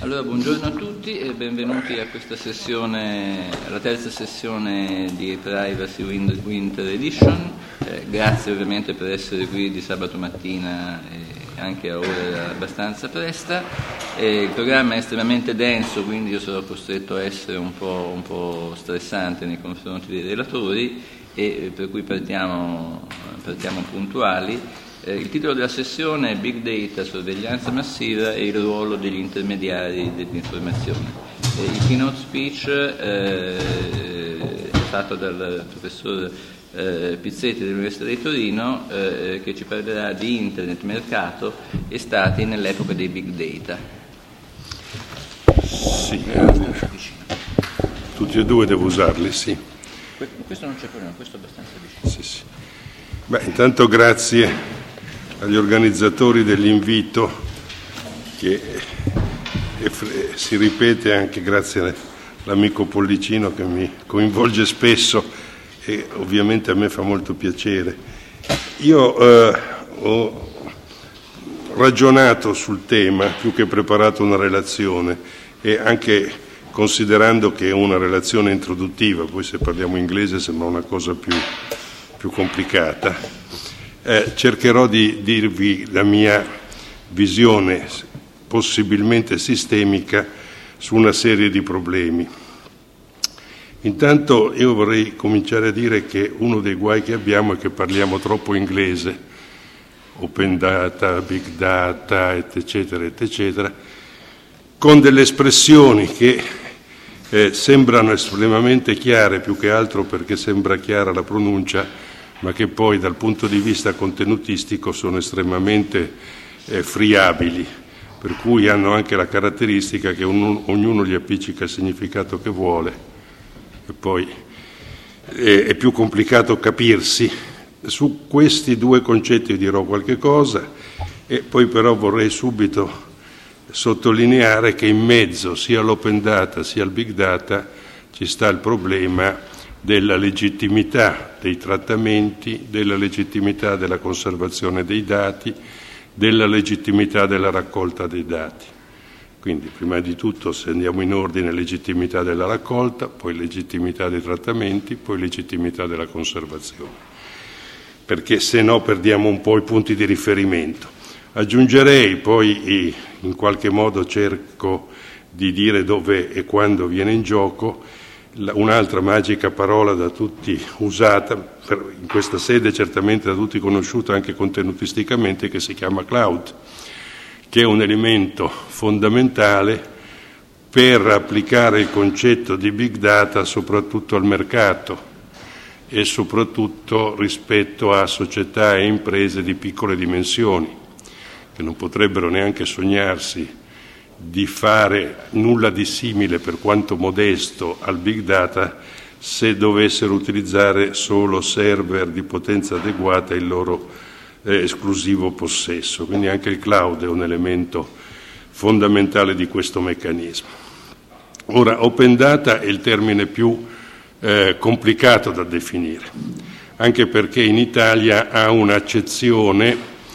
Allora, buongiorno a tutti e benvenuti a questa sessione, alla terza sessione di Privacy Winter Edition. Grazie ovviamente per essere qui di sabato mattina e anche a ore abbastanza presta. Il programma è estremamente denso, quindi io sarò costretto a essere un po' stressante nei confronti dei relatori e per cui partiamo puntuali. Il titolo della sessione è Big Data, sorveglianza massiva e il ruolo degli intermediari dell'informazione. Il keynote speech è fatto dal professor Pizzetti dell'Università di Torino che ci parlerà di internet, mercato e stati nell'epoca dei big data. Sì, tutti e due devo usarli, sì. Questo non c'è problema, questo è abbastanza vicino. Sì. Beh, intanto grazie agli organizzatori dell'invito, che si ripete anche grazie all'amico Pollicino che mi coinvolge spesso e ovviamente a me fa molto piacere. Io ho ragionato sul tema più che preparato una relazione, e anche considerando che è una relazione introduttiva, poi se parliamo inglese sembra una cosa più complicata. Cercherò di dirvi la mia visione possibilmente sistemica su una serie di problemi. Intanto io vorrei cominciare a dire che uno dei guai che abbiamo è che parliamo troppo inglese, open data, big data, eccetera, eccetera, con delle espressioni che sembrano estremamente chiare, più che altro perché sembra chiara la pronuncia, ma che poi dal punto di vista contenutistico sono estremamente friabili, per cui hanno anche la caratteristica che ognuno gli appiccica il significato che vuole e poi è più complicato capirsi. Su questi due concetti dirò qualche cosa e poi però vorrei subito sottolineare che in mezzo sia all'open data sia al big data ci sta il problema della legittimità dei trattamenti, della legittimità della conservazione dei dati, della legittimità della raccolta dei dati. Quindi, prima di tutto, se andiamo in ordine, legittimità della raccolta, poi legittimità dei trattamenti, poi legittimità della conservazione, perché se no perdiamo un po' i punti di riferimento. Aggiungerei, poi in qualche modo cerco di dire dove e quando viene in gioco, un'altra magica parola da tutti usata, in questa sede certamente da tutti conosciuta anche contenutisticamente, che si chiama cloud, che è un elemento fondamentale per applicare il concetto di big data soprattutto al mercato e soprattutto rispetto a società e imprese di piccole dimensioni, che non potrebbero neanche sognarsi di fare nulla di simile, per quanto modesto, al big data se dovessero utilizzare solo server di potenza adeguata in loro esclusivo possesso. Quindi anche il cloud è un elemento fondamentale di questo meccanismo. Ora, open data è il termine più complicato da definire, anche perché in Italia ha un'accezione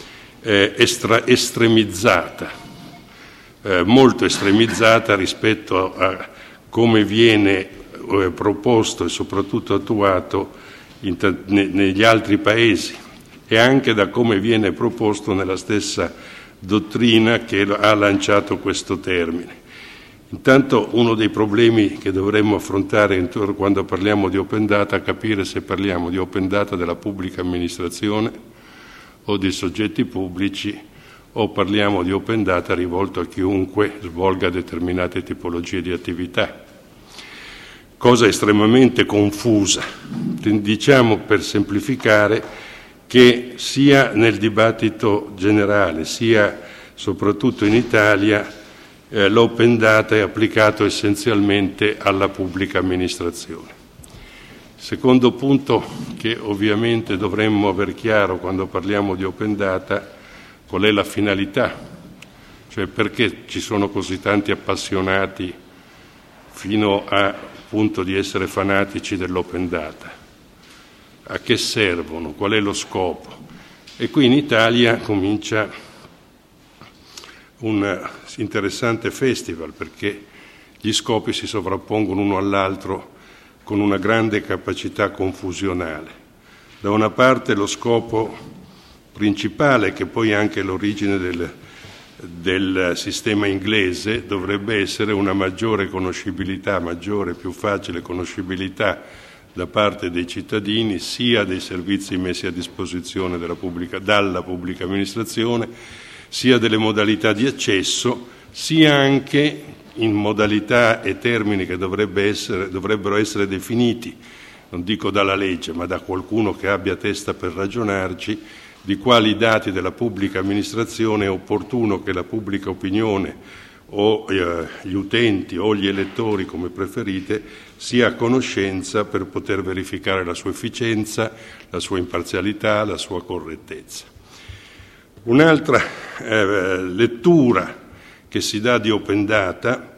estremizzata, molto estremizzata rispetto a come viene proposto e soprattutto attuato negli altri paesi e anche da come viene proposto nella stessa dottrina che ha lanciato questo termine. Intanto uno dei problemi che dovremmo affrontare quando parliamo di open data è capire se parliamo di open data della pubblica amministrazione o di soggetti pubblici, o parliamo di open data rivolto a chiunque svolga determinate tipologie di attività. Cosa estremamente confusa. Diciamo, per semplificare, che sia nel dibattito generale, sia soprattutto in Italia, l'open data è applicato essenzialmente alla pubblica amministrazione. Secondo punto che ovviamente dovremmo aver chiaro quando parliamo di open data: qual è la finalità? Cioè, perché ci sono così tanti appassionati fino al punto di essere fanatici dell'open data? A che servono? Qual è lo scopo? E qui in Italia comincia un interessante festival, perché gli scopi si sovrappongono uno all'altro con una grande capacità confusionale. Da una parte lo scopo principale, che poi è anche l'origine del sistema inglese, dovrebbe essere una maggiore conoscibilità, maggiore, più facile conoscibilità da parte dei cittadini, sia dei servizi messi a disposizione dalla pubblica amministrazione, sia delle modalità di accesso, sia anche in modalità e termini che dovrebbero essere definiti, non dico dalla legge, ma da qualcuno che abbia testa per ragionarci, di quali dati della pubblica amministrazione è opportuno che la pubblica opinione o gli utenti o gli elettori, come preferite, sia a conoscenza per poter verificare la sua efficienza, la sua imparzialità, la sua correttezza. Un'altra lettura che si dà di Open Data,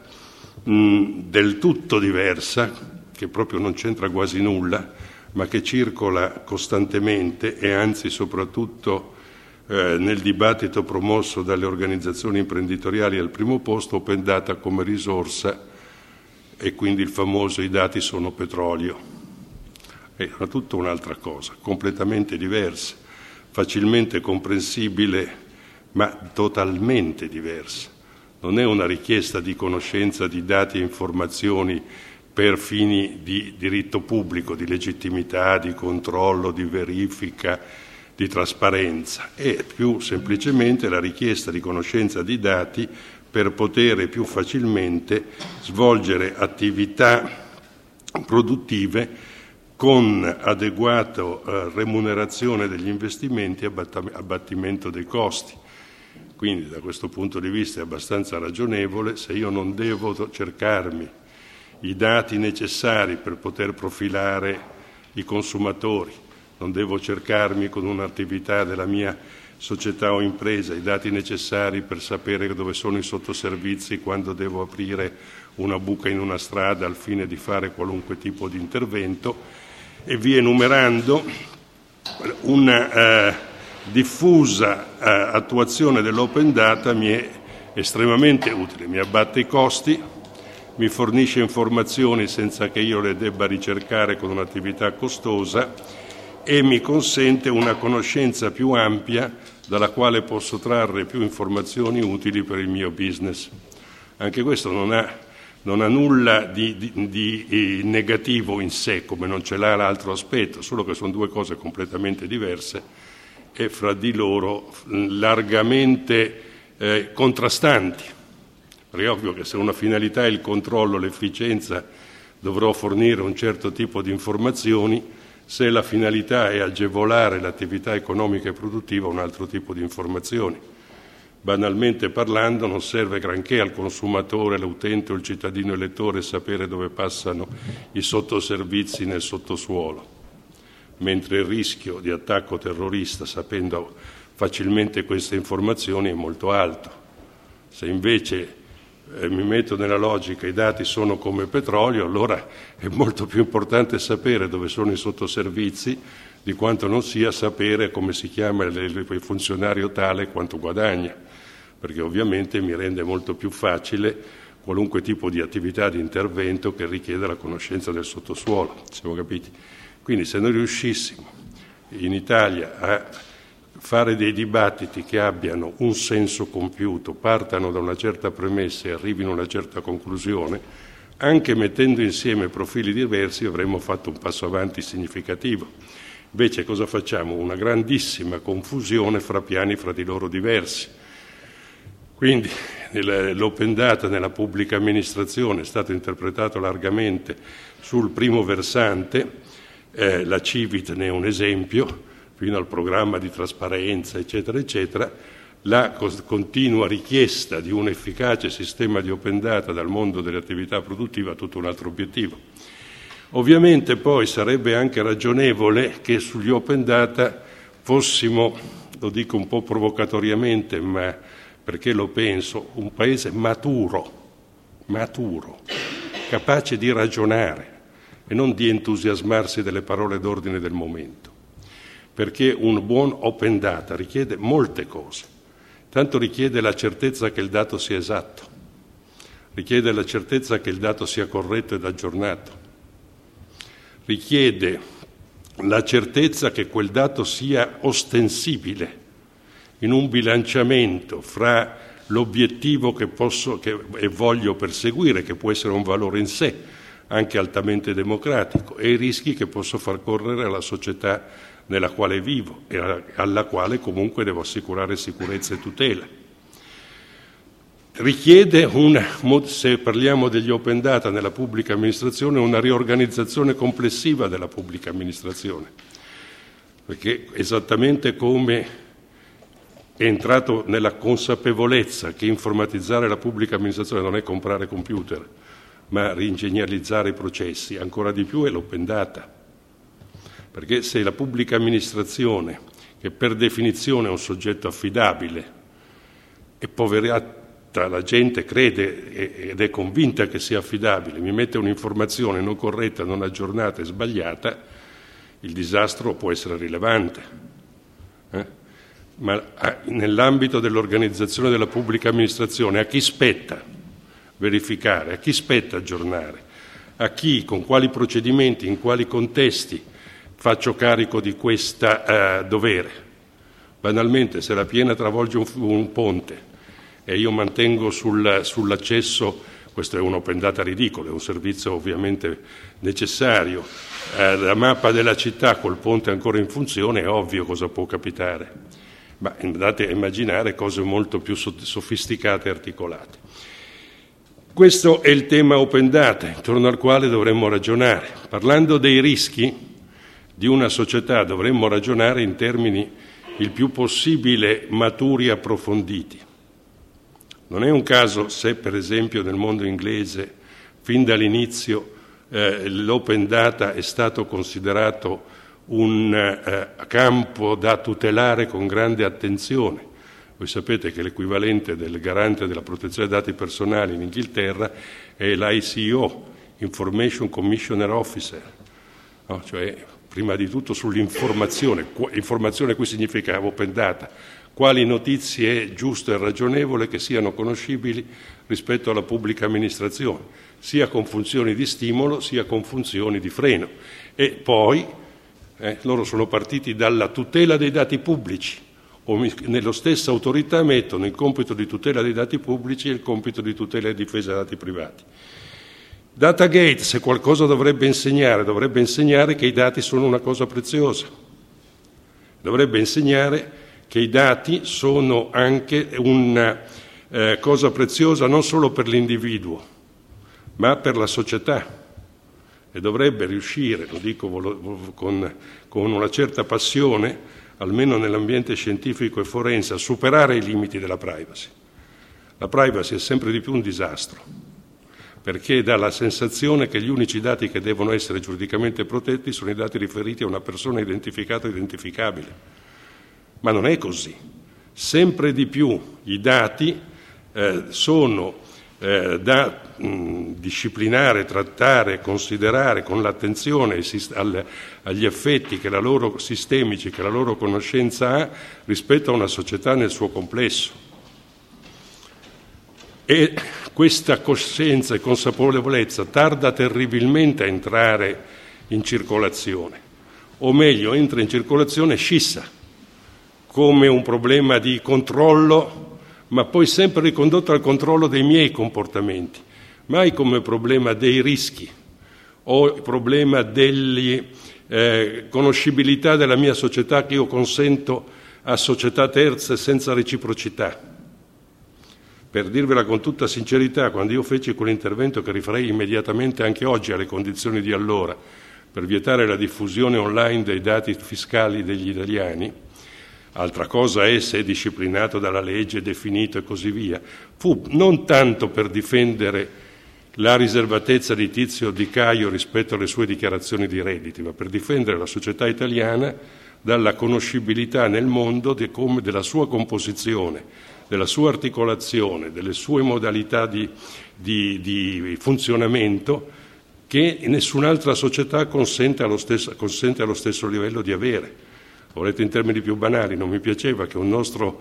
del tutto diversa, che proprio non c'entra quasi nulla, ma che circola costantemente e anzi soprattutto nel dibattito promosso dalle organizzazioni imprenditoriali al primo posto, Open Data come risorsa, e quindi il famoso "i dati sono petrolio". È tutta un'altra cosa, completamente diversa, facilmente comprensibile, ma totalmente diversa. Non è una richiesta di conoscenza di dati e informazioni per fini di diritto pubblico, di legittimità, di controllo, di verifica, di trasparenza. È più semplicemente la richiesta di conoscenza di dati per poter più facilmente svolgere attività produttive con adeguata remunerazione degli investimenti e abbattimento dei costi. Quindi da questo punto di vista è abbastanza ragionevole. Se io non devo cercarmi i dati necessari per poter profilare i consumatori, non devo cercarmi con un'attività della mia società o impresa i dati necessari per sapere dove sono i sottoservizi quando devo aprire una buca in una strada al fine di fare qualunque tipo di intervento, e via enumerando, una diffusa attuazione dell'open data mi è estremamente utile, mi abbatte i costi, mi fornisce informazioni senza che io le debba ricercare con un'attività costosa e mi consente una conoscenza più ampia dalla quale posso trarre più informazioni utili per il mio business. Anche questo non ha nulla di negativo in sé, come non ce l'ha l'altro aspetto, solo che sono due cose completamente diverse e fra di loro largamente contrastanti. Perché è ovvio che se una finalità è il controllo, l'efficienza, dovrò fornire un certo tipo di informazioni. Se la finalità è agevolare l'attività economica e produttiva, un altro tipo di informazioni. Banalmente parlando, non serve granché al consumatore, all'utente o al cittadino elettore sapere dove passano i sottoservizi nel sottosuolo, mentre il rischio di attacco terrorista, sapendo facilmente queste informazioni, è molto alto. Se invece mi metto nella logica i dati sono come petrolio, allora è molto più importante sapere dove sono i sottoservizi di quanto non sia sapere come si chiama il funzionario tale e quanto guadagna, perché ovviamente mi rende molto più facile qualunque tipo di attività di intervento che richieda la conoscenza del sottosuolo. Siamo capiti? Quindi se noi riuscissimo in Italia a fare dei dibattiti che abbiano un senso compiuto, partano da una certa premessa e arrivino a una certa conclusione, anche mettendo insieme profili diversi avremmo fatto un passo avanti significativo. Invece cosa facciamo? Una grandissima confusione fra piani fra di loro diversi. Quindi l'open data nella pubblica amministrazione è stato interpretato largamente sul primo versante, la Civit ne è un esempio, fino al programma di trasparenza, eccetera, eccetera. La continua richiesta di un efficace sistema di open data dal mondo delle attività produttive ha tutto un altro obiettivo. Ovviamente poi sarebbe anche ragionevole che sugli open data fossimo, lo dico un po' provocatoriamente, ma perché lo penso, un paese maturo, capace di ragionare e non di entusiasmarsi delle parole d'ordine del momento. Perché un buon open data richiede molte cose, tanto richiede la certezza che il dato sia esatto, richiede la certezza che il dato sia corretto ed aggiornato, richiede la certezza che quel dato sia ostensibile in un bilanciamento fra l'obiettivo che voglio perseguire, che può essere un valore in sé, anche altamente democratico, e i rischi che posso far correre alla società nella quale vivo e alla quale comunque devo assicurare sicurezza e tutela. Richiede, se parliamo degli open data nella pubblica amministrazione, una riorganizzazione complessiva della pubblica amministrazione, perché esattamente come è entrato nella consapevolezza che informatizzare la pubblica amministrazione non è comprare computer, ma ringegnerizzare i processi, ancora di più è l'open data. Perché se la pubblica amministrazione, che per definizione è un soggetto affidabile, è poverata, la gente crede ed è convinta che sia affidabile, mi mette un'informazione non corretta, non aggiornata e sbagliata, il disastro può essere rilevante. Ma nell'ambito dell'organizzazione della pubblica amministrazione, a chi spetta verificare, a chi spetta aggiornare, a chi, con quali procedimenti, in quali contesti faccio carico di questa dovere? Banalmente, se la piena travolge un ponte e io mantengo sull'accesso, questo è un open data ridicolo, è un servizio ovviamente necessario, la mappa della città col ponte ancora in funzione, è ovvio cosa può capitare. Ma andate a immaginare cose molto più sofisticate e articolate. Questo è il tema open data, intorno al quale dovremmo ragionare. Parlando dei rischi di una società, dovremmo ragionare in termini il più possibile maturi e approfonditi. Non è un caso se, per esempio, nel mondo inglese, fin dall'inizio, l'open data è stato considerato un campo da tutelare con grande attenzione. Voi sapete che l'equivalente del garante della protezione dei dati personali in Inghilterra è l'ICO, Information Commissioner Officer, no? Cioè prima di tutto sull'informazione. Informazione qui significa open data, quali notizie è giusto e ragionevole che siano conoscibili rispetto alla pubblica amministrazione, sia con funzioni di stimolo sia con funzioni di freno. E poi loro sono partiti dalla tutela dei dati pubblici, o nello stessa autorità mettono il compito di tutela dei dati pubblici e il compito di tutela e difesa dei dati privati. Datagate, se qualcosa dovrebbe insegnare che i dati sono una cosa preziosa, dovrebbe insegnare che i dati sono anche una cosa preziosa non solo per l'individuo, ma per la società. E dovrebbe riuscire, lo dico con una certa passione, almeno nell'ambiente scientifico e forense, a superare i limiti della privacy. La privacy è sempre di più un disastro, perché dà la sensazione che gli unici dati che devono essere giuridicamente protetti sono i dati riferiti a una persona identificata o identificabile. Ma non è così. Sempre di più i dati sono da disciplinare, trattare, considerare con l'attenzione agli effetti sistemici che la loro conoscenza ha rispetto a una società nel suo complesso. E questa coscienza e consapevolezza tarda terribilmente a entrare in circolazione, o meglio entra in circolazione scissa, come un problema di controllo, ma poi sempre ricondotto al controllo dei miei comportamenti, mai come problema dei rischi o problema della conoscibilità della mia società che io consento a società terze senza reciprocità. Per dirvela con tutta sincerità, quando io feci quell'intervento che rifarei immediatamente anche oggi alle condizioni di allora, per vietare la diffusione online dei dati fiscali degli italiani, altra cosa è se disciplinato dalla legge, definito e così via, fu non tanto per difendere la riservatezza di Tizio o di Caio rispetto alle sue dichiarazioni di redditi, ma per difendere la società italiana dalla conoscibilità nel mondo della sua composizione, della sua articolazione, delle sue modalità di funzionamento che nessun'altra società consente allo stesso livello di avere. Volete in termini più banali, non mi piaceva che un nostro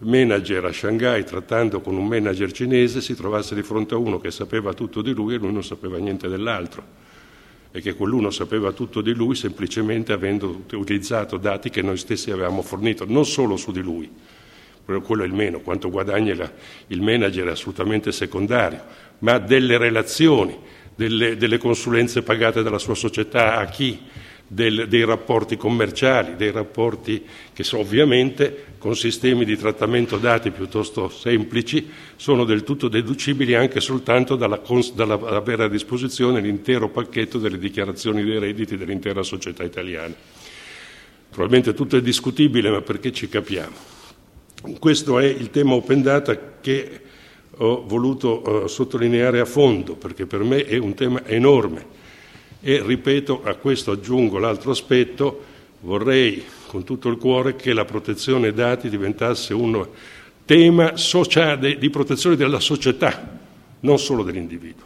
manager a Shanghai, trattando con un manager cinese, si trovasse di fronte a uno che sapeva tutto di lui e lui non sapeva niente dell'altro, e che quell'uno sapeva tutto di lui semplicemente avendo utilizzato dati che noi stessi avevamo fornito, non solo su di lui, quello è il meno, quanto guadagna il manager è assolutamente secondario, ma delle relazioni, delle consulenze pagate dalla sua società a chi, dei rapporti commerciali, dei rapporti che ovviamente con sistemi di trattamento dati piuttosto semplici sono del tutto deducibili anche soltanto dall'avere a disposizione l'intero pacchetto delle dichiarazioni dei redditi dell'intera società italiana. Probabilmente tutto è discutibile, ma perché ci capiamo. Questo è il tema Open Data che ho voluto sottolineare a fondo, perché per me è un tema enorme. E ripeto, a questo aggiungo l'altro aspetto, vorrei con tutto il cuore che la protezione dati diventasse un tema sociale, di protezione della società, non solo dell'individuo.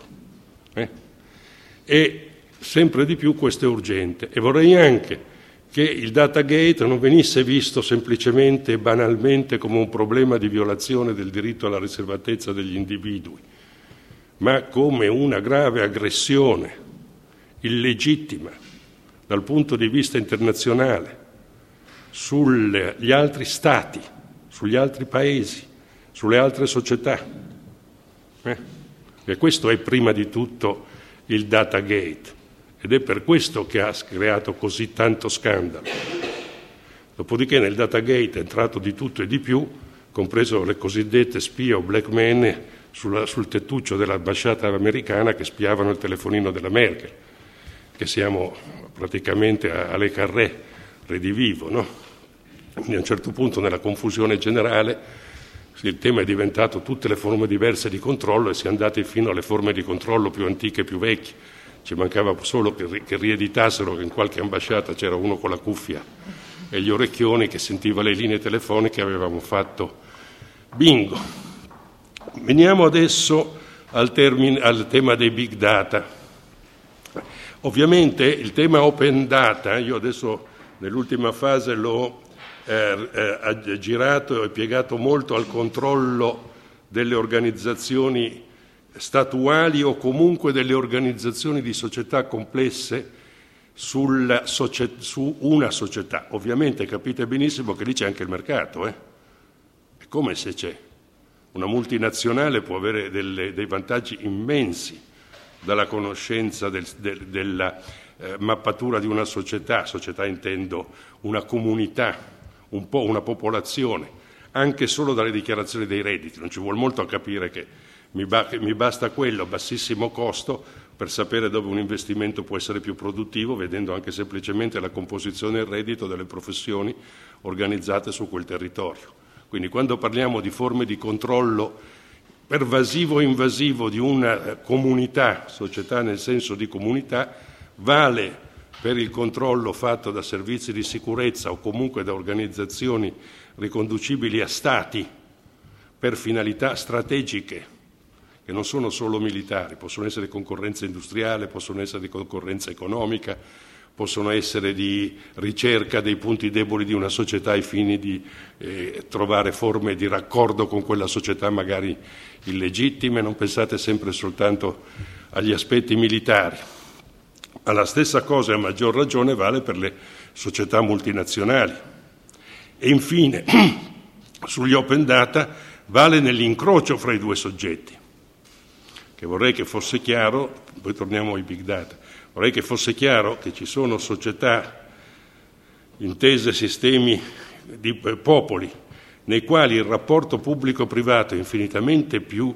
E sempre di più questo è urgente. E vorrei anche che il Datagate non venisse visto semplicemente e banalmente come un problema di violazione del diritto alla riservatezza degli individui, ma come una grave aggressione illegittima dal punto di vista internazionale sugli altri stati, sugli altri paesi, sulle altre società. E questo è prima di tutto il Datagate ed è per questo che ha creato così tanto scandalo. Dopodiché nel Datagate è entrato di tutto e di più, compreso le cosiddette spie o black men sul tettuccio dell'ambasciata americana che spiavano il telefonino della Merkel, che siamo praticamente alle Carré, redivivo, no? Quindi a un certo punto nella confusione generale il tema è diventato tutte le forme diverse di controllo e si è andati fino alle forme di controllo più antiche e più vecchie. Ci mancava solo che rieditassero che in qualche ambasciata c'era uno con la cuffia e gli orecchioni che sentiva le linee telefoniche, avevamo fatto bingo. Veniamo adesso al tema dei big data. Ovviamente il tema Open Data, io adesso nell'ultima fase l'ho girato e piegato molto al controllo delle organizzazioni statuali o comunque delle organizzazioni di società complesse su una società. Ovviamente capite benissimo che lì c'è anche il mercato. È come se c'è. Una multinazionale può avere dei vantaggi immensi dalla conoscenza della mappatura di una società intendo una comunità, un po' una popolazione, anche solo dalle dichiarazioni dei redditi. Non ci vuole molto a capire che mi basta quello, bassissimo costo, per sapere dove un investimento può essere più produttivo, vedendo anche semplicemente la composizione del reddito delle professioni organizzate su quel territorio. Quindi quando parliamo di forme di controllo pervasivo e invasivo di una comunità, società nel senso di comunità, vale per il controllo fatto da servizi di sicurezza o comunque da organizzazioni riconducibili a stati per finalità strategiche, che non sono solo militari, possono essere di concorrenza industriale, possono essere di concorrenza economica, possono essere di ricerca dei punti deboli di una società ai fini di trovare forme di raccordo con quella società magari illegittime. Non pensate sempre soltanto agli aspetti militari. Ma la stessa cosa, a maggior ragione, vale per le società multinazionali. E infine, sugli open data, vale nell'incrocio fra i due soggetti, che vorrei che fosse chiaro, poi torniamo ai big data, vorrei che fosse chiaro che ci sono società, intese sistemi di popoli, nei quali il rapporto pubblico-privato è infinitamente più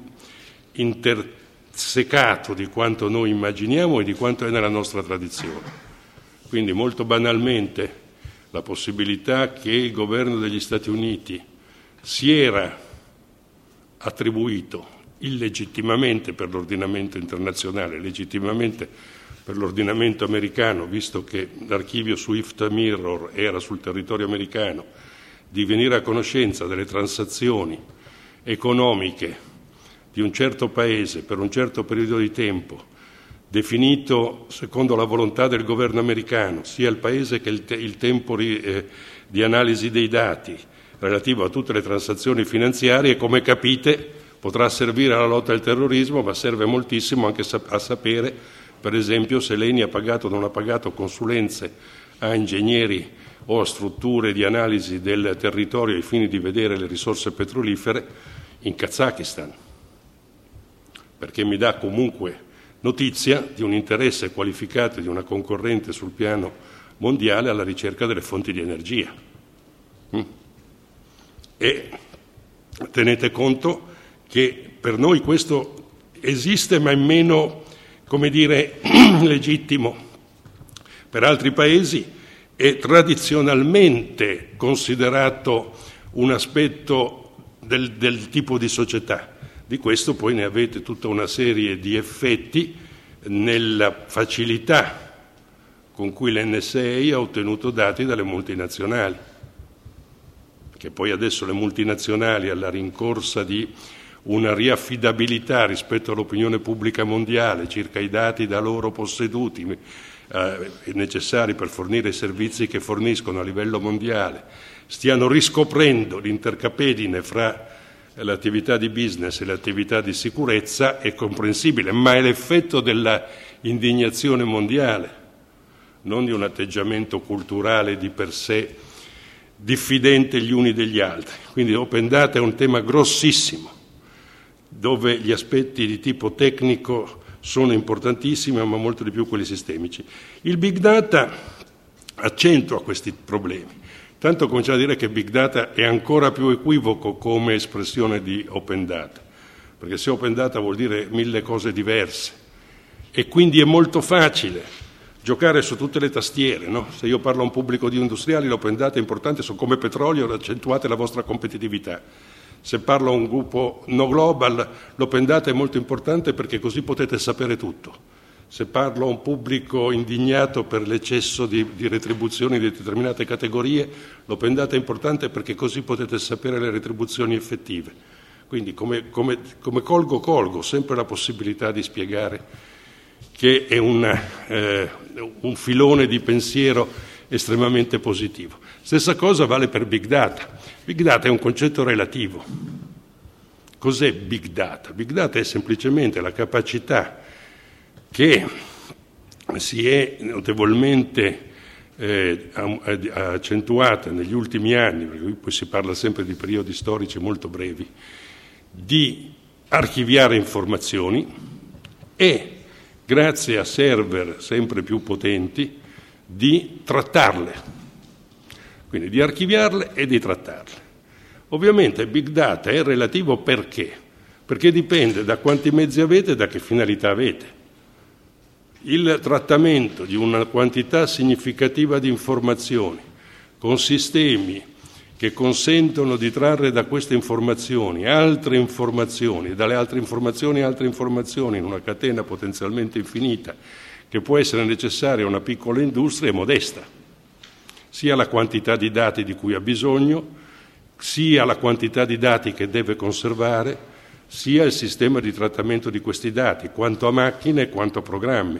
intersecato di quanto noi immaginiamo e di quanto è nella nostra tradizione. Quindi molto banalmente la possibilità che il governo degli Stati Uniti si era attribuito illegittimamente per l'ordinamento internazionale, legittimamente per l'ordinamento americano, visto che l'archivio Swift Mirror era sul territorio americano, di venire a conoscenza delle transazioni economiche di un certo paese per un certo periodo di tempo, definito secondo la volontà del governo americano, sia il paese che il tempo di analisi dei dati, relativo a tutte le transazioni finanziarie, e come capite potrà servire alla lotta al terrorismo, ma serve moltissimo anche a sapere, per esempio, se l'ENI ha pagato o non ha pagato consulenze a ingegneri o a strutture di analisi del territorio ai fini di vedere le risorse petrolifere in Kazakistan, perché mi dà comunque notizia di un interesse qualificato di una concorrente sul piano mondiale alla ricerca delle fonti di energia. E tenete conto che per noi questo esiste, ma è meno, come dire, legittimo. Per altri paesi è tradizionalmente considerato un aspetto del tipo di società. Di questo poi ne avete tutta una serie di effetti nella facilità con cui l'NSA ha ottenuto dati dalle multinazionali, che poi adesso le multinazionali, alla rincorsa di una riaffidabilità rispetto all'opinione pubblica mondiale circa i dati da loro posseduti necessari per fornire i servizi che forniscono a livello mondiale, stiano riscoprendo l'intercapedine fra l'attività di business e l'attività di sicurezza, è comprensibile, ma è l'effetto della indignazione mondiale, non di un atteggiamento culturale di per sé diffidente gli uni degli altri. Quindi Open Data è un tema grossissimo, dove gli aspetti di tipo tecnico sono importantissimi, ma molto di più quelli sistemici. Il Big Data accentua questi problemi. Tanto cominciare a dire che Big Data è ancora più equivoco come espressione di Open Data, perché se Open Data vuol dire 1000 cose diverse, e quindi è molto facile giocare su tutte le tastiere, no? Se io parlo a un pubblico di industriali, l'Open Data è importante, sono come petrolio, accentuate la vostra competitività. Se parlo a un gruppo no global, l'Open Data è molto importante perché così potete sapere tutto. Se parlo a un pubblico indignato per l'eccesso di retribuzioni di determinate categorie, l'Open Data è importante perché così potete sapere le retribuzioni effettive. Quindi come colgo sempre la possibilità di spiegare che è un filone di pensiero estremamente positivo. Stessa cosa vale per Big Data. Big Data è un concetto relativo. Cos'è Big Data? Big Data è semplicemente la capacità che si è notevolmente accentuata negli ultimi anni, perché qui poi si parla sempre di periodi storici molto brevi, di archiviare informazioni e, grazie a server sempre più potenti, di trattarle, quindi di archiviarle e di trattarle. Ovviamente Big Data è relativo perché? Perché dipende da quanti mezzi avete e da che finalità avete. Il trattamento di una quantità significativa di informazioni con sistemi che consentono di trarre da queste informazioni altre informazioni, dalle altre informazioni in una catena potenzialmente infinita che può essere necessaria a una piccola industria è modesta, sia la quantità di dati di cui ha bisogno, sia la quantità di dati che deve conservare, sia il sistema di trattamento di questi dati, quanto a macchine e quanto a programmi.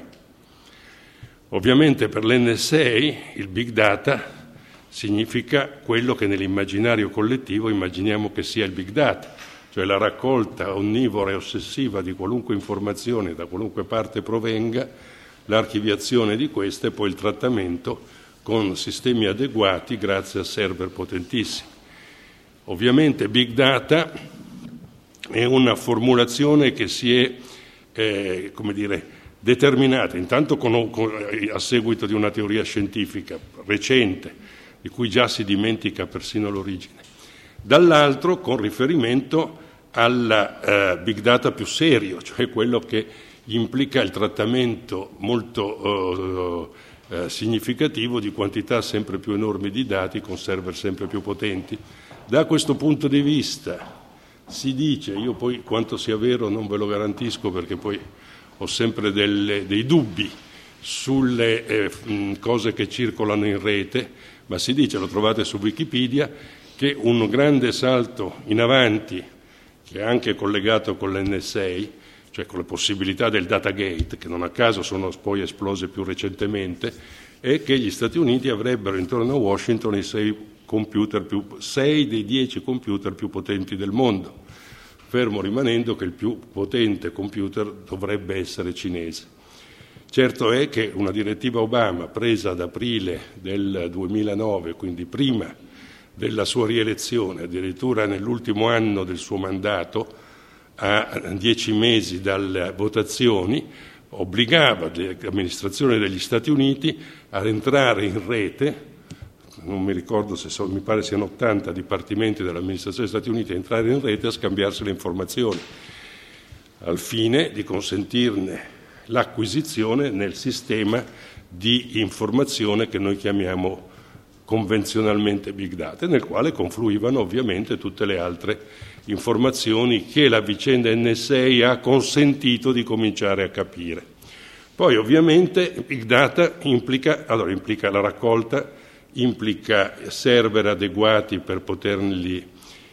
Ovviamente per l'NSA il Big Data significa quello che nell'immaginario collettivo immaginiamo che sia il Big Data, cioè la raccolta onnivora e ossessiva di qualunque informazione da qualunque parte provenga, l'archiviazione di queste e poi il trattamento con sistemi adeguati grazie a server potentissimi. Ovviamente Big Data è una formulazione che si è, determinata intanto a seguito di una teoria scientifica recente, di cui già si dimentica persino l'origine, dall'altro con riferimento al Big Data più serio, cioè quello che implica il trattamento molto significativo di quantità sempre più enormi di dati con server sempre più potenti. Da questo punto di vista si dice, io poi quanto sia vero non ve lo garantisco perché poi ho sempre dei dubbi sulle cose che circolano in rete, ma si dice, lo trovate su Wikipedia, che un grande salto in avanti, che è anche collegato con l'NSA, cioè con le possibilità del Datagate, che non a caso sono poi esplose più recentemente, è che gli Stati Uniti avrebbero intorno a Washington i 6 dei 10 computer più potenti del mondo, fermo rimanendo che il più potente computer dovrebbe essere cinese. Certo è che una direttiva Obama presa ad aprile del 2009, quindi prima della sua rielezione, addirittura nell'ultimo anno del suo mandato, a 10 mesi dalle votazioni, obbligava l'amministrazione degli Stati Uniti a entrare in rete, non mi ricordo mi pare siano 80 dipartimenti dell'amministrazione degli Stati Uniti, a entrare in rete e a scambiarsi le informazioni, al fine di consentirne l'acquisizione nel sistema di informazione che noi chiamiamo convenzionalmente Big Data, nel quale confluivano ovviamente tutte le altre informazioni che la vicenda NSA ha consentito di cominciare a capire. Poi ovviamente Big Data implica la raccolta, implica server adeguati per poterli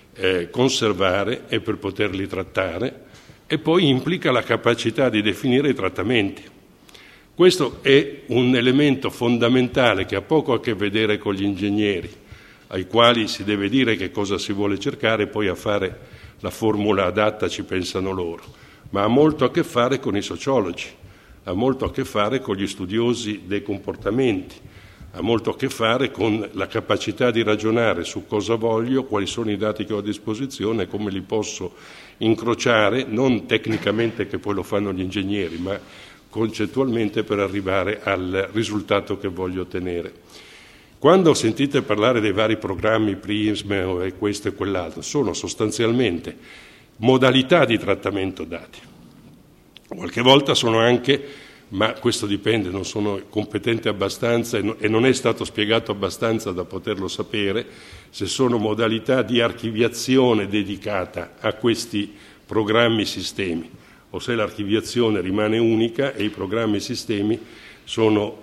conservare e per poterli trattare, e poi implica la capacità di definire i trattamenti. Questo è un elemento fondamentale che ha poco a che vedere con gli ingegneri, ai quali si deve dire che cosa si vuole cercare, poi a fare la formula adatta ci pensano loro, ma ha molto a che fare con i sociologi, ha molto a che fare con gli studiosi dei comportamenti, ha molto a che fare con la capacità di ragionare su cosa voglio, quali sono i dati che ho a disposizione e come li posso incrociare, non tecnicamente che poi lo fanno gli ingegneri, ma concettualmente per arrivare al risultato che voglio ottenere. Quando sentite parlare dei vari programmi PRISM e questo e quell'altro, sono sostanzialmente modalità di trattamento dati. Qualche volta sono anche, ma questo dipende, non sono competente abbastanza e non è stato spiegato abbastanza da poterlo sapere, se sono modalità di archiviazione dedicata a questi programmi sistemi, o se l'archiviazione rimane unica e i programmi sistemi sono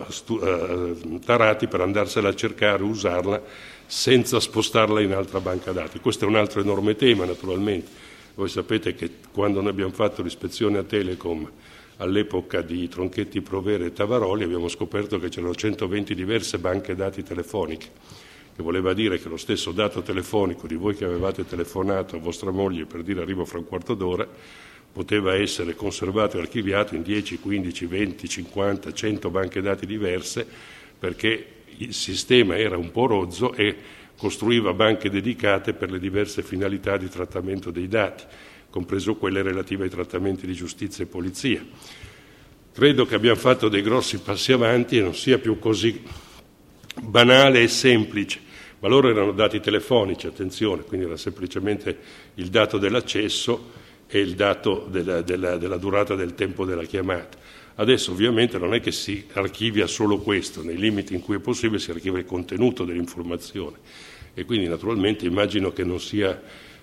tarati per andarsela a cercare, usarla senza spostarla in altra banca dati. Questo è un altro enorme tema, naturalmente. Voi sapete che quando noi abbiamo fatto l'ispezione a Telecom all'epoca di Tronchetti, Provera e Tavaroli, abbiamo scoperto che c'erano 120 diverse banche dati telefoniche, che voleva dire che lo stesso dato telefonico di voi che avevate telefonato a vostra moglie per dire arrivo fra un quarto d'ora poteva essere conservato e archiviato in 10, 15, 20, 50, 100 banche dati diverse, perché il sistema era un po' rozzo e costruiva banche dedicate per le diverse finalità di trattamento dei dati, compreso quelle relative ai trattamenti di giustizia e polizia. Credo che abbiamo fatto dei grossi passi avanti e non sia più così banale e semplice, ma loro erano dati telefonici, attenzione, quindi era semplicemente il dato dell'accesso e il dato della durata del tempo della chiamata. Adesso ovviamente non è che si archivia solo questo, nei limiti in cui è possibile si archivia il contenuto dell'informazione e quindi naturalmente immagino che non sia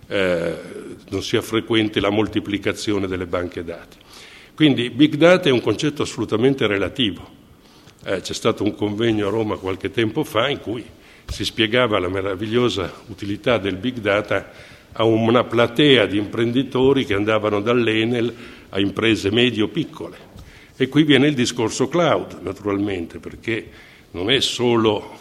frequente la moltiplicazione delle banche dati. Quindi Big Data è un concetto assolutamente relativo. C'è stato un convegno a Roma qualche tempo fa in cui si spiegava la meravigliosa utilità del Big Data a una platea di imprenditori che andavano dall'Enel a imprese medio-piccole. E qui viene il discorso cloud, naturalmente, perché non è solo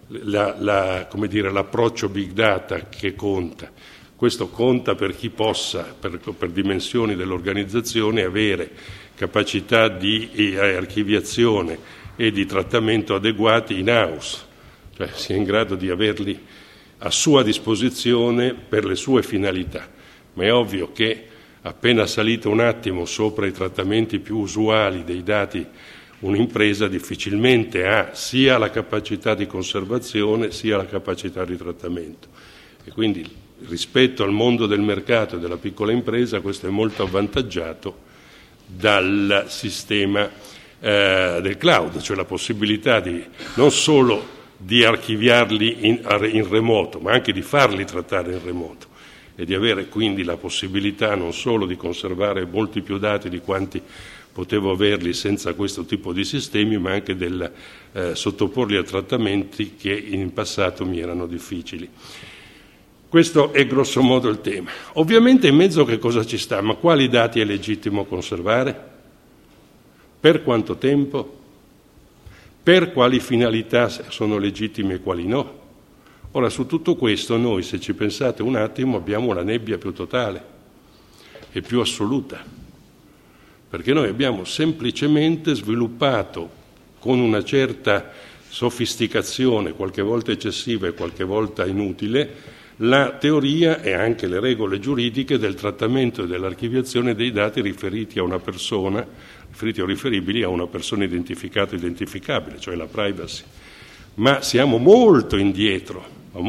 l'approccio Big Data che conta. Questo conta per chi possa, per dimensioni dell'organizzazione, avere capacità di archiviazione e di trattamento adeguati in house, cioè sia in grado di averli a sua disposizione per le sue finalità. Ma è ovvio che appena salito un attimo sopra i trattamenti più usuali dei dati, un'impresa difficilmente ha sia la capacità di conservazione sia la capacità di trattamento. E quindi rispetto al mondo del mercato e della piccola impresa questo è molto avvantaggiato dal sistema del cloud, cioè la possibilità di non solo di archiviarli in remoto, ma anche di farli trattare in remoto e di avere quindi la possibilità non solo di conservare molti più dati di quanti potevo averli senza questo tipo di sistemi, ma anche del sottoporli a trattamenti che in passato mi erano difficili. Questo è grosso modo il tema. Ovviamente in mezzo che cosa ci sta? Ma quali dati è legittimo conservare? Per quanto tempo? per quali finalità sono legittime e quali no. Ora, su tutto questo noi, se ci pensate un attimo, abbiamo una nebbia più totale e più assoluta, perché noi abbiamo semplicemente sviluppato con una certa sofisticazione, qualche volta eccessiva e qualche volta inutile, la teoria e anche le regole giuridiche del trattamento e dell'archiviazione dei dati riferiti a una persona, riferiti o riferibili a una persona identificata o identificabile, cioè la privacy. Ma siamo molto indietro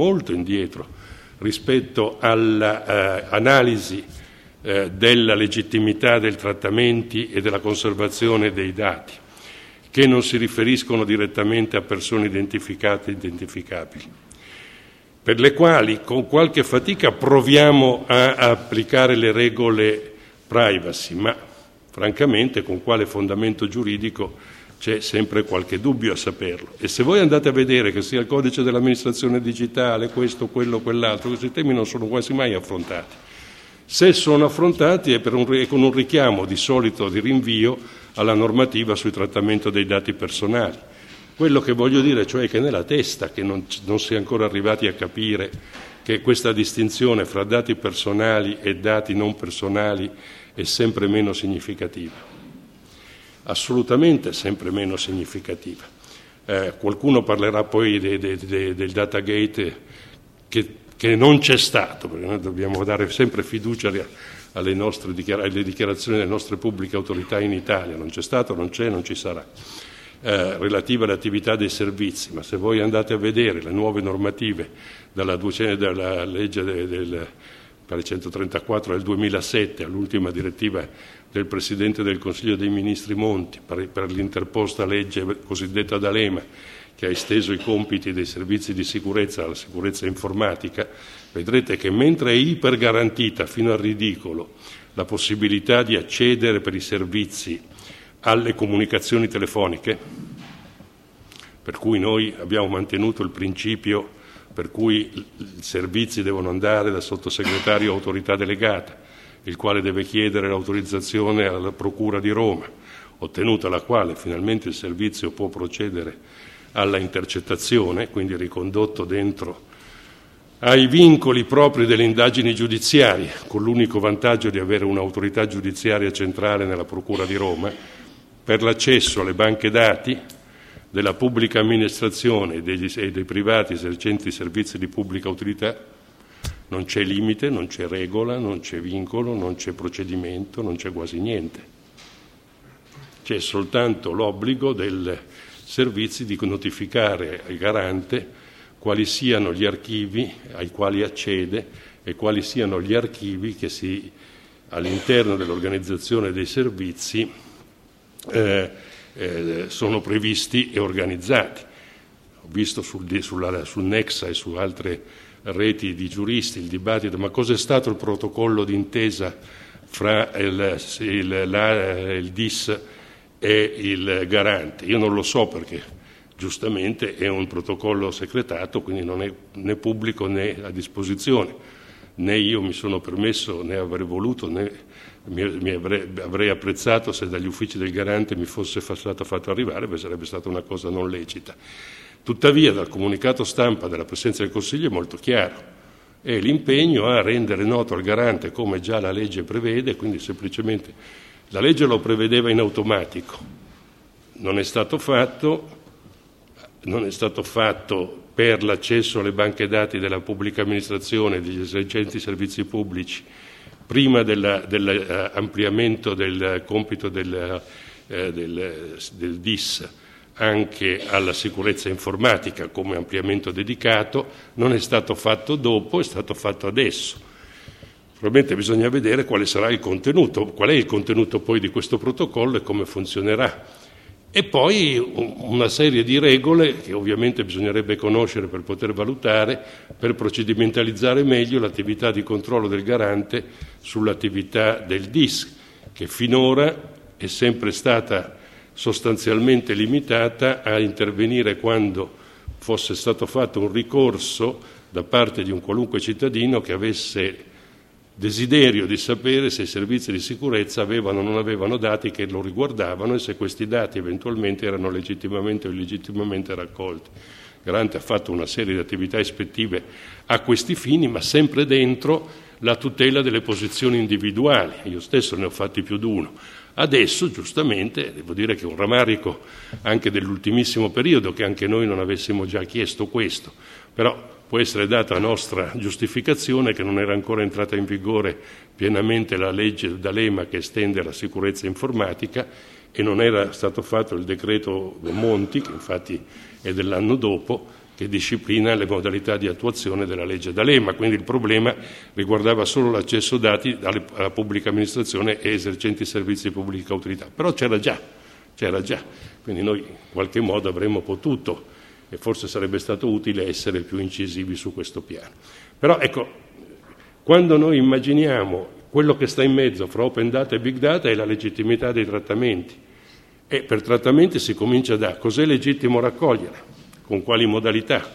rispetto all'analisi della legittimità dei trattamenti e della conservazione dei dati, che non si riferiscono direttamente a persone identificate e identificabili, per le quali con qualche fatica proviamo a applicare le regole privacy, ma francamente con quale fondamento giuridico c'è sempre qualche dubbio a saperlo. E se voi andate a vedere che sia il codice dell'amministrazione digitale, questo, quello, quell'altro, questi temi non sono quasi mai affrontati. Se sono affrontati è con un richiamo di solito di rinvio alla normativa sul trattamento dei dati personali. Quello che voglio dire, cioè, che nella testa che non si è ancora arrivati a capire che questa distinzione fra dati personali e dati non personali è sempre meno significativa, assolutamente sempre meno significativa. Qualcuno parlerà poi del datagate che non c'è stato, perché noi dobbiamo dare sempre fiducia alle dichiarazioni delle nostre pubbliche autorità in Italia. Non c'è stato, non c'è, non ci sarà. Relativa all'attività dei servizi, ma se voi andate a vedere le nuove normative dalla legge del 134 del 2007 all'ultima direttiva del Presidente del Consiglio dei Ministri Monti per l'interposta legge cosiddetta D'Alema, che ha esteso i compiti dei servizi di sicurezza alla sicurezza informatica, vedrete che mentre è ipergarantita fino al ridicolo la possibilità di accedere per i servizi alle comunicazioni telefoniche, per cui noi abbiamo mantenuto il principio per cui i servizi devono andare dal sottosegretario autorità delegata, il quale deve chiedere l'autorizzazione alla Procura di Roma, ottenuta la quale finalmente il servizio può procedere alla intercettazione, quindi ricondotto dentro ai vincoli propri delle indagini giudiziarie, con l'unico vantaggio di avere un'autorità giudiziaria centrale nella Procura di Roma, per l'accesso alle banche dati della pubblica amministrazione e dei privati esercenti servizi di pubblica utilità. Non c'è limite, non c'è regola, non c'è vincolo, non c'è procedimento, non c'è quasi niente. C'è soltanto l'obbligo dei servizi di notificare al garante quali siano gli archivi ai quali accede e quali siano gli archivi che all'interno dell'organizzazione dei servizi sono previsti e organizzati. Ho visto sul Nexa e su altre reti di giuristi il dibattito, ma cos'è stato il protocollo d'intesa fra il DIS e il garante? Io non lo so, perché giustamente è un protocollo segretato, quindi non è né pubblico né a disposizione, né io mi sono permesso, né avrei voluto, né avrei apprezzato se dagli uffici del garante mi fosse stato fatto arrivare, perché sarebbe stata una cosa non lecita. Tuttavia dal comunicato stampa della Presidenza del Consiglio è molto chiaro, è l'impegno a rendere noto al garante come già la legge prevede, quindi semplicemente la legge lo prevedeva in automatico, non è stato fatto per l'accesso alle banche dati della pubblica amministrazione e degli esercenti servizi pubblici prima dell'ampliamento del compito del DIS anche alla sicurezza informatica come ampliamento dedicato, non è stato fatto dopo, è stato fatto adesso. Probabilmente bisogna vedere quale sarà il contenuto, qual è il contenuto poi di questo protocollo e come funzionerà. E poi una serie di regole che ovviamente bisognerebbe conoscere per poter valutare, per procedimentalizzare meglio l'attività di controllo del garante sull'attività del DIS, che finora è sempre stata sostanzialmente limitata a intervenire quando fosse stato fatto un ricorso da parte di un qualunque cittadino che avesse desiderio di sapere se i servizi di sicurezza avevano o non avevano dati che lo riguardavano e se questi dati eventualmente erano legittimamente o illegittimamente raccolti. Garante ha fatto una serie di attività ispettive a questi fini, ma sempre dentro la tutela delle posizioni individuali. Io stesso ne ho fatti più di uno. Adesso, giustamente, devo dire che è un rammarico anche dell'ultimissimo periodo che anche noi non avessimo già chiesto questo, però può essere data la nostra giustificazione che non era ancora entrata in vigore pienamente la legge D'Alema che estende la sicurezza informatica e non era stato fatto il decreto Monti, che infatti è dell'anno dopo, che disciplina le modalità di attuazione della legge D'Alema, quindi il problema riguardava solo l'accesso dati alla pubblica amministrazione e esercenti servizi di pubblica utilità, però c'era già, quindi noi in qualche modo avremmo potuto e forse sarebbe stato utile essere più incisivi su questo piano. Però ecco, quando noi immaginiamo quello che sta in mezzo fra open data e big data è la legittimità dei trattamenti, e per trattamenti si comincia da cos'è legittimo raccogliere, con quali modalità.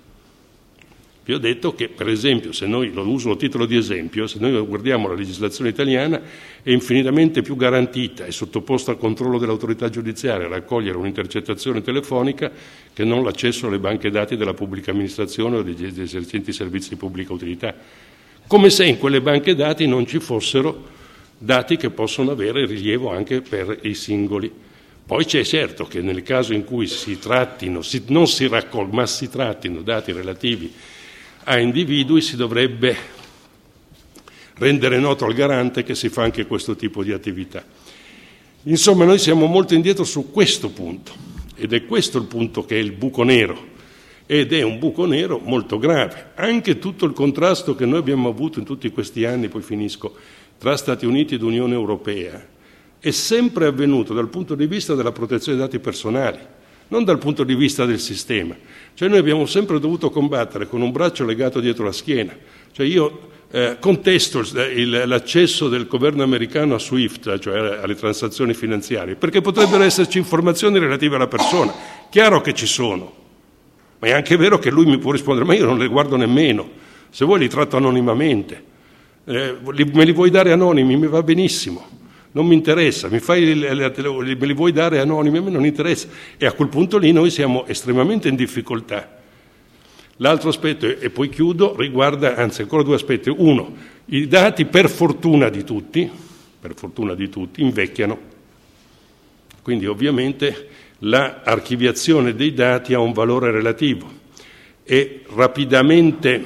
Vi ho detto che, per esempio, se noi, lo uso a titolo di esempio, se noi guardiamo la legislazione italiana è infinitamente più garantita e sottoposta al controllo dell'autorità giudiziaria a raccogliere un'intercettazione telefonica che non l'accesso alle banche dati della pubblica amministrazione o degli esercenti servizi di pubblica utilità. Come se in quelle banche dati non ci fossero dati che possono avere rilievo anche per i singoli. Poi c'è certo che nel caso in cui si trattino, non si raccolgono, ma si trattino dati relativi a individui, si dovrebbe rendere noto al garante che si fa anche questo tipo di attività. Insomma, noi siamo molto indietro su questo punto, ed è questo il punto che è il buco nero, ed è un buco nero molto grave. Anche tutto il contrasto che noi abbiamo avuto in tutti questi anni, poi finisco, tra Stati Uniti ed Unione Europea, è sempre avvenuto dal punto di vista della protezione dei dati personali, non dal punto di vista del sistema. Cioè noi abbiamo sempre dovuto combattere con un braccio legato dietro la schiena. Cioè io contesto l'accesso del governo americano a SWIFT, cioè alle transazioni finanziarie, perché potrebbero esserci informazioni relative alla persona. Chiaro che ci sono, ma è anche vero che lui mi può rispondere, ma io non le guardo nemmeno, se vuoi li tratto anonimamente, me li vuoi dare anonimi, mi va benissimo. Non mi interessa, me li vuoi dare anonimi, a me non interessa. E a quel punto lì noi siamo estremamente in difficoltà. L'altro aspetto, e poi chiudo, riguarda, anzi ancora due aspetti. Uno, i dati per fortuna di tutti, invecchiano. Quindi ovviamente l'archiviazione dei dati ha un valore relativo e rapidamente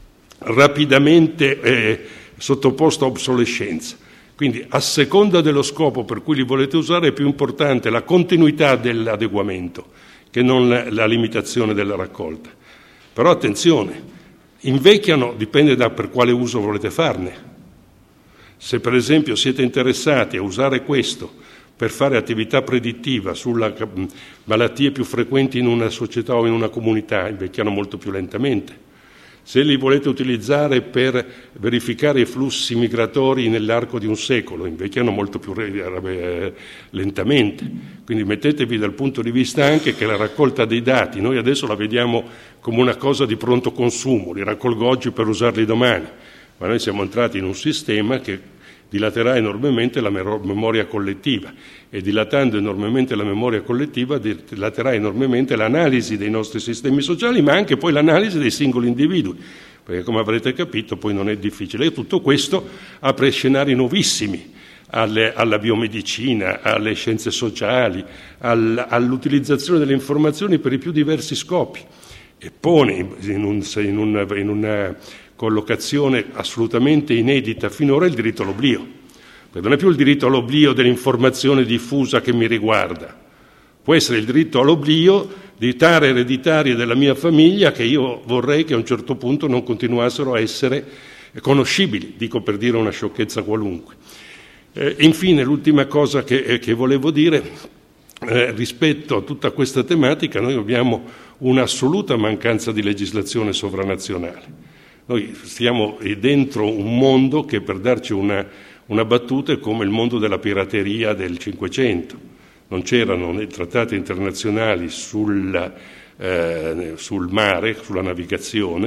sottoposto a obsolescenza. Quindi a seconda dello scopo per cui li volete usare è più importante la continuità dell'adeguamento che non la limitazione della raccolta. Però attenzione, invecchiano dipende da per quale uso volete farne. Se per esempio siete interessati a usare questo per fare attività predittiva sulle malattie più frequenti in una società o in una comunità, invecchiano molto più lentamente. Se li volete utilizzare per verificare i flussi migratori nell'arco di un secolo, invecchiano molto più lentamente. Quindi mettetevi dal punto di vista anche che la raccolta dei dati, noi adesso la vediamo come una cosa di pronto consumo, li raccolgo oggi per usarli domani, ma noi siamo entrati in un sistema che dilaterà enormemente la memoria collettiva e dilatando enormemente la memoria collettiva dilaterà enormemente l'analisi dei nostri sistemi sociali, ma anche poi l'analisi dei singoli individui, perché come avrete capito poi non è difficile. E tutto questo apre scenari nuovissimi alla biomedicina, alle scienze sociali, all'utilizzazione delle informazioni per i più diversi scopi e pone in una collocazione assolutamente inedita finora il diritto all'oblio, perché non è più il diritto all'oblio dell'informazione diffusa che mi riguarda, può essere il diritto all'oblio di tare ereditarie della mia famiglia che io vorrei che a un certo punto non continuassero a essere conoscibili, dico per dire una sciocchezza qualunque. Infine l'ultima cosa che volevo dire, rispetto a tutta questa tematica noi abbiamo un'assoluta mancanza di legislazione sovranazionale. Noi stiamo dentro un mondo che, per darci una battuta, è come il mondo della pirateria del Cinquecento. Non c'erano nei trattati internazionali sul mare, sulla navigazione,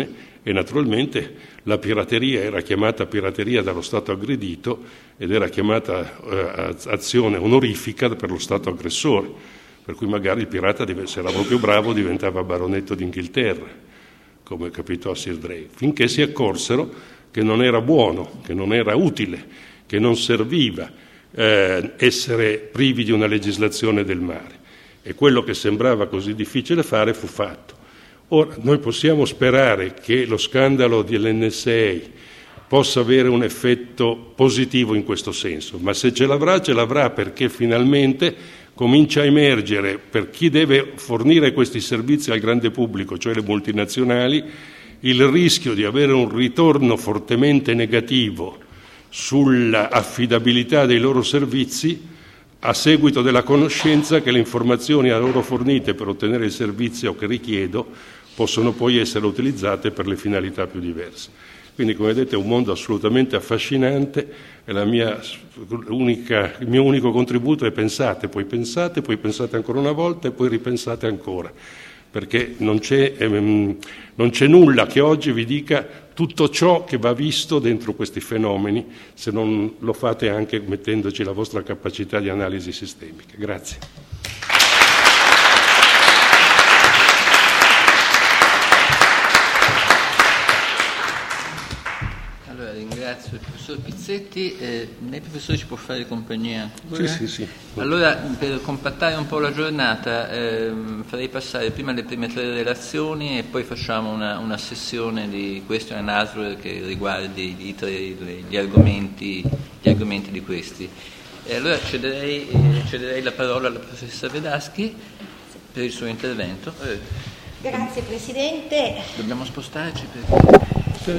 e naturalmente la pirateria era chiamata pirateria dallo Stato aggredito ed era chiamata azione onorifica per lo Stato aggressore, per cui magari il pirata, se era proprio bravo, diventava baronetto d'Inghilterra, come capitò a Sir Drake, finché si accorsero che non era buono, che non era utile, che non serviva essere privi di una legislazione del mare. E quello che sembrava così difficile fare fu fatto. Ora, noi possiamo sperare che lo scandalo dell'NSA possa avere un effetto positivo in questo senso, ma se ce l'avrà perché finalmente comincia a emergere per chi deve fornire questi servizi al grande pubblico, cioè le multinazionali, il rischio di avere un ritorno fortemente negativo sull'affidabilità dei loro servizi a seguito della conoscenza che le informazioni a loro fornite per ottenere il servizio che richiedo possono poi essere utilizzate per le finalità più diverse. Quindi, come vedete, è un mondo assolutamente affascinante e il mio unico contributo è pensate, poi pensate ancora una volta e poi ripensate ancora, perché non c'è nulla che oggi vi dica tutto ciò che va visto dentro questi fenomeni, se non lo fate anche mettendoci la vostra capacità di analisi sistemica. Grazie. Ringrazio il professor Pizzetti. Lei, professore, ci può fare compagnia? Sì. Allora, per compattare un po' la giornata, farei passare prima le prime 3 relazioni e poi facciamo una sessione di question and answer che riguardi gli argomenti di questi. Allora cederei la parola alla professoressa Vedaschi per il suo intervento. Grazie Presidente. Dobbiamo spostarci perché...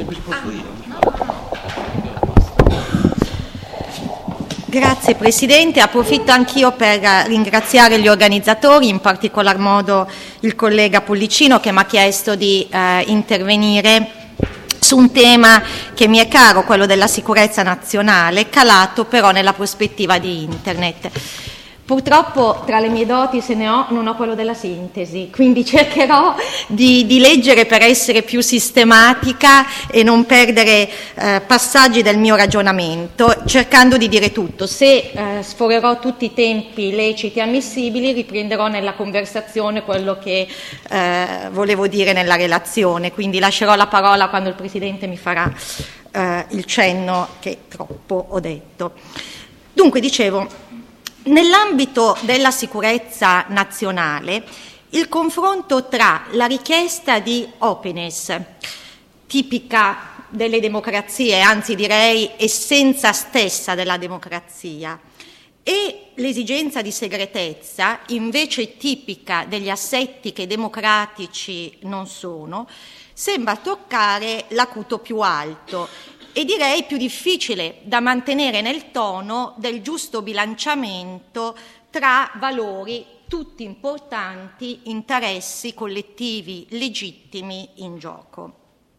Grazie Presidente, approfitto anch'io per ringraziare gli organizzatori, in particolar modo il collega Pollicino che mi ha chiesto di intervenire su un tema che mi è caro, quello della sicurezza nazionale, calato però nella prospettiva di Internet. Purtroppo tra le mie doti, se ne ho, non ho quello della sintesi, quindi cercherò di leggere per essere più sistematica e non perdere passaggi del mio ragionamento, cercando di dire tutto. Se sforerò tutti i tempi leciti e ammissibili, riprenderò nella conversazione quello che volevo dire nella relazione, quindi lascerò la parola quando il Presidente mi farà il cenno che troppo ho detto. Dunque, dicevo, nell'ambito della sicurezza nazionale, il confronto tra la richiesta di openness, tipica delle democrazie, anzi direi essenza stessa della democrazia, e l'esigenza di segretezza, invece tipica degli assetti che democratici non sono, sembra toccare l'acuto più alto e direi più difficile da mantenere nel tono del giusto bilanciamento tra valori tutti importanti, interessi collettivi legittimi in gioco.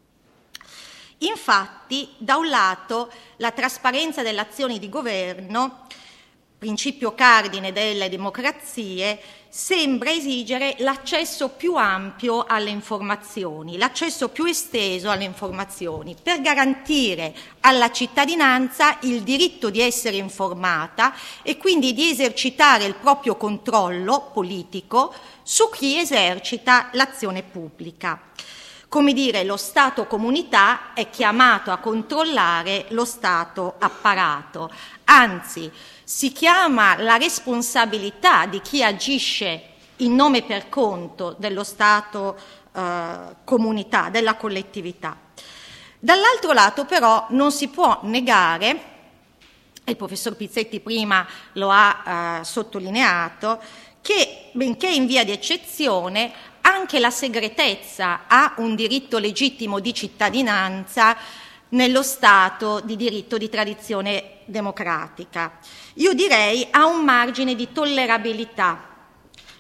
Infatti, da un lato, la trasparenza delle azioni di governo, principio cardine delle democrazie, sembra esigere l'accesso più ampio alle informazioni, l'accesso più esteso alle informazioni, per garantire alla cittadinanza il diritto di essere informata e quindi di esercitare il proprio controllo politico su chi esercita l'azione pubblica. Come dire, lo Stato comunità è chiamato a controllare lo Stato apparato, anzi si chiama la responsabilità di chi agisce in nome per conto dello Stato comunità, della collettività. Dall'altro lato però non si può negare, e il professor Pizzetti prima lo ha sottolineato, che benché in via di eccezione anche la segretezza ha un diritto legittimo di cittadinanza nello Stato di diritto di tradizione democratica. Io direi ha un margine di tollerabilità,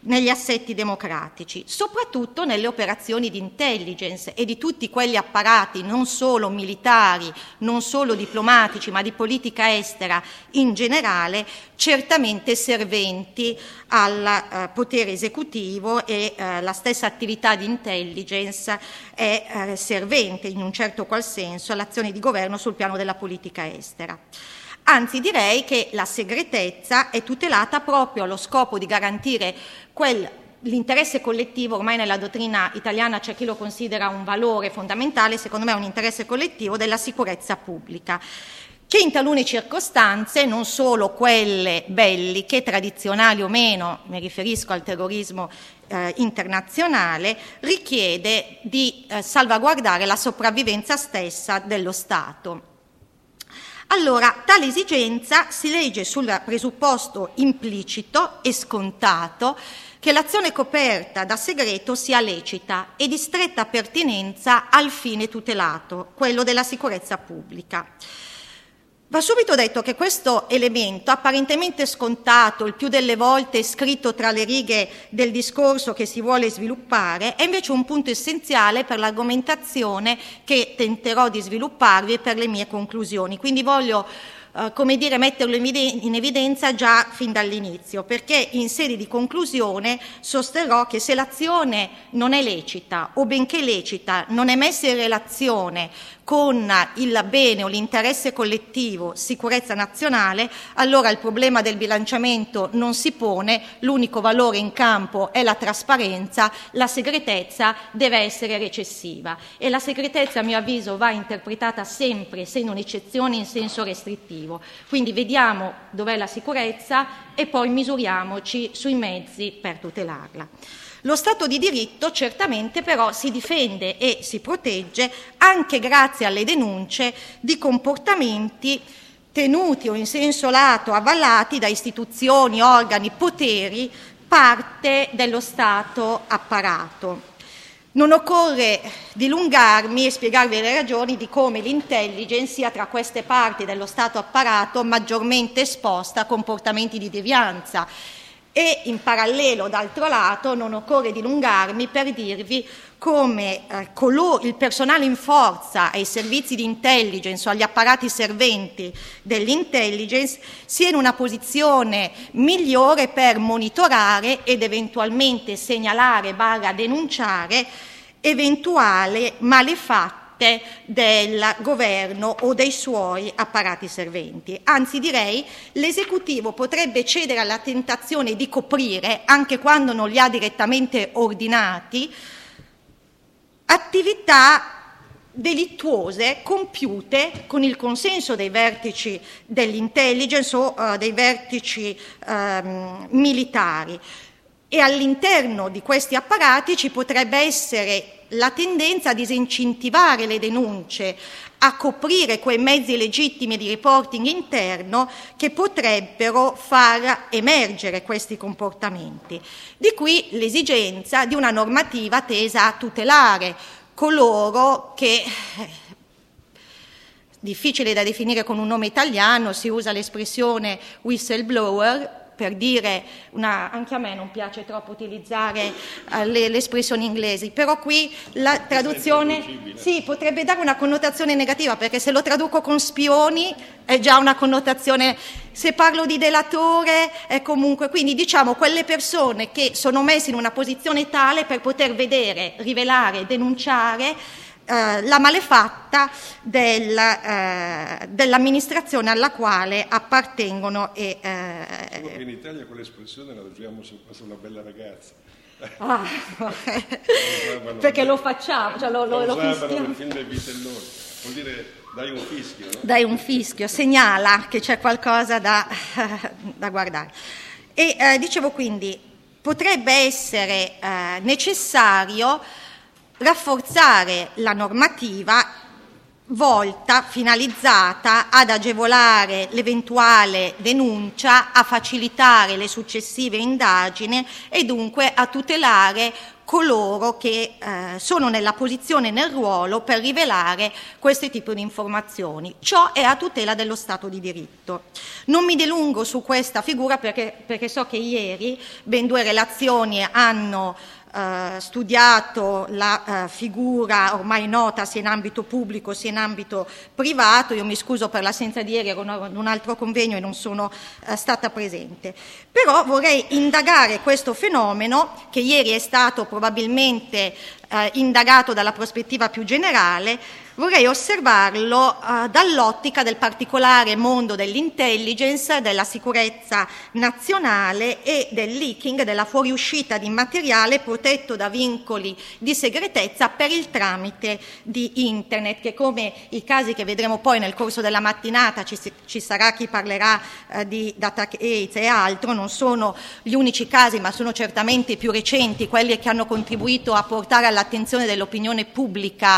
negli assetti democratici, soprattutto nelle operazioni di intelligence e di tutti quegli apparati, non solo militari, non solo diplomatici, ma di politica estera in generale, certamente serventi al potere esecutivo, e la stessa attività di intelligence è servente in un certo qual senso all'azione di governo sul piano della politica estera. Anzi, direi che la segretezza è tutelata proprio allo scopo di garantire l'interesse collettivo. Ormai nella dottrina italiana c'è chi lo considera un valore fondamentale, secondo me è un interesse collettivo della sicurezza pubblica, che in talune circostanze, non solo quelle belliche, tradizionali o meno, mi riferisco al terrorismo internazionale, richiede di salvaguardare la sopravvivenza stessa dello Stato. Allora, tale esigenza si legge sul presupposto implicito e scontato che l'azione coperta da segreto sia lecita e di stretta pertinenza al fine tutelato, quello della sicurezza pubblica. Va subito detto che questo elemento, apparentemente scontato, il più delle volte scritto tra le righe del discorso che si vuole sviluppare, è invece un punto essenziale per l'argomentazione che tenterò di svilupparvi e per le mie conclusioni. Quindi voglio metterlo in evidenza già fin dall'inizio, perché in sede di conclusione sosterrò che se l'azione non è lecita o benché lecita non è messa in relazione con il bene o l'interesse collettivo, sicurezza nazionale, allora il problema del bilanciamento non si pone, l'unico valore in campo è la trasparenza, la segretezza deve essere recessiva e la segretezza, a mio avviso, va interpretata sempre, se non eccezione, in senso restrittivo. Quindi vediamo dov'è la sicurezza e poi misuriamoci sui mezzi per tutelarla. Lo Stato di diritto certamente però si difende e si protegge anche grazie alle denunce di comportamenti tenuti o in senso lato avallati da istituzioni, organi, poteri, parte dello Stato apparato. Non occorre dilungarmi e spiegarvi le ragioni di come l'intelligence sia tra queste parti dello Stato apparato maggiormente esposta a comportamenti di devianza. E in parallelo, d'altro lato, non occorre dilungarmi per dirvi come il personale in forza ai servizi di intelligence o agli apparati serventi dell'intelligence sia in una posizione migliore per monitorare ed eventualmente segnalare / denunciare eventuali malefatte del governo o dei suoi apparati serventi. Anzi, direi, l'esecutivo potrebbe cedere alla tentazione di coprire, anche quando non li ha direttamente ordinati, attività delittuose compiute con il consenso dei vertici dell'intelligence o dei vertici militari. E all'interno di questi apparati ci potrebbe essere la tendenza a disincentivare le denunce, a coprire quei mezzi legittimi di reporting interno che potrebbero far emergere questi comportamenti. Di qui l'esigenza di una normativa tesa a tutelare coloro che, difficile da definire con un nome italiano, si usa l'espressione whistleblower, per dire, anche a me non piace troppo utilizzare le espressioni inglesi, però qui la traduzione sì, potrebbe dare una connotazione negativa, perché se lo traduco con spioni è già una connotazione, se parlo di delatore è comunque, quindi diciamo quelle persone che sono messe in una posizione tale per poter vedere, rivelare, denunciare la malefatta dell'amministrazione alla quale appartengono. Solo che in Italia quell'espressione la usiamo sulla bella ragazza. Perché lo facciamo, cioè lo usavano nel film dei Vitelloni, vuol dire dai un fischio, no? Dai un fischio, segnala che c'è qualcosa da guardare. E dicevo quindi, potrebbe essere necessario rafforzare la normativa finalizzata ad agevolare l'eventuale denuncia, a facilitare le successive indagini e dunque a tutelare coloro che sono nella posizione e nel ruolo per rivelare questo tipo di informazioni. Ciò è a tutela dello Stato di diritto. Non mi dilungo su questa figura perché so che ieri ben 2 relazioni hanno studiato la figura ormai nota sia in ambito pubblico sia in ambito privato. Io mi scuso per l'assenza di ieri, ero ad un altro convegno e non sono stata presente. Però vorrei indagare questo fenomeno, che ieri è stato probabilmente indagato dalla prospettiva più generale. Vorrei osservarlo dall'ottica del particolare mondo dell'intelligence, della sicurezza nazionale e del leaking, della fuoriuscita di materiale protetto da vincoli di segretezza per il tramite di Internet, che, come i casi che vedremo poi nel corso della mattinata, ci sarà chi parlerà di Datagate e altro, non sono gli unici casi, ma sono certamente i più recenti, quelli che hanno contribuito a portare all'attenzione dell'opinione pubblica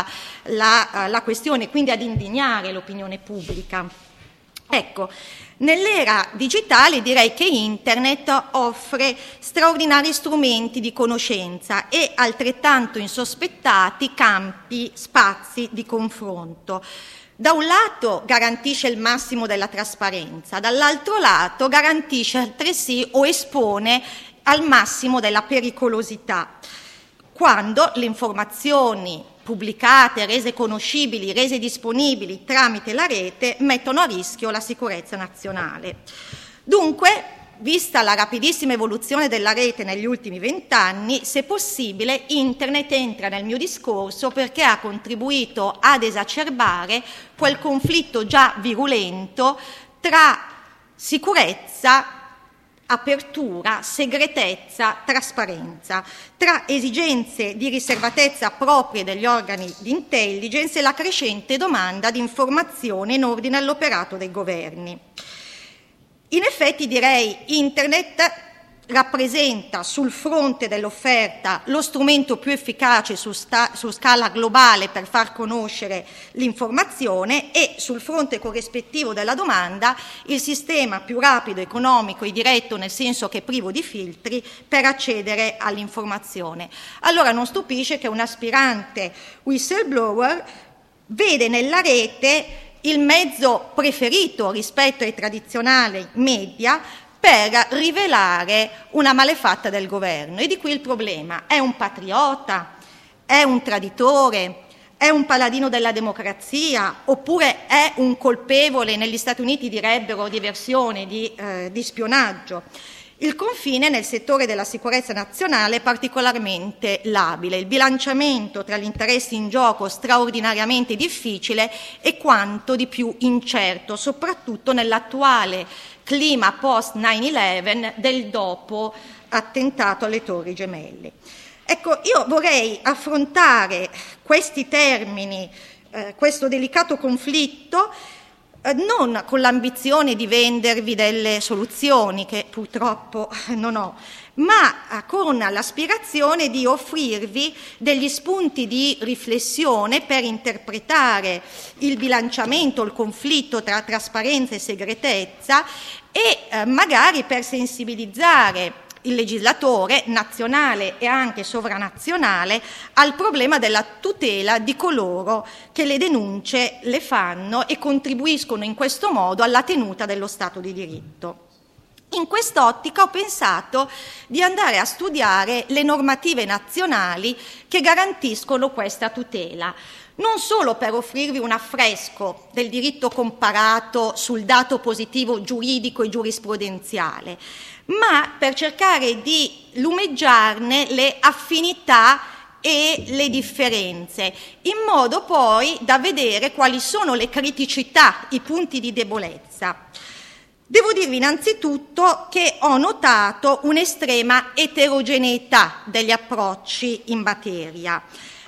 la questione, quindi ad indignare l'opinione pubblica. Ecco, nell'era digitale direi che Internet offre straordinari strumenti di conoscenza e altrettanto insospettati campi, spazi di confronto. Da un lato garantisce il massimo della trasparenza, dall'altro lato garantisce altresì o espone al massimo della pericolosità, quando le informazioni pubblicate, rese conoscibili, rese disponibili tramite la rete mettono a rischio la sicurezza nazionale. Dunque, vista la rapidissima evoluzione della rete negli ultimi 20 anni, se possibile Internet entra nel mio discorso perché ha contribuito ad esacerbare quel conflitto già virulento tra sicurezza, apertura, segretezza, trasparenza, tra esigenze di riservatezza proprie degli organi di intelligence e la crescente domanda di informazione in ordine all'operato dei governi. In effetti direi Internet rappresenta sul fronte dell'offerta lo strumento più efficace su scala globale per far conoscere l'informazione e sul fronte corrispettivo della domanda il sistema più rapido, economico e diretto, nel senso che privo di filtri, per accedere all'informazione. Allora non stupisce che un aspirante whistleblower vede nella rete il mezzo preferito rispetto ai tradizionali media per rivelare una malefatta del governo. E di qui il problema: è un patriota, è un traditore, è un paladino della democrazia, oppure è un colpevole, negli Stati Uniti direbbero, di eversione, di spionaggio. Il confine nel settore della sicurezza nazionale è particolarmente labile, il bilanciamento tra gli interessi in gioco straordinariamente difficile e quanto di più incerto, soprattutto nell'attuale clima post 9/11 del dopo attentato alle Torri Gemelle. Ecco, io vorrei affrontare questi termini, questo delicato conflitto, non con l'ambizione di vendervi delle soluzioni, che purtroppo non ho, ma con l'aspirazione di offrirvi degli spunti di riflessione per interpretare il bilanciamento, il conflitto tra trasparenza e segretezza e magari per sensibilizzare il legislatore nazionale e anche sovranazionale al problema della tutela di coloro che le denunce le fanno e contribuiscono in questo modo alla tenuta dello Stato di diritto. In quest'ottica ho pensato di andare a studiare le normative nazionali che garantiscono questa tutela, non solo per offrirvi un affresco del diritto comparato sul dato positivo giuridico e giurisprudenziale, ma per cercare di lumeggiarne le affinità e le differenze, in modo poi da vedere quali sono le criticità, i punti di debolezza. Devo dirvi innanzitutto che ho notato un'estrema eterogeneità degli approcci in materia.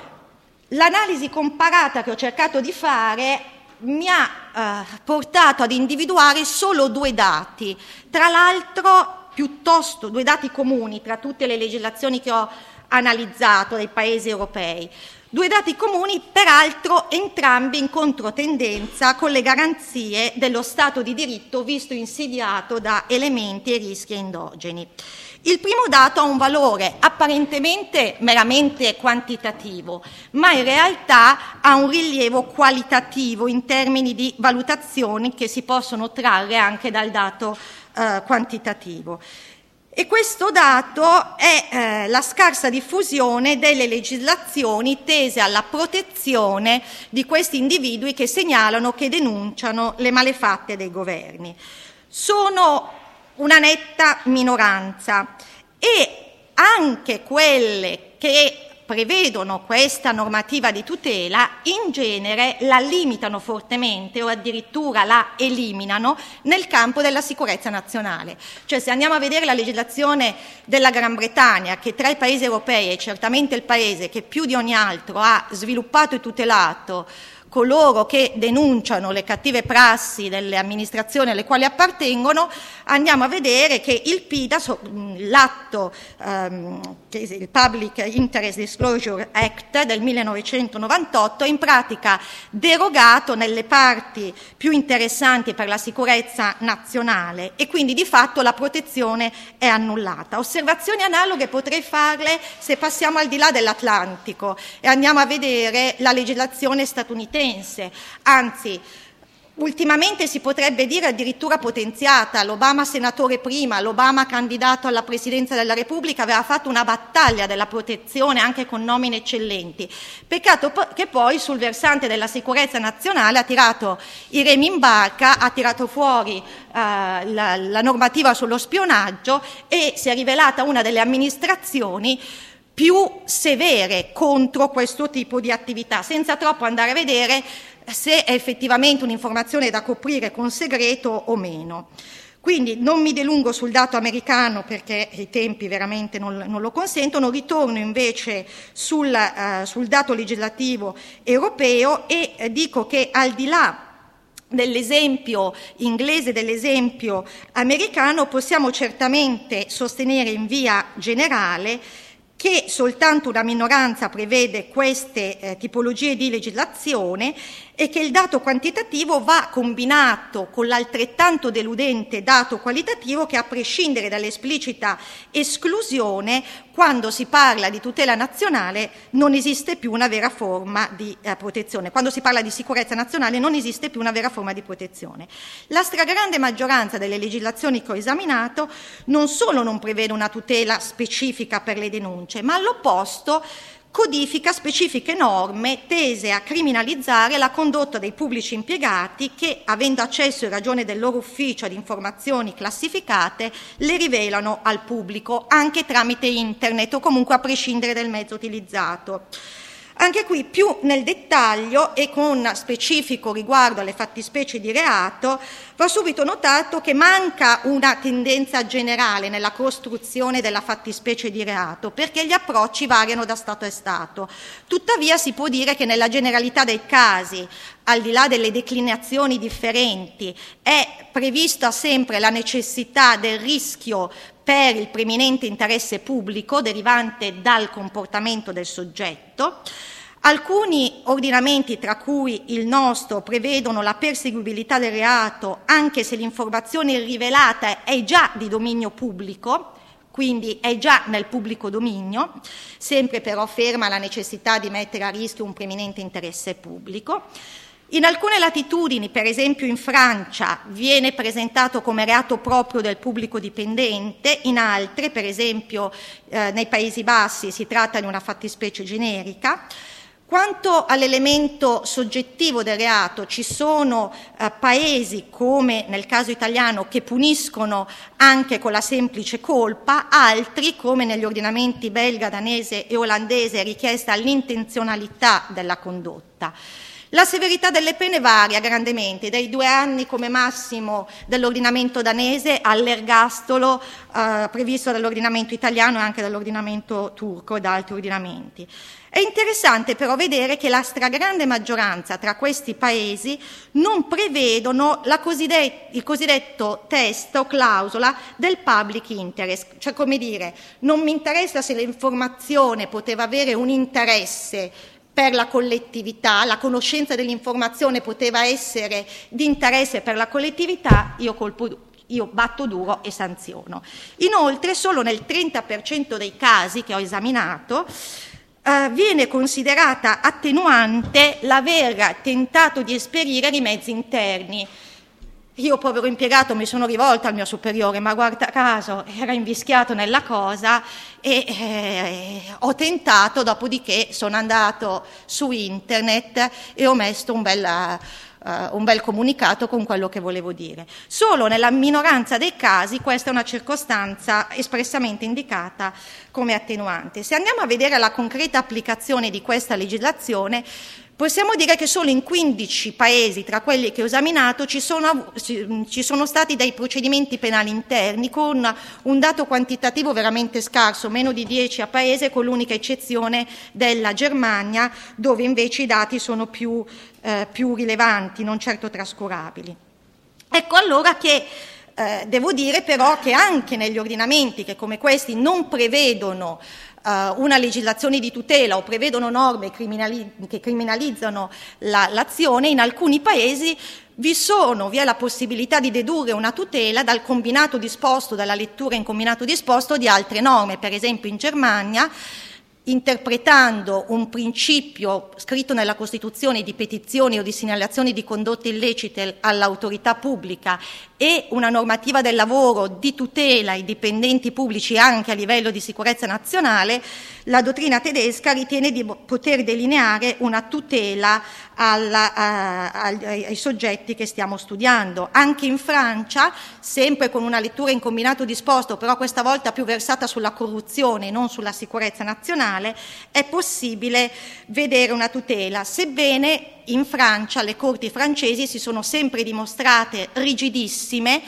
L'analisi comparata che ho cercato di fare mi ha portato ad individuare solo 2 dati, tra l'altro piuttosto 2 dati comuni tra tutte le legislazioni che ho analizzato dai paesi europei. Due dati comuni, peraltro entrambi in controtendenza con le garanzie dello Stato di diritto visto insidiato da elementi e rischi endogeni. Il primo dato ha un valore apparentemente meramente quantitativo, ma in realtà ha un rilievo qualitativo in termini di valutazioni che si possono trarre anche dal dato quantitativo. E questo dato è la scarsa diffusione delle legislazioni tese alla protezione di questi individui che segnalano, che denunciano le malefatte dei governi. Sono una netta minoranza e anche quelle che prevedono questa normativa di tutela in genere la limitano fortemente o addirittura la eliminano nel campo della sicurezza nazionale. Cioè, se andiamo a vedere la legislazione della Gran Bretagna, che tra i paesi europei è certamente il paese che più di ogni altro ha sviluppato e tutelato coloro che denunciano le cattive prassi delle amministrazioni alle quali appartengono, andiamo a vedere che il PIDA, l'atto, il Public Interest Disclosure Act del 1998, è in pratica derogato nelle parti più interessanti per la sicurezza nazionale e quindi di fatto la protezione è annullata. Osservazioni analoghe potrei farle se passiamo al di là dell'Atlantico e andiamo a vedere la legislazione statunitense. Anzi, ultimamente si potrebbe dire addirittura potenziata. L'Obama senatore prima, l'Obama candidato alla presidenza della Repubblica aveva fatto una battaglia della protezione anche con nomine eccellenti. Peccato che poi sul versante della sicurezza nazionale ha tirato i remi in barca, ha tirato fuori la normativa sullo spionaggio e si è rivelata una delle amministrazioni più severe contro questo tipo di attività, senza troppo andare a vedere se è effettivamente un'informazione da coprire con segreto o meno. Quindi non mi dilungo sul dato americano perché i tempi veramente non lo consentono, ritorno invece sul dato legislativo europeo e dico che al di là dell'esempio inglese, dell'esempio americano, possiamo certamente sostenere in via generale che soltanto una minoranza prevede queste tipologie di legislazione e che il dato quantitativo va combinato con l'altrettanto deludente dato qualitativo che, a prescindere dall'esplicita esclusione, quando si parla di tutela nazionale non esiste più una vera forma di protezione. Quando si parla di sicurezza nazionale non esiste più una vera forma di protezione. La stragrande maggioranza delle legislazioni che ho esaminato non solo non prevede una tutela specifica per le denunce, ma all'opposto codifica specifiche norme tese a criminalizzare la condotta dei pubblici impiegati che, avendo accesso in ragione del loro ufficio ad informazioni classificate, le rivelano al pubblico anche tramite internet o comunque a prescindere del mezzo utilizzato. Anche qui, più nel dettaglio e con specifico riguardo alle fattispecie di reato, va subito notato che manca una tendenza generale nella costruzione della fattispecie di reato, perché gli approcci variano da Stato a Stato. Tuttavia si può dire che nella generalità dei casi, al di là delle declinazioni differenti, è prevista sempre la necessità del rischio per il preminente interesse pubblico derivante dal comportamento del soggetto. Alcuni ordinamenti, tra cui il nostro, prevedono la perseguibilità del reato anche se l'informazione rivelata è già di dominio pubblico, quindi è già nel pubblico dominio, sempre però ferma la necessità di mettere a rischio un preminente interesse pubblico. In alcune latitudini, per esempio in Francia, viene presentato come reato proprio del pubblico dipendente, in altre, per esempio nei Paesi Bassi, si tratta di una fattispecie generica. Quanto all'elemento soggettivo del reato, ci sono paesi, come nel caso italiano, che puniscono anche con la semplice colpa, altri, come negli ordinamenti belga, danese e olandese, è richiesta l'intenzionalità della condotta. La severità delle pene varia grandemente, dai 2 anni come massimo dell'ordinamento danese all'ergastolo previsto dall'ordinamento italiano e anche dall'ordinamento turco e da altri ordinamenti. È interessante però vedere che la stragrande maggioranza tra questi paesi non prevedono il cosiddetto test o clausola del public interest, cioè come dire, non mi interessa se l'informazione poteva avere un interesse per la collettività, la conoscenza dell'informazione poteva essere di interesse per la collettività, io batto duro e sanziono. Inoltre, solo nel 30% dei casi che ho esaminato viene considerata attenuante l'aver tentato di esperire rimezzi interni. Io, povero impiegato, mi sono rivolta al mio superiore, ma guarda caso era invischiato nella cosa e ho tentato, dopodiché sono andato su internet e ho messo un bel comunicato con quello che volevo dire. Solo nella minoranza dei casi questa è una circostanza espressamente indicata come attenuante. Se andiamo a vedere la concreta applicazione di questa legislazione, possiamo dire che solo in 15 paesi, tra quelli che ho esaminato, ci sono stati dei procedimenti penali interni con un dato quantitativo veramente scarso, meno di 10 a paese, con l'unica eccezione della Germania, dove invece i dati sono più rilevanti, non certo trascurabili. Ecco allora che devo dire però che anche negli ordinamenti che come questi non prevedono una legislazione di tutela o prevedono norme che criminalizzano l'azione, in alcuni paesi vi è la possibilità di dedurre una tutela dal combinato disposto, dalla lettura in combinato disposto di altre norme. Per esempio in Germania, interpretando un principio scritto nella Costituzione di petizioni o di segnalazioni di condotte illecite all'autorità pubblica e una normativa del lavoro di tutela ai dipendenti pubblici anche a livello di sicurezza nazionale, la dottrina tedesca ritiene di poter delineare una tutela ai soggetti che stiamo studiando. Anche in Francia, sempre con una lettura in combinato disposto, però questa volta più versata sulla corruzione e non sulla sicurezza nazionale, è possibile vedere una tutela, sebbene in Francia le corti francesi si sono sempre dimostrate rigidissime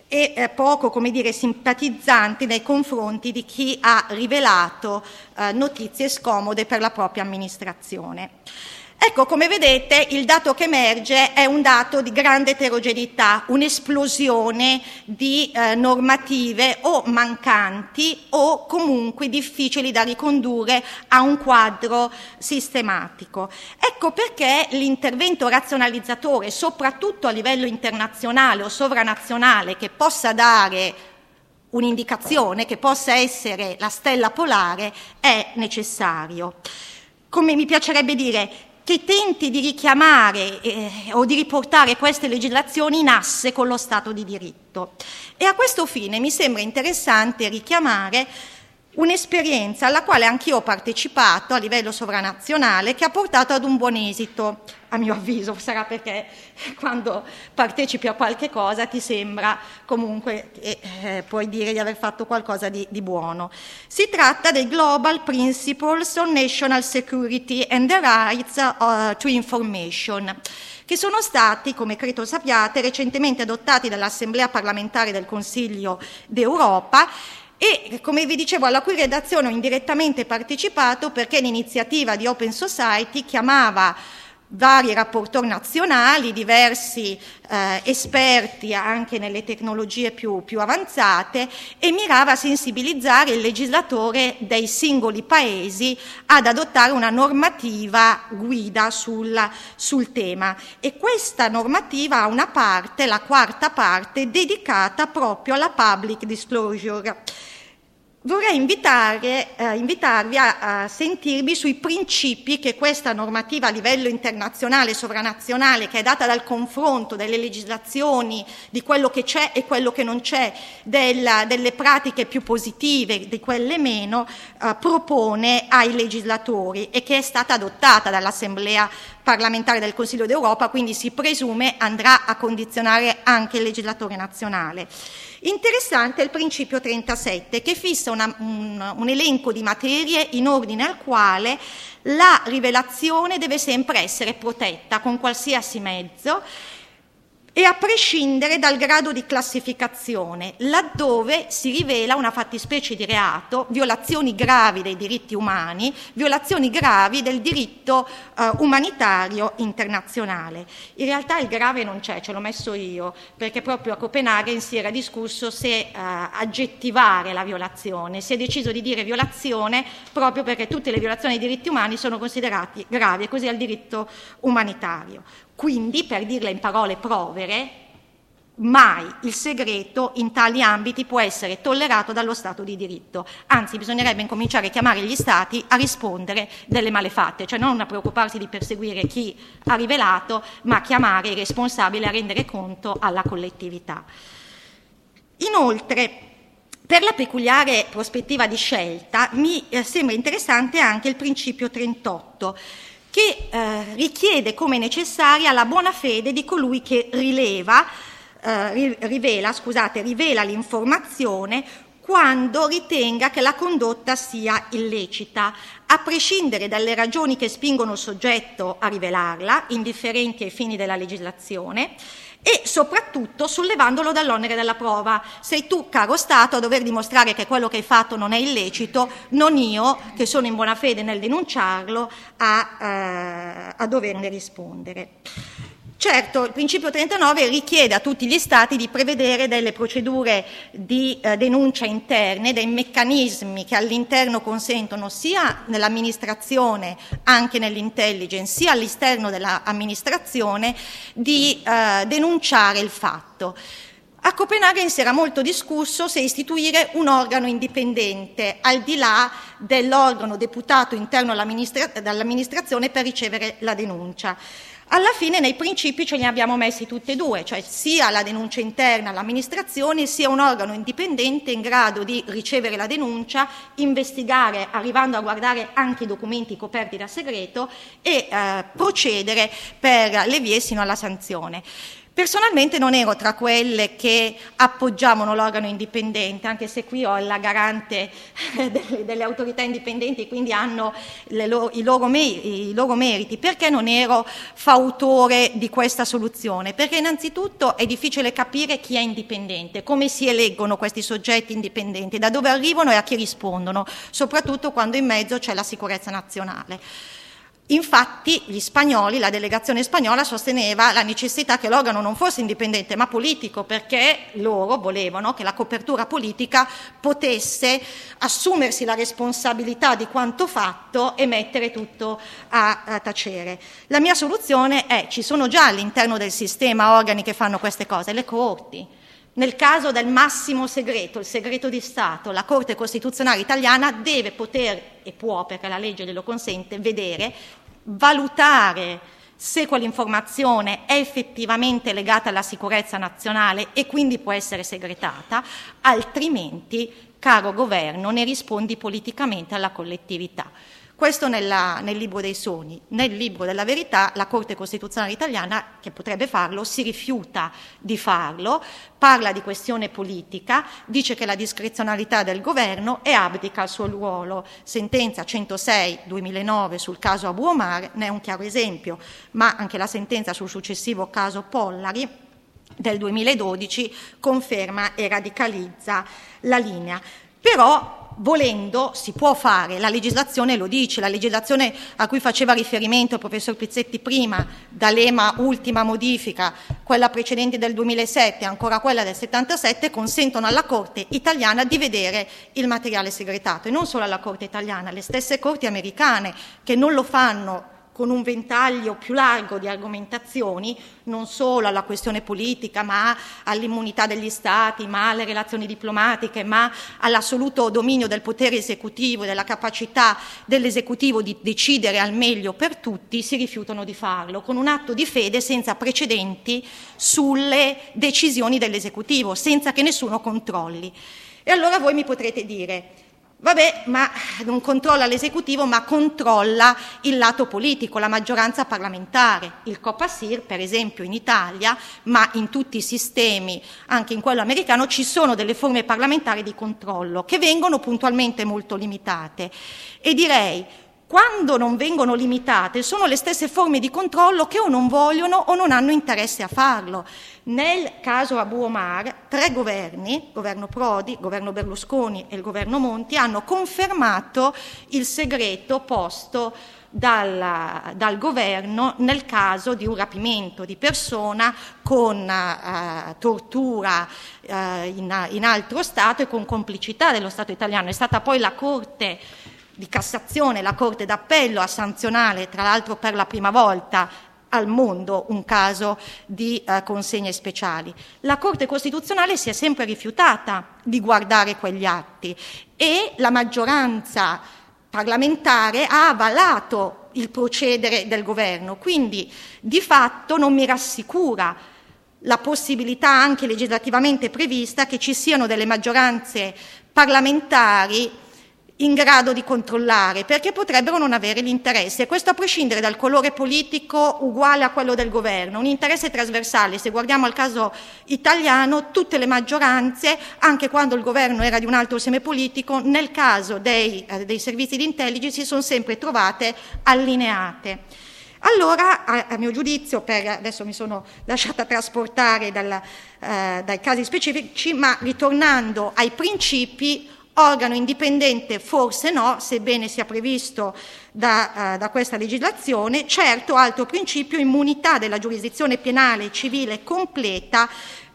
e poco, simpatizzanti nei confronti di chi ha rivelato notizie scomode per la propria amministrazione. Ecco, come vedete, il dato che emerge è un dato di grande eterogeneità, un'esplosione di normative o mancanti o comunque difficili da ricondurre a un quadro sistematico. Ecco perché l'intervento razionalizzatore, soprattutto a livello internazionale o sovranazionale, che possa dare un'indicazione, che possa essere la stella polare, è necessario. Come mi piacerebbe dire, che tenti di richiamare o di riportare queste legislazioni in asse con lo Stato di diritto. E a questo fine mi sembra interessante richiamare un'esperienza alla quale anch'io ho partecipato a livello sovranazionale, che ha portato ad un buon esito, a mio avviso. Sarà perché quando partecipi a qualche cosa ti sembra comunque puoi dire di aver fatto qualcosa di buono. Si tratta dei Global Principles on National Security and the Rights to Information, che sono stati, come credo sappiate, recentemente adottati dall'Assemblea parlamentare del Consiglio d'Europa e, come vi dicevo, alla cui redazione ho indirettamente partecipato perché l'iniziativa di Open Society chiamava vari rapportori nazionali, diversi esperti anche nelle tecnologie più avanzate e mirava a sensibilizzare il legislatore dei singoli paesi ad adottare una normativa guida sul tema. E questa normativa ha una parte, la quarta parte, dedicata proprio alla public disclosure. Vorrei invitarvi a sentirvi sui principi che questa normativa a livello internazionale, sovranazionale, che è data dal confronto delle legislazioni, di quello che c'è e quello che non c'è, delle pratiche più positive, di quelle meno, propone ai legislatori e che è stata adottata dall'Assemblea parlamentare del Consiglio d'Europa, quindi si presume andrà a condizionare anche il legislatore nazionale. Interessante è il principio 37, che fissa un elenco di materie in ordine al quale la rivelazione deve sempre essere protetta con qualsiasi mezzo e a prescindere dal grado di classificazione, laddove si rivela una fattispecie di reato, violazioni gravi dei diritti umani, violazioni gravi del diritto umanitario internazionale. In realtà il grave non c'è, ce l'ho messo io, perché proprio a Copenaghen si era discusso se aggettivare la violazione. Si è deciso di dire violazione proprio perché tutte le violazioni dei diritti umani sono considerate gravi, e così al diritto umanitario. Quindi, per dirla in parole povere, mai il segreto in tali ambiti può essere tollerato dallo Stato di diritto. Anzi, bisognerebbe incominciare a chiamare gli Stati a rispondere delle malefatte, cioè non a preoccuparsi di perseguire chi ha rivelato, ma a chiamare i responsabili a rendere conto alla collettività. Inoltre, per la peculiare prospettiva di scelta, mi sembra interessante anche il principio 38, che richiede come necessaria la buona fede di colui che rivela l'informazione quando ritenga che la condotta sia illecita, a prescindere dalle ragioni che spingono il soggetto a rivelarla, indifferenti ai fini della legislazione, e soprattutto sollevandolo dall'onere della prova. Sei tu, caro Stato, a dover dimostrare che quello che hai fatto non è illecito, non io, che sono in buona fede nel denunciarlo, a doverne rispondere. Certo, il principio 39 richiede a tutti gli Stati di prevedere delle procedure di denuncia interne, dei meccanismi che all'interno consentono sia nell'amministrazione, anche nell'intelligence, sia all'esterno dell'amministrazione di denunciare il fatto. A Copenaghen si era molto discusso se istituire un organo indipendente, al di là dell'organo deputato interno all'amministrazione per ricevere la denuncia. Alla fine nei principi ce li abbiamo messi tutti e due, cioè sia la denuncia interna all'amministrazione sia un organo indipendente in grado di ricevere la denuncia, investigare, arrivando a guardare anche i documenti coperti da segreto e procedere per le vie sino alla sanzione. Personalmente non ero tra quelle che appoggiavano l'organo indipendente, anche se qui ho la garante delle autorità indipendenti, quindi hanno i loro meriti. Perché non ero fautore di questa soluzione? Perché innanzitutto è difficile capire chi è indipendente, come si eleggono questi soggetti indipendenti, da dove arrivano e a chi rispondono, soprattutto quando in mezzo c'è la sicurezza nazionale. Infatti gli spagnoli, la delegazione spagnola sosteneva la necessità che l'organo non fosse indipendente ma politico, perché loro volevano che la copertura politica potesse assumersi la responsabilità di quanto fatto e mettere tutto a tacere. La mia soluzione è: ci sono già all'interno del sistema organi che fanno queste cose, le coorti. Nel caso del massimo segreto, il segreto di Stato, la Corte Costituzionale italiana deve poter, e può perché la legge glielo consente, vedere, valutare se quell'informazione è effettivamente legata alla sicurezza nazionale e quindi può essere segretata, altrimenti, caro governo, ne rispondi politicamente alla collettività. Questo nel libro dei sogni. Nel libro della verità la Corte Costituzionale italiana, che potrebbe farlo, si rifiuta di farlo, parla di questione politica, dice che la discrezionalità del governo e abdica al suo ruolo. Sentenza 106/2009 sul caso Abu Omar ne è un chiaro esempio, ma anche la sentenza sul successivo caso Pollari del 2012 conferma e radicalizza la linea. Però, volendo, si può fare, la legislazione lo dice, la legislazione a cui faceva riferimento il professor Pizzetti prima, D'Alema ultima modifica, quella precedente del 2007 e ancora quella del 77, consentono alla Corte italiana di vedere il materiale segretato, e non solo alla Corte italiana, le stesse Corti americane che non lo fanno con un ventaglio più largo di argomentazioni, non solo alla questione politica, ma all'immunità degli Stati, ma alle relazioni diplomatiche, ma all'assoluto dominio del potere esecutivo e della capacità dell'esecutivo di decidere al meglio per tutti, si rifiutano di farlo, con un atto di fede senza precedenti sulle decisioni dell'esecutivo, senza che nessuno controlli. E allora voi mi potrete dire: vabbè, ma non controlla l'esecutivo, ma controlla il lato politico, la maggioranza parlamentare. Il Copasir, per esempio, in Italia, ma in tutti i sistemi, anche in quello americano, ci sono delle forme parlamentari di controllo che vengono puntualmente molto limitate. E direi, quando non vengono limitate, sono le stesse forme di controllo che o non vogliono o non hanno interesse a farlo. Nel caso Abu Omar, 3 governi, governo Prodi, governo Berlusconi e il governo Monti, hanno confermato il segreto posto dal governo nel caso di un rapimento di persona con tortura in altro Stato e con complicità dello Stato italiano. È stata poi la Corte di Cassazione, la Corte d'Appello a sanzionare, tra l'altro per la prima volta al mondo, un caso di consegne speciali. La Corte Costituzionale si è sempre rifiutata di guardare quegli atti e la maggioranza parlamentare ha avallato il procedere del governo, quindi di fatto non mi rassicura la possibilità anche legislativamente prevista che ci siano delle maggioranze parlamentari in grado di controllare, perché potrebbero non avere l'interesse, e questo a prescindere dal colore politico uguale a quello del governo, un interesse trasversale. Se guardiamo al caso italiano, tutte le maggioranze, anche quando il governo era di un altro seme politico, nel caso dei servizi di intelligence si sono sempre trovate allineate. Allora, a mio giudizio, adesso mi sono lasciata trasportare dai casi specifici, ma ritornando ai principi, organo indipendente forse no, sebbene sia previsto da questa legislazione. Certo, altro principio, immunità della giurisdizione penale civile completa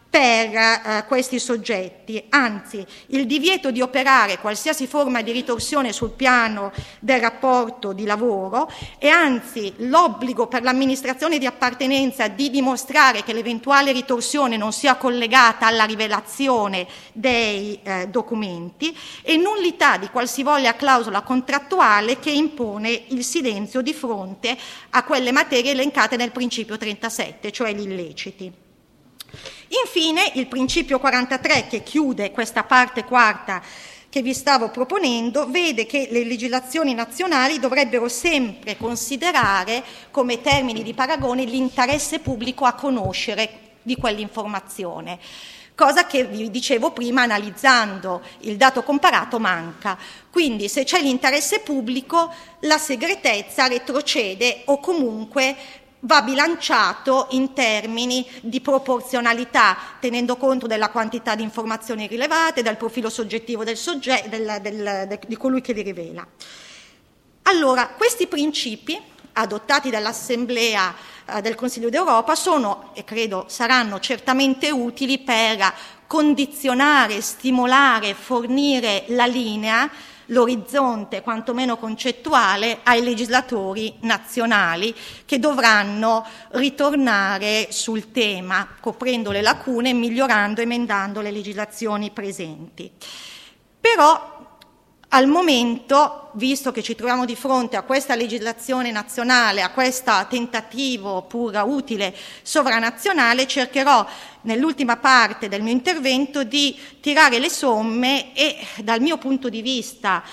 per questi soggetti, anzi il divieto di operare qualsiasi forma di ritorsione sul piano del rapporto di lavoro e anzi l'obbligo per l'amministrazione di appartenenza di dimostrare che l'eventuale ritorsione non sia collegata alla rivelazione dei documenti e nullità di qualsivoglia clausola contrattuale che impone il silenzio di fronte a quelle materie elencate nel principio 37, cioè gli illeciti. Infine, il principio 43, che chiude questa parte quarta che vi stavo proponendo, vede che le legislazioni nazionali dovrebbero sempre considerare come termini di paragone l'interesse pubblico a conoscere di quell'informazione, cosa che vi dicevo prima, analizzando il dato comparato, manca. Quindi se c'è l'interesse pubblico, la segretezza retrocede o comunque va bilanciato in termini di proporzionalità, tenendo conto della quantità di informazioni rilevate, del profilo soggettivo di colui che li rivela. Allora, questi principi, adottati dall'Assemblea del Consiglio d'Europa, sono, e credo saranno certamente utili per condizionare, stimolare, fornire la linea, l'orizzonte quantomeno concettuale ai legislatori nazionali che dovranno ritornare sul tema, coprendo le lacune, migliorando, emendando le legislazioni presenti. Però al momento, visto che ci troviamo di fronte a questa legislazione nazionale, a questo tentativo pur utile sovranazionale, cercherò nell'ultima parte del mio intervento di tirare le somme e, dal mio punto di vista,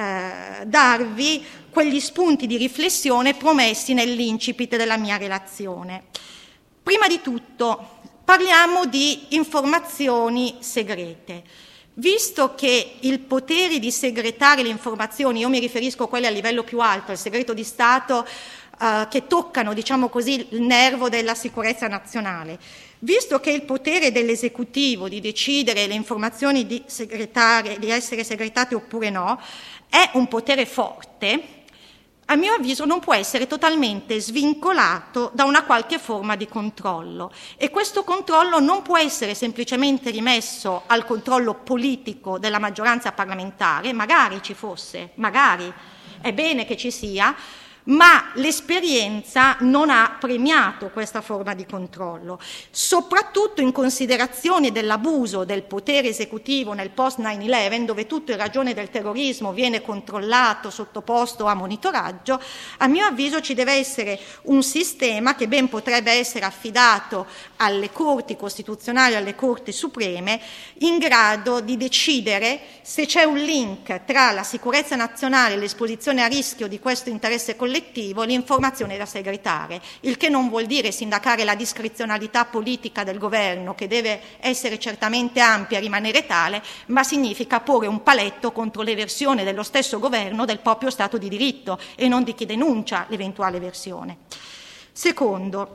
darvi quegli spunti di riflessione promessi nell'incipit della mia relazione. Prima di tutto, parliamo di informazioni segrete. Visto che il potere di segretare le informazioni, io mi riferisco a quelle a livello più alto, il segreto di Stato, che toccano, diciamo così, il nervo della sicurezza nazionale, visto che il potere dell'esecutivo di decidere le informazioni di essere segretate oppure no, è un potere forte, a mio avviso non può essere totalmente svincolato da una qualche forma di controllo, e questo controllo non può essere semplicemente rimesso al controllo politico della maggioranza parlamentare, magari ci fosse, magari è bene che ci sia, ma l'esperienza non ha premiato questa forma di controllo, soprattutto in considerazione dell'abuso del potere esecutivo nel post 9/11, dove tutto in ragione del terrorismo viene controllato, sottoposto a monitoraggio. A mio avviso ci deve essere un sistema che ben potrebbe essere affidato alle corti costituzionali, alle corti supreme, in grado di decidere se c'è un link tra la sicurezza nazionale e l'esposizione a rischio di questo interesse collettivo collettivo l'informazione da segretare, il che non vuol dire sindacare la discrezionalità politica del governo, che deve essere certamente ampia e rimanere tale, ma significa porre un paletto contro l'eversione dello stesso governo del proprio Stato di diritto e non di chi denuncia l'eventuale eversione. Secondo,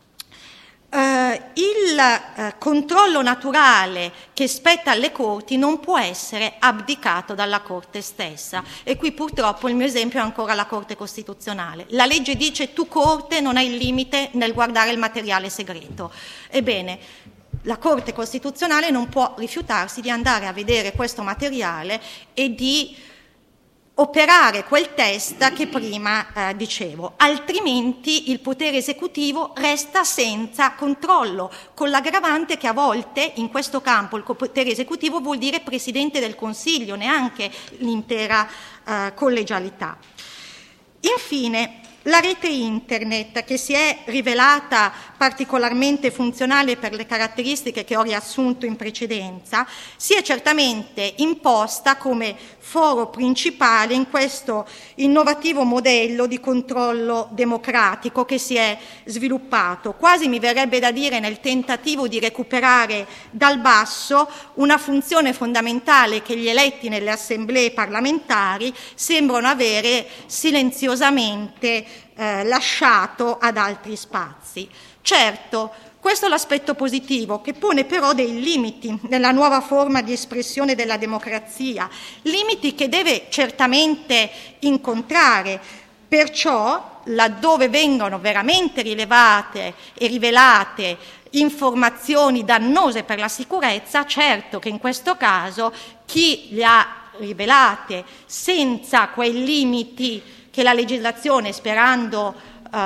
il controllo naturale che spetta alle Corti non può essere abdicato dalla Corte stessa, e qui purtroppo il mio esempio è ancora la Corte Costituzionale. La legge dice: tu Corte non hai il limite nel guardare il materiale segreto. Ebbene, la Corte Costituzionale non può rifiutarsi di andare a vedere questo materiale e di operare quel test che prima dicevo, altrimenti il potere esecutivo resta senza controllo, con l'aggravante che a volte in questo campo il potere esecutivo vuol dire Presidente del Consiglio, neanche l'intera collegialità. Infine, la rete internet, che si è rivelata particolarmente funzionale per le caratteristiche che ho riassunto in precedenza, si è certamente imposta come foro principale in questo innovativo modello di controllo democratico che si è sviluppato, quasi mi verrebbe da dire nel tentativo di recuperare dal basso una funzione fondamentale che gli eletti nelle assemblee parlamentari sembrano avere silenziosamente lasciato ad altri spazi. Certo, questo è l'aspetto positivo, che pone però dei limiti nella nuova forma di espressione della democrazia, limiti che deve certamente incontrare. Perciò, laddove vengono veramente rilevate e rivelate informazioni dannose per la sicurezza, certo che in questo caso chi le ha rivelate senza quei limiti che la legislazione, sperando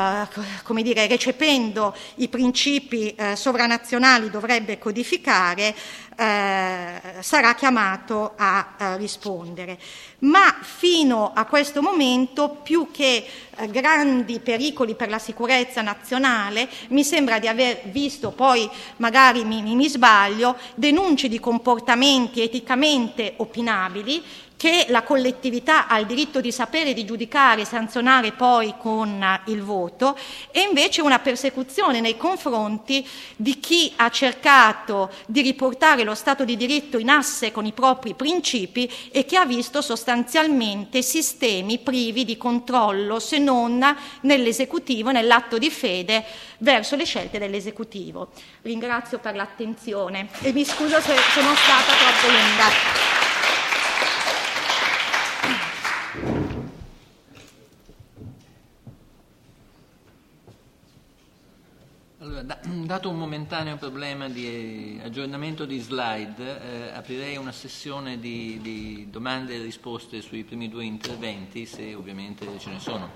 recependo i principi sovranazionali, dovrebbe codificare, sarà chiamato a rispondere. Ma fino a questo momento, più che grandi pericoli per la sicurezza nazionale, mi sembra di aver visto, poi magari mi sbaglio, denunce di comportamenti eticamente opinabili che la collettività ha il diritto di sapere, di giudicare e sanzionare poi con il voto, e invece una persecuzione nei confronti di chi ha cercato di riportare lo Stato di diritto in asse con i propri principi e che ha visto sostanzialmente sistemi privi di controllo, se non nell'esecutivo, nell'atto di fede verso le scelte dell'esecutivo. Ringrazio per l'attenzione e mi scuso se sono stata troppo lunga. Allora, dato un momentaneo problema di aggiornamento di slide, aprirei una sessione di domande e risposte sui primi due interventi, se ovviamente ce ne sono.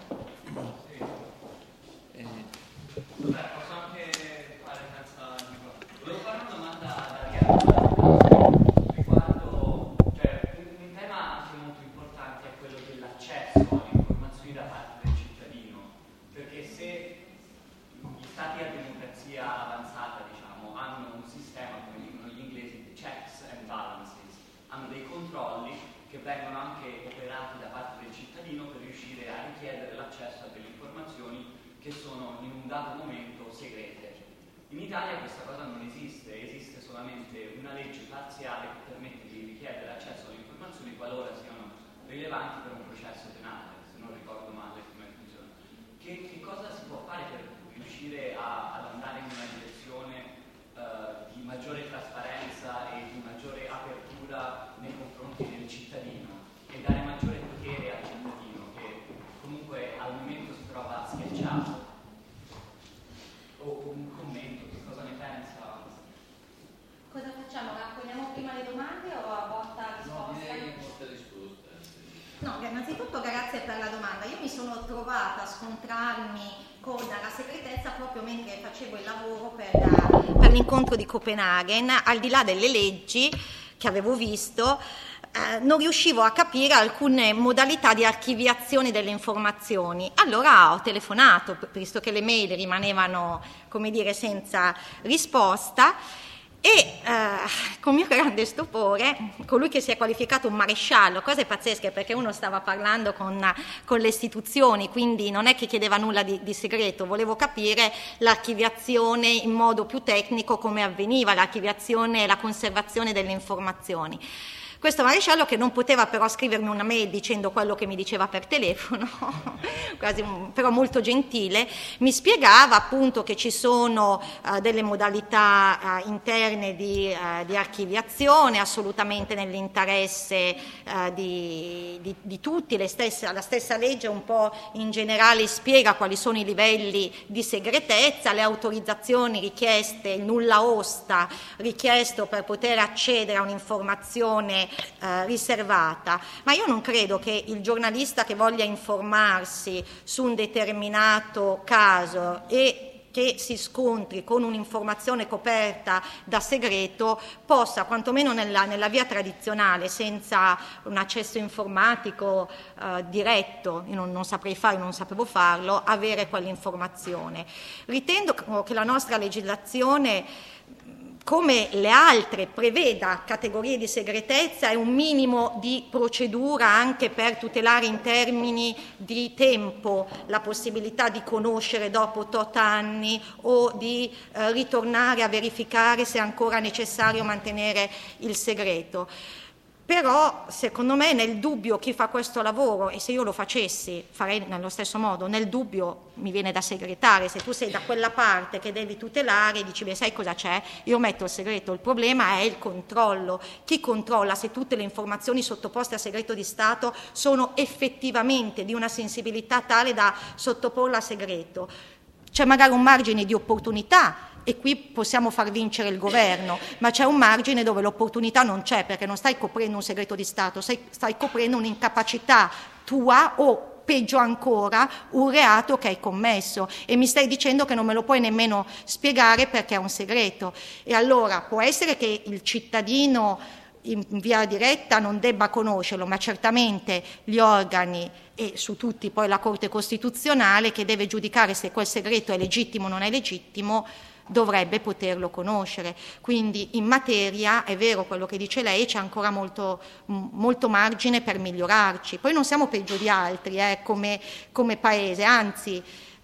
Posso anche fare senza microfono? Volevo fare una domanda ad Arianna riguardo, un tema anche molto importante è quello dell'accesso alle informazioni da parte del cittadino, perché se gli stati a democrazia avanzata, diciamo, hanno un sistema, come dicono gli inglesi, di checks and balances, hanno dei controlli che vengono anche operati da parte del cittadino per riuscire a richiedere l'accesso a delle informazioni che sono in un dato momento segrete. In Italia questa cosa non esiste, esiste solamente una legge parziale che permette di richiedere accesso alle informazioni qualora siano rilevanti per un processo penale, se non ricordo male come funziona. Che cosa si può fare per riuscire ad andare in una direzione di maggiore trasparenza e di maggiore apertura nei confronti del cittadino e dare maggiore potere al cittadino che comunque al momento si trova schiacciato? O un commento, che cosa ne pensa? Cosa facciamo? Raccogliamo prima le domande o a botta risposta? No, direi botta risposta. No, innanzitutto grazie per la domanda. Io mi sono trovata a scontrarmi con la segretezza proprio mentre facevo il lavoro per l'incontro di Copenaghen. Al di là delle leggi che avevo visto, non riuscivo a capire alcune modalità di archiviazione delle informazioni. Allora ho telefonato, visto che le mail rimanevano, come dire, senza risposta, E con mio grande stupore, colui che si è qualificato un maresciallo, cose pazzesche perché uno stava parlando con le istituzioni, quindi non è che chiedeva nulla di segreto, volevo capire l'archiviazione in modo più tecnico, come avveniva l'archiviazione e la conservazione delle informazioni. Questo maresciallo, che non poteva però scrivermi una mail dicendo quello che mi diceva per telefono, però molto gentile, mi spiegava appunto che ci sono delle modalità interne di archiviazione, assolutamente nell'interesse di tutti, la stessa legge un po' in generale spiega quali sono i livelli di segretezza, le autorizzazioni richieste, il nulla osta richiesto per poter accedere a un'informazione riservata, ma io non credo che il giornalista che voglia informarsi su un determinato caso e che si scontri con un'informazione coperta da segreto possa, quantomeno nella via tradizionale, senza un accesso informatico diretto, io non saprei farlo, non sapevo farlo, avere quell'informazione. Ritengo che la nostra legislazione, come le altre, preveda categorie di segretezza e un minimo di procedura anche per tutelare in termini di tempo la possibilità di conoscere dopo tot anni o di ritornare a verificare se è ancora necessario mantenere il segreto. Però, secondo me, nel dubbio chi fa questo lavoro, e se io lo facessi farei nello stesso modo, nel dubbio mi viene da segretare. Se tu sei da quella parte che devi tutelare, dici, beh, sai cosa c'è? Io metto il segreto. Il problema è il controllo. Chi controlla se tutte le informazioni sottoposte a segreto di Stato sono effettivamente di una sensibilità tale da sottoporla a segreto? C'è magari un margine di opportunità, e qui possiamo far vincere il governo, ma c'è un margine dove l'opportunità non c'è, perché non stai coprendo un segreto di Stato, stai coprendo un'incapacità tua o, peggio ancora, un reato che hai commesso, e mi stai dicendo che non me lo puoi nemmeno spiegare perché è un segreto. E allora può essere che il cittadino in via diretta non debba conoscerlo, ma certamente gli organi e su tutti poi la Corte Costituzionale, che deve giudicare se quel segreto è legittimo o non è legittimo, dovrebbe poterlo conoscere. Quindi in materia, è vero quello che dice lei, c'è ancora molto margine per migliorarci. Poi non siamo peggio di altri come Paese, anzi...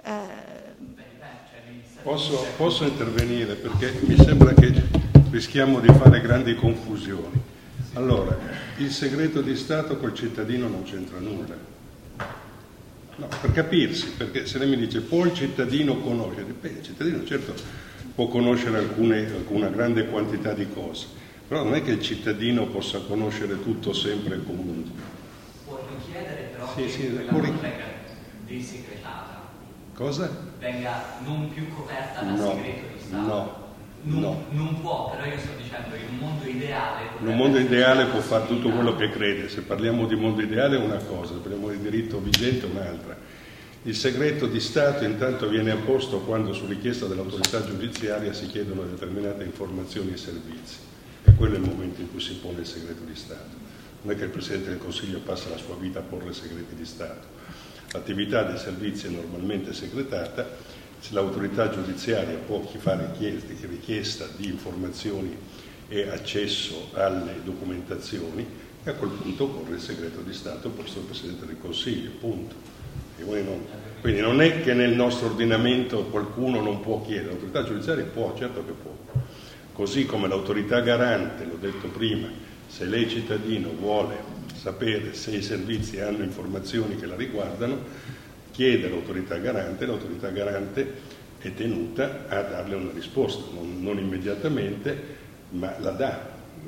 Posso intervenire, perché mi sembra che rischiamo di fare grandi confusioni. Allora, il segreto di Stato col cittadino non c'entra nulla. No, per capirsi, perché se lei mi dice può il cittadino conoscere, beh, il cittadino certo può conoscere alcuna grande quantità di cose, però non è che il cittadino possa conoscere tutto sempre e comunque. Può richiedere però che quella non venga desecretata. Cosa? Venga non più coperta dal segreto di Stato. Non può, però io sto dicendo in un mondo ideale... In un mondo ideale può fare tutto quello che crede. Se parliamo di mondo ideale è una cosa, se parliamo di diritto vigente è un'altra. Il segreto di Stato intanto viene apposto quando su richiesta dell'autorità giudiziaria si chiedono determinate informazioni e servizi, e quello è il momento in cui si pone il segreto di Stato. Non è che il Presidente del Consiglio passa la sua vita a porre segreti di Stato. L'attività dei servizi è normalmente segretata. Se l'autorità giudiziaria può fare richiesta di informazioni e accesso alle documentazioni, e a quel punto corre il segreto di Stato posto dal Presidente del Consiglio, punto. Quindi non è che nel nostro ordinamento qualcuno non può chiedere, l'autorità giudiziaria può, certo che può. Così come l'autorità garante, l'ho detto prima, se lei cittadino vuole sapere se i servizi hanno informazioni che la riguardano, chiede all'autorità garante, l'autorità garante è tenuta a darle una risposta, non immediatamente, ma la dà.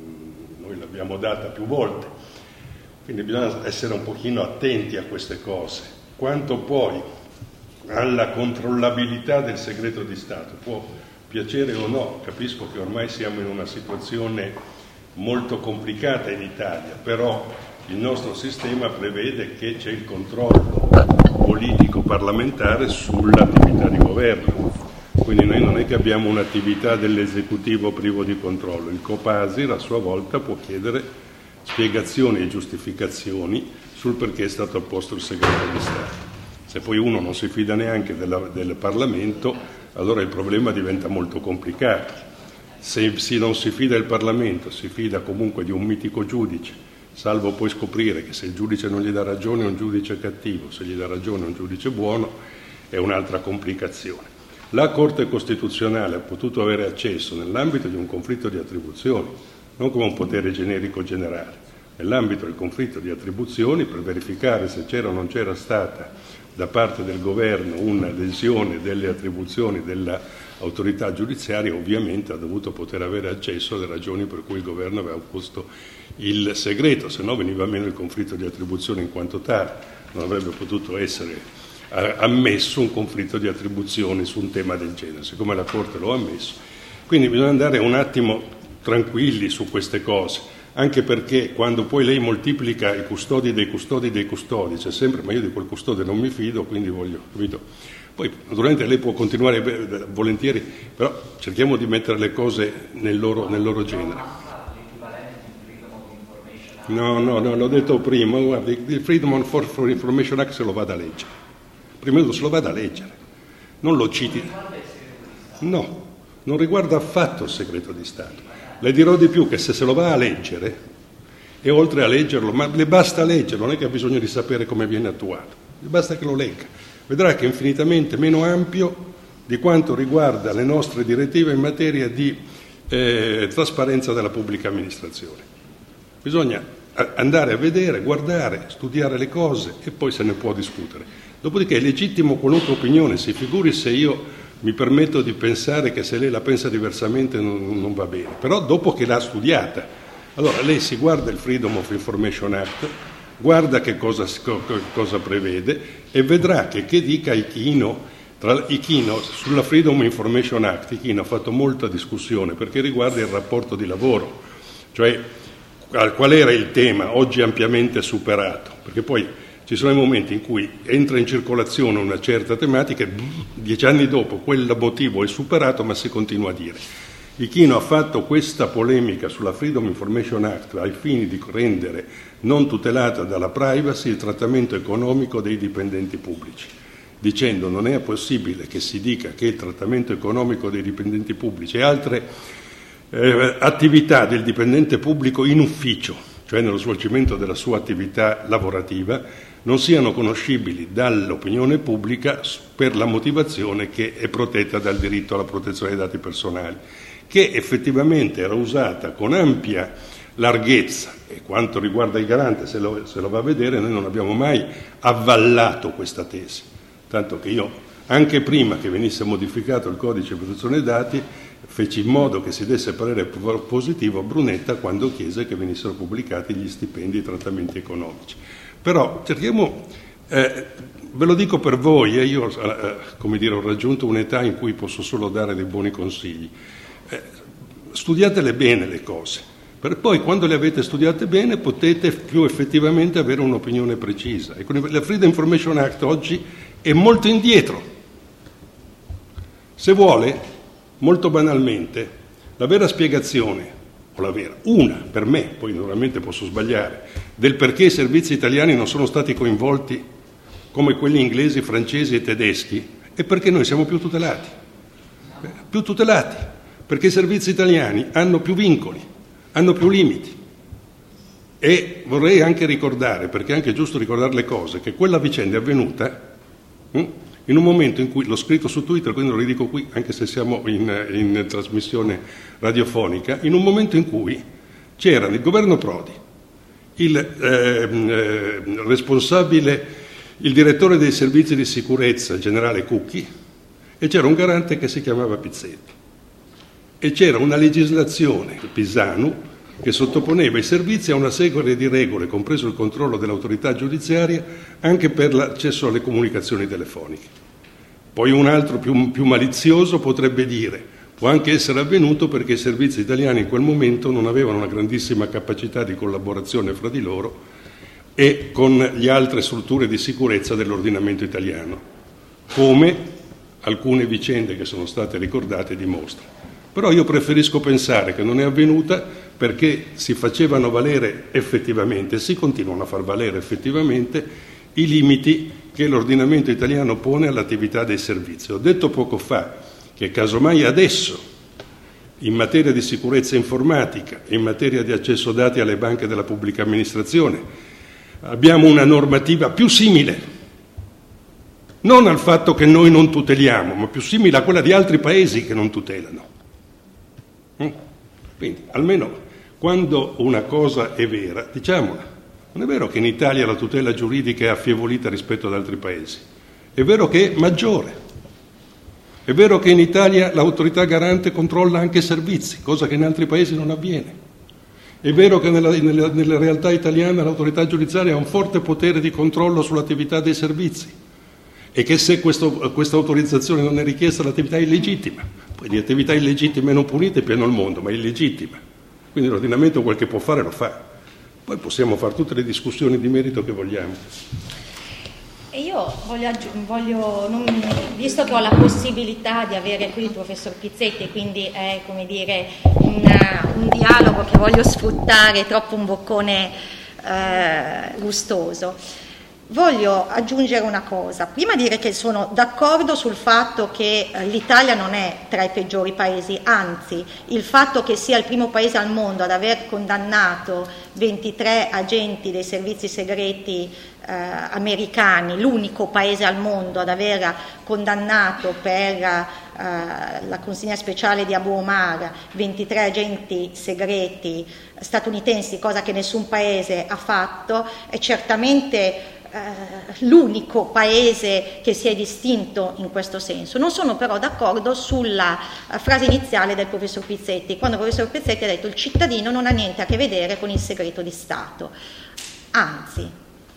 Noi l'abbiamo data più volte, quindi bisogna essere un pochino attenti a queste cose. Quanto poi alla controllabilità del segreto di Stato, può piacere o no, capisco che ormai siamo in una situazione molto complicata in Italia, però il nostro sistema prevede che c'è il controllo politico parlamentare sull'attività di governo, quindi noi non è che abbiamo un'attività dell'esecutivo privo di controllo. Il Copasir a sua volta può chiedere spiegazioni e giustificazioni sul perché è stato apposto il segreto di Stato. Se poi uno non si fida neanche del Parlamento, allora il problema diventa molto complicato. se non si fida il Parlamento, si fida comunque di un mitico giudice, salvo poi scoprire che se il giudice non gli dà ragione è un giudice cattivo, se gli dà ragione è un giudice buono, è un'altra complicazione. La Corte Costituzionale ha potuto avere accesso nell'ambito di un conflitto di attribuzioni, non come un potere generico generale, nell'ambito del conflitto di attribuzioni per verificare se c'era o non c'era stata da parte del governo una lesione delle attribuzioni dell'autorità giudiziaria. Ovviamente ha dovuto poter avere accesso alle ragioni per cui il governo aveva posto il segreto, se no veniva meno il conflitto di attribuzione in quanto tale, non avrebbe potuto essere ammesso un conflitto di attribuzioni su un tema del genere, siccome la Corte lo ha ammesso. Quindi bisogna andare un attimo tranquilli su queste cose, anche perché quando poi lei moltiplica i custodi dei custodi dei custodi, c'è sempre, ma io di quel custode non mi fido, quindi voglio, capito? Poi naturalmente lei può continuare volentieri, però cerchiamo di mettere le cose nel loro genere. No, l'ho detto prima, guardi, il Freedom for Information Act se lo vada a leggere. Prima se lo vada a leggere, non lo citi. No, non riguarda affatto il segreto di Stato. Le dirò di più, che se lo va a leggere, e oltre a leggerlo, ma le basta leggerlo, non è che ha bisogno di sapere come viene attuato, le basta che lo legga. Vedrà che è infinitamente meno ampio di quanto riguarda le nostre direttive in materia di trasparenza della pubblica amministrazione. Bisogna andare a vedere, guardare, studiare le cose e poi se ne può discutere. Dopodiché è legittimo qualunque opinione, si figuri se io mi permetto di pensare che se lei la pensa diversamente non va bene, però dopo che l'ha studiata. Allora lei si guarda il Freedom of Information Act, guarda che cosa prevede e vedrà che dica Ichino sulla Freedom of Information Act. Ichino ha fatto molta discussione perché riguarda il rapporto di lavoro, cioè qual era il tema oggi ampiamente superato, perché poi ci sono i momenti in cui entra in circolazione una certa tematica e 10 anni dopo quel motivo è superato, ma si continua a dire. Ichino ha fatto questa polemica sulla Freedom Information Act ai fini di rendere non tutelata dalla privacy il trattamento economico dei dipendenti pubblici, dicendo non è possibile che si dica che il trattamento economico dei dipendenti pubblici e altre attività del dipendente pubblico in ufficio, cioè nello svolgimento della sua attività lavorativa, non siano conoscibili dall'opinione pubblica per la motivazione che è protetta dal diritto alla protezione dei dati personali, che effettivamente era usata con ampia larghezza, e quanto riguarda il garante, se lo va a vedere, noi non abbiamo mai avvallato questa tesi, tanto che io, anche prima che venisse modificato il codice di protezione dei dati, feci in modo che si desse parere positivo a Brunetta quando chiese che venissero pubblicati gli stipendi e i trattamenti economici. Però cerchiamo, ve lo dico per voi, io come dire, ho raggiunto un'età in cui posso solo dare dei buoni consigli. Studiatele bene le cose, per poi quando le avete studiate bene potete più effettivamente avere un'opinione precisa. E la Freedom Information Act oggi è molto indietro. Se vuole, molto banalmente, la vera spiegazione, o la vera, una per me, poi naturalmente posso sbagliare, del perché i servizi italiani non sono stati coinvolti come quelli inglesi, francesi e tedeschi, è perché noi siamo più tutelati, perché i servizi italiani hanno più vincoli, hanno più limiti. E vorrei anche ricordare, perché è anche giusto ricordare le cose, che quella vicenda è avvenuta in un momento in cui, l'ho scritto su Twitter, quindi lo ridico qui, anche se siamo in trasmissione radiofonica, in un momento in cui c'era il governo Prodi, il responsabile, il direttore dei servizi di sicurezza, il generale Cucchi, e c'era un garante che si chiamava Pizzetti. E c'era una legislazione, Pisanu, che sottoponeva i servizi a una serie di regole, compreso il controllo dell'autorità giudiziaria, anche per l'accesso alle comunicazioni telefoniche. Poi un altro più malizioso potrebbe dire, può anche essere avvenuto perché i servizi italiani in quel momento non avevano una grandissima capacità di collaborazione fra di loro e con le altre strutture di sicurezza dell'ordinamento italiano, come alcune vicende che sono state ricordate dimostrano. Però io preferisco pensare che non è avvenuta perché si facevano valere effettivamente, si continuano a far valere effettivamente i limiti che l'ordinamento italiano pone all'attività dei servizi. Ho detto poco fa che casomai adesso in materia di sicurezza informatica, in materia di accesso dati alle banche della pubblica amministrazione, abbiamo una normativa più simile, non al fatto che noi non tuteliamo, ma più simile a quella di altri paesi che non tutelano. Quindi, almeno quando una cosa è vera, diciamola. Non è vero che in Italia la tutela giuridica è affievolita rispetto ad altri paesi, è vero che è maggiore. È vero che in Italia l'autorità garante controlla anche i servizi, cosa che in altri paesi non avviene. È vero che nella realtà italiana l'autorità giudiziaria ha un forte potere di controllo sull'attività dei servizi e che se questa autorizzazione non è richiesta l'attività è illegittima. Poi di attività illegittime non punite è pieno il mondo, ma è illegittima. Quindi l'ordinamento quel che può fare lo fa. Poi possiamo fare tutte le discussioni di merito che vogliamo. E io visto che ho la possibilità di avere qui il professor Pizzetti, quindi è come dire un dialogo che voglio sfruttare, troppo un boccone gustoso. Voglio aggiungere una cosa, prima dire che sono d'accordo sul fatto che l'Italia non è tra i peggiori paesi, anzi il fatto che sia il primo paese al mondo ad aver condannato 23 agenti dei servizi segreti americani, l'unico paese al mondo ad aver condannato per la consegna speciale di Abu Omar 23 agenti segreti statunitensi, cosa che nessun paese ha fatto, è certamente l'unico paese che si è distinto in questo senso. Non sono però d'accordo sulla frase iniziale del professor Pizzetti, quando il professor Pizzetti ha detto il cittadino non ha niente a che vedere con il segreto di Stato. Anzi,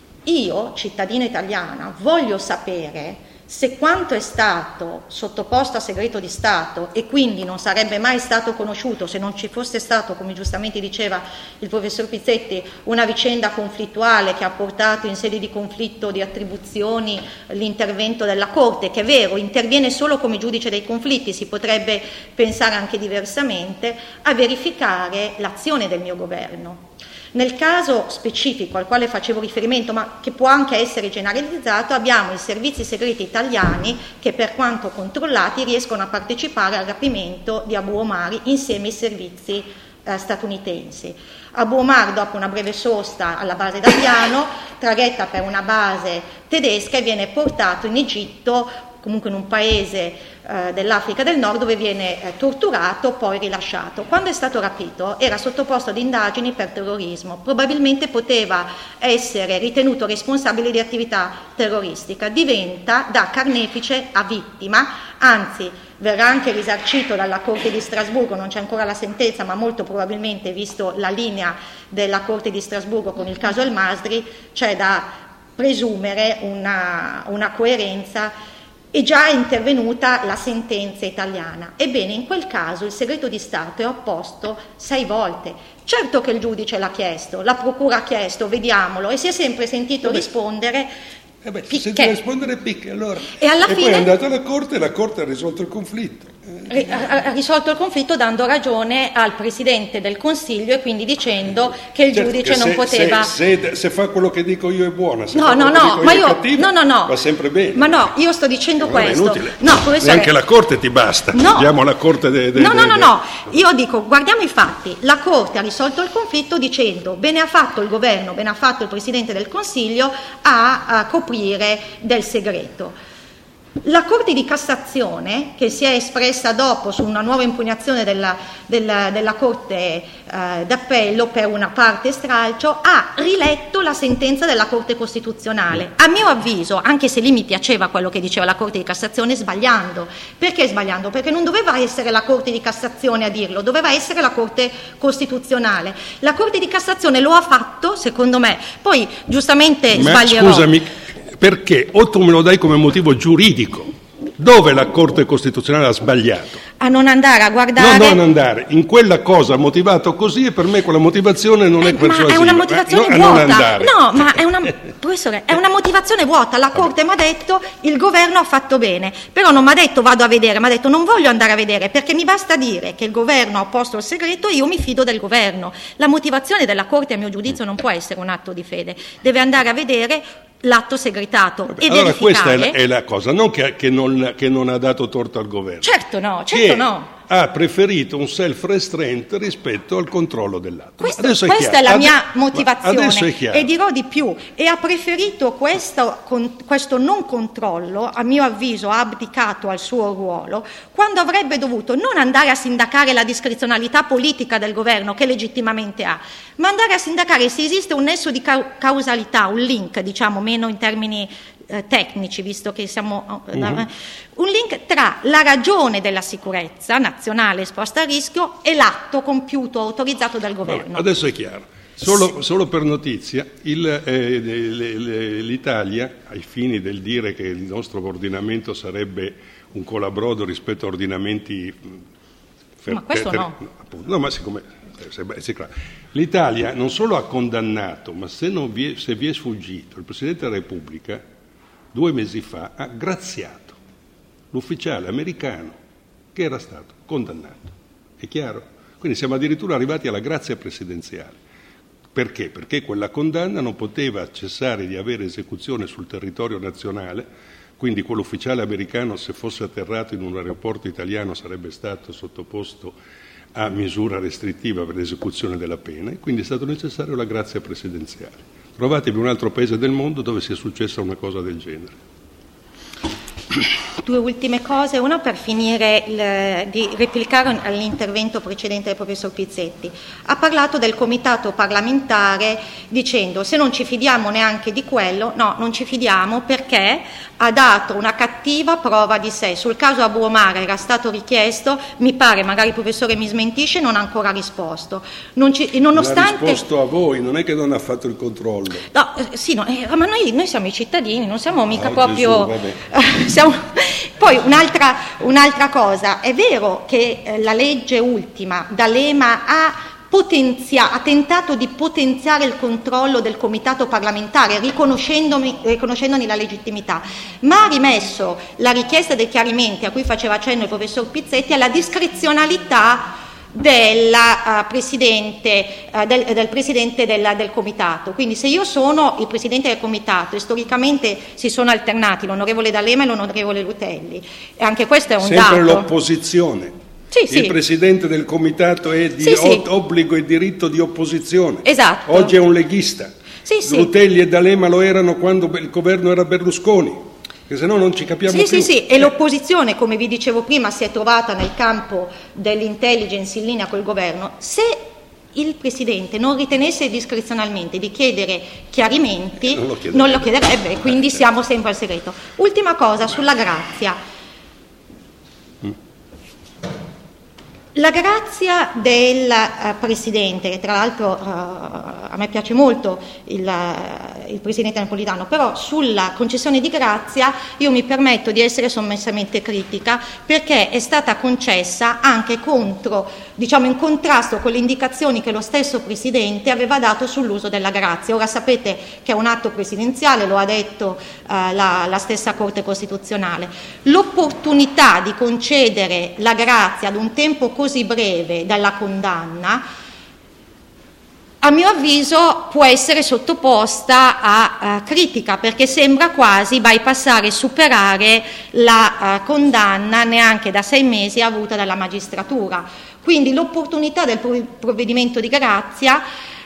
io, cittadina italiana, voglio sapere se quanto è stato sottoposto a segreto di Stato e quindi non sarebbe mai stato conosciuto se non ci fosse stato, come giustamente diceva il professor Pizzetti, una vicenda conflittuale che ha portato in sede di conflitto di attribuzioni l'intervento della Corte, che è vero, interviene solo come giudice dei conflitti, si potrebbe pensare anche diversamente, a verificare l'azione del mio governo. Nel caso specifico al quale facevo riferimento, ma che può anche essere generalizzato, abbiamo i servizi segreti italiani che per quanto controllati riescono a partecipare al rapimento di Abu Omar insieme ai servizi statunitensi. Abu Omar, dopo una breve sosta alla base d'Aviano, traghetta per una base tedesca e viene portato in Egitto, comunque in un paese dell'Africa del Nord, dove viene torturato, poi rilasciato. Quando è stato rapito era sottoposto ad indagini per terrorismo, probabilmente poteva essere ritenuto responsabile di attività terroristica, diventa da carnefice a vittima, anzi verrà anche risarcito dalla Corte di Strasburgo, non c'è ancora la sentenza, ma molto probabilmente, visto la linea della Corte di Strasburgo con il caso El Masri, c'è da presumere una coerenza. È già intervenuta la sentenza italiana. Ebbene, in quel caso il segreto di Stato è opposto 6 volte. Certo che il giudice l'ha chiesto, la procura ha chiesto, vediamolo, e si è sempre sentito rispondere si sente rispondere picche, allora. E alla fine poi è andato alla Corte e la Corte ha risolto il conflitto. Ha risolto il conflitto dando ragione al Presidente del Consiglio e quindi dicendo che il giudice non poteva... Se fa quello che dico io è buona, se no, è cattiva, va sempre bene. Ma no, io sto dicendo questo. È inutile. No, professore, neanche la Corte ti basta. No. Andiamo alla Corte No. Io dico, guardiamo i fatti. La Corte ha risolto il conflitto dicendo bene ha fatto il governo, bene ha fatto il Presidente del Consiglio a coprire del segreto. La Corte di Cassazione, che si è espressa dopo su una nuova impugnazione della Corte d'Appello per una parte stralcio, ha riletto la sentenza della Corte Costituzionale. A mio avviso, anche se lì mi piaceva quello che diceva la Corte di Cassazione, sbagliando. Perché sbagliando? Perché non doveva essere la Corte di Cassazione a dirlo, doveva essere la Corte Costituzionale. La Corte di Cassazione lo ha fatto, secondo me, poi giustamente sbaglierò. Scusami, perché o tu me lo dai come motivo giuridico, dove la Corte Costituzionale ha sbagliato? A non andare a guardare... No, non andare. In quella cosa motivato così e per me quella motivazione non è persuasiva. Ma è una motivazione vuota. No, ma professore, è una motivazione vuota. La Corte mi ha detto il governo ha fatto bene, però non mi ha detto vado a vedere, mi ha detto non voglio andare a vedere perché mi basta dire che il governo ha opposto il segreto e io mi fido del governo. La motivazione della Corte, a mio giudizio, non può essere un atto di fede. Deve andare a vedere l'atto segretato e allora verificare. Questa è la cosa, non che non ha dato torto al governo. Certo no. ha preferito un self-restraint rispetto al controllo dell'atto. Questa è la mia motivazione, adesso è chiaro. E dirò di più, e ha preferito questo non controllo, a mio avviso ha abdicato al suo ruolo, quando avrebbe dovuto non andare a sindacare la discrezionalità politica del governo, che legittimamente ha, ma andare a sindacare se esiste un nesso di causalità, un link, diciamo meno in termini tecnici, visto che siamo un link tra la ragione della sicurezza nazionale esposta a rischio e l'atto compiuto autorizzato dal governo. Adesso è chiaro. Solo per notizia, l'Italia, ai fini del dire che il nostro ordinamento sarebbe un colabrodo rispetto a ordinamenti ma questo no. No, ma siccome l'Italia non solo ha condannato, ma se vi è sfuggito, il Presidente della Repubblica 2 mesi fa ha graziato l'ufficiale americano che era stato condannato. È chiaro? Quindi siamo addirittura arrivati alla grazia presidenziale. Perché? Perché quella condanna non poteva cessare di avere esecuzione sul territorio nazionale, quindi quell'ufficiale americano, se fosse atterrato in un aeroporto italiano, sarebbe stato sottoposto a misura restrittiva per l'esecuzione della pena, e quindi è stato necessario la grazia presidenziale. Trovatevi un altro paese del mondo dove sia successa una cosa del genere. 2 ultime cose, una per finire di replicare all'intervento precedente del professor Pizzetti. Ha parlato del comitato parlamentare dicendo se non ci fidiamo neanche di quello, no, non ci fidiamo perché ha dato una cattiva prova di sé. Sul caso Abu Omar era stato richiesto, mi pare, magari il professore mi smentisce, non ha ancora risposto. Nonostante... Ha risposto a voi, non è che non ha fatto il controllo. No, sì, no, ma noi siamo i cittadini, non siamo mica proprio... Gesù, Poi un'altra cosa, è vero che la legge ultima, D'Alema, ha tentato di potenziare il controllo del comitato parlamentare, riconoscendone la legittimità, ma ha rimesso la richiesta dei chiarimenti a cui faceva cenno il professor Pizzetti alla discrezionalità del presidente del comitato. Quindi se io sono il presidente del comitato, e storicamente si sono alternati l'onorevole D'Alema e l'onorevole Rutelli, e anche questo è un dato. Sempre l'opposizione. Sì. Il presidente del comitato è di obbligo e diritto di opposizione. Esatto. Oggi è un leghista. Sì. Rutelli e D'Alema lo erano quando il governo era Berlusconi, che se no non ci capiamo più. Sì, e l'opposizione, come vi dicevo prima, si è trovata nel campo dell'intelligence in linea col governo. Se il Presidente non ritenesse discrezionalmente di chiedere chiarimenti, non lo chiederebbe, quindi siamo sempre al segreto. Ultima cosa, sulla grazia. La grazia del Presidente, che tra l'altro a me piace molto il Presidente Napolitano, però sulla concessione di grazia io mi permetto di essere sommessamente critica, perché è stata concessa anche in contrasto con le indicazioni che lo stesso Presidente aveva dato sull'uso della grazia. Ora sapete che è un atto presidenziale, lo ha detto la stessa Corte Costituzionale. L'opportunità di concedere la grazia ad un tempo così breve dalla condanna, a mio avviso, può essere sottoposta a critica, perché sembra quasi bypassare e superare la condanna neanche da 6 mesi avuta dalla magistratura. Quindi l'opportunità del provvedimento di grazia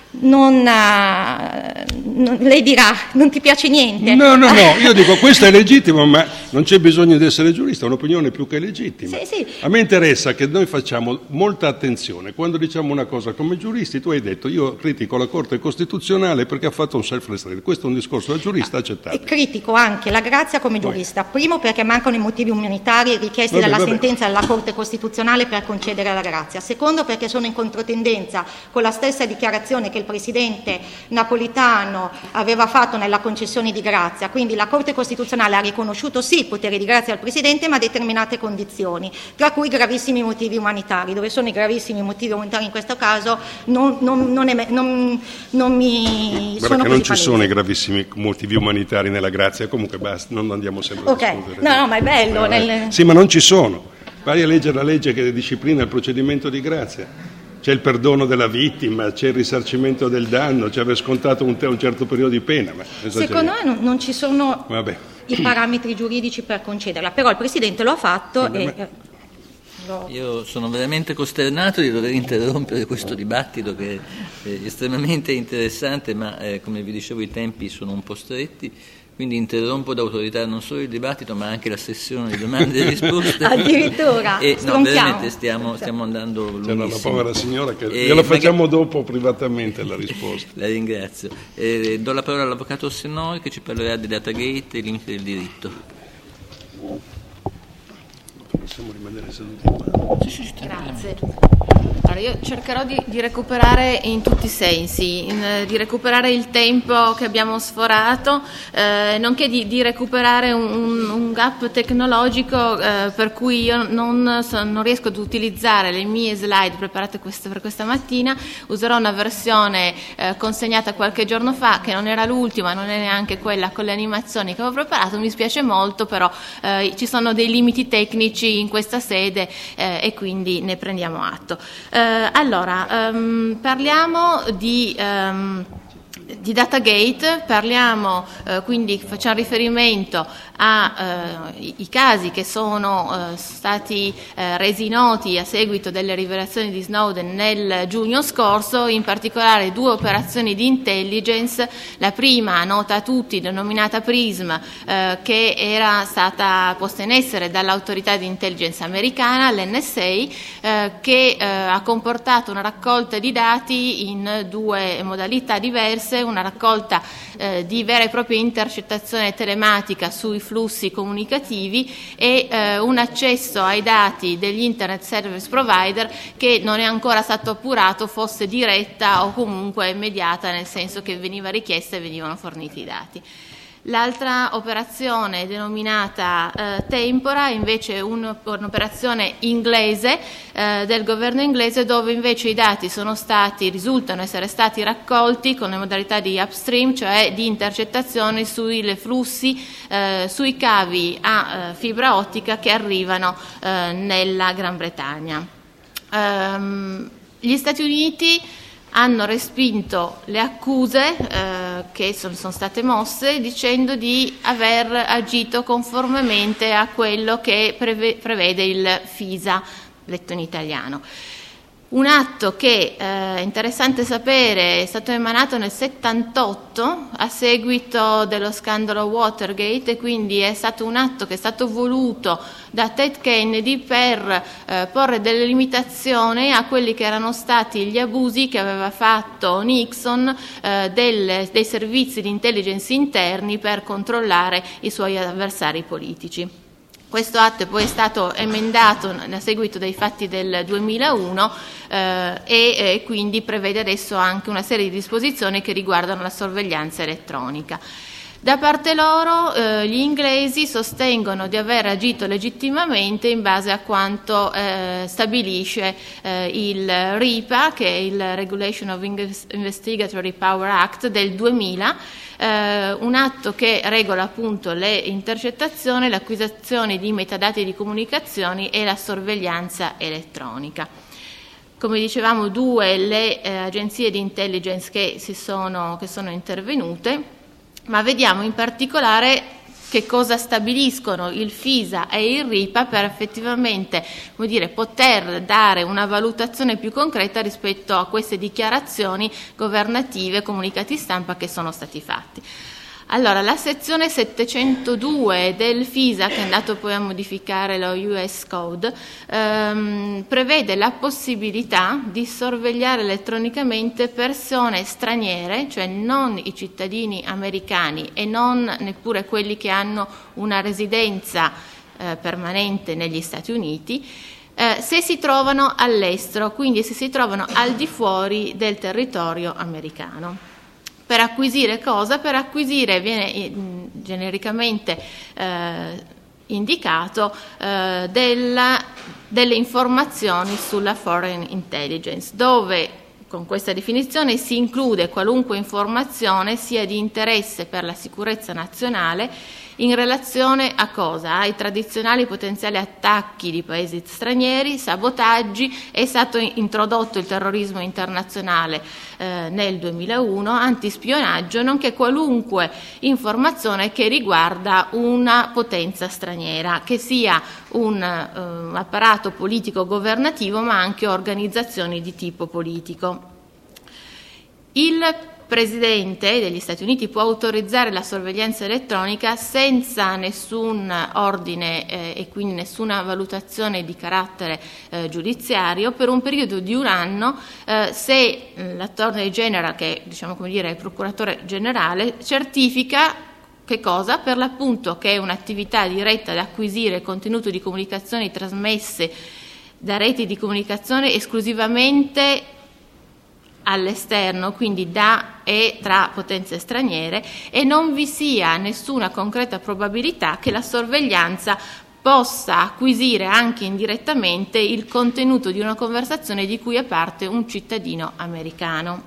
lei dirà, non ti piace niente? No, io dico questo è legittimo, ma non c'è bisogno di essere giurista, è un'opinione più che legittima. Sì. A me interessa che noi facciamo molta attenzione quando diciamo una cosa come giuristi. Tu hai detto io critico la Corte Costituzionale perché ha fatto un self-restraint, questo è un discorso da giurista accettabile. E critico anche la grazia come giurista, primo perché mancano i motivi umanitari richiesti dalla sentenza della Corte Costituzionale per concedere la grazia, secondo perché sono in controtendenza con la stessa dichiarazione che il Presidente Napolitano aveva fatto nella concessione di grazia. Quindi la Corte Costituzionale ha riconosciuto sì il potere di grazia al Presidente, ma a determinate condizioni, tra cui gravissimi motivi umanitari. Dove sono i gravissimi motivi umanitari in questo caso non mi sono così non ci sono i gravissimi motivi umanitari nella grazia, comunque basta, non andiamo sempre a discutere. No, ma è bello. Sì, ma non ci sono. Vai a leggere la legge che disciplina il procedimento di grazia. C'è il perdono della vittima, c'è il risarcimento del danno, c'è aver scontato un certo periodo di pena. Secondo me non ci sono i parametri giuridici per concederla, però il Presidente lo ha fatto. Io sono veramente costernato di dover interrompere questo dibattito che è estremamente interessante, ma come vi dicevo i tempi sono un po' stretti, quindi interrompo d'autorità non solo il dibattito ma anche la sessione di domande e risposte. Addirittura? No, veramente stiamo andando lunghissimo. C'è una povera signora che gliela facciamo dopo privatamente la risposta. La ringrazio. Do la parola all'avvocato Orsennoi che ci parlerà di Datagate e i limiti del diritto. Possiamo rimanere seduti? Grazie. Allora, io cercherò di recuperare in tutti i sensi, di recuperare il tempo che abbiamo sforato, nonché di recuperare un gap tecnologico per cui io non riesco ad utilizzare le mie slide preparate per questa mattina. Userò una versione consegnata qualche giorno fa, che non era l'ultima, non è neanche quella con le animazioni che avevo preparato. Mi spiace molto, però ci sono dei limiti tecnici in questa sede e quindi ne prendiamo atto. Allora, parliamo di Datagate, parliamo quindi facciamo riferimento ai casi che sono stati resi noti a seguito delle rivelazioni di Snowden nel giugno scorso, in particolare 2 operazioni di intelligence, la prima nota a tutti denominata PRISM, che era stata posta in essere dall'autorità di intelligence americana, l'NSA, che ha comportato una raccolta di dati in 2 modalità diverse, una raccolta di vera e propria intercettazione telematica sui flussi comunicativi e un accesso ai dati degli Internet Service Provider che non è ancora stato appurato fosse diretta o comunque immediata, nel senso che veniva richiesta e venivano forniti i dati. L'altra operazione denominata Tempora invece è un'operazione inglese del governo inglese, dove invece i dati risultano essere stati raccolti con le modalità di upstream, cioè di intercettazione sui flussi, sui cavi a fibra ottica che arrivano nella Gran Bretagna. Gli Stati Uniti hanno respinto le accuse che sono state mosse, dicendo di aver agito conformemente a quello che prevede il FISA, letto in italiano. Un atto che, è interessante sapere, è stato emanato nel 1978 a seguito dello scandalo Watergate, e quindi è stato un atto che è stato voluto da Ted Kennedy per porre delle limitazioni a quelli che erano stati gli abusi che aveva fatto Nixon dei servizi di intelligence interni per controllare i suoi avversari politici. Questo atto poi è stato emendato a seguito dei fatti del 2001 e quindi prevede adesso anche una serie di disposizioni che riguardano la sorveglianza elettronica. Da parte loro gli inglesi sostengono di aver agito legittimamente in base a quanto stabilisce il RIPA, che è il Regulation of Investigatory Power Act del 2000, un atto che regola appunto le intercettazioni, l'acquisizione di metadati di comunicazioni e la sorveglianza elettronica. Come dicevamo, 2 le agenzie di intelligence che sono intervenute, ma vediamo in particolare che cosa stabiliscono il FISA e il RIPA per effettivamente, poter dare una valutazione più concreta rispetto a queste dichiarazioni governative, comunicati stampa che sono stati fatti. Allora, la sezione 702 del FISA, che è andato poi a modificare lo US Code, prevede la possibilità di sorvegliare elettronicamente persone straniere, cioè non i cittadini americani e non neppure quelli che hanno una residenza permanente negli Stati Uniti, se si trovano all'estero, quindi se si trovano al di fuori del territorio americano. Per acquisire cosa? Per acquisire, viene genericamente indicato, delle informazioni sulla foreign intelligence, dove con questa definizione si include qualunque informazione sia di interesse per la sicurezza nazionale in relazione a cosa? Ai tradizionali potenziali attacchi di paesi stranieri, sabotaggi. È stato introdotto il terrorismo internazionale nel 2001, antispionaggio, nonché qualunque informazione che riguarda una potenza straniera, che sia un apparato politico governativo ma anche organizzazioni di tipo politico. Il Presidente degli Stati Uniti può autorizzare la sorveglianza elettronica senza nessun ordine e quindi nessuna valutazione di carattere giudiziario per un periodo di un anno se l'Attorney General, che diciamo come dire è il procuratore generale, certifica che cosa? Per l'appunto che è un'attività diretta ad acquisire contenuto di comunicazioni trasmesse da reti di comunicazione esclusivamente all'esterno, quindi da e tra potenze straniere, e non vi sia nessuna concreta probabilità che la sorveglianza possa acquisire anche indirettamente il contenuto di una conversazione di cui è parte un cittadino americano.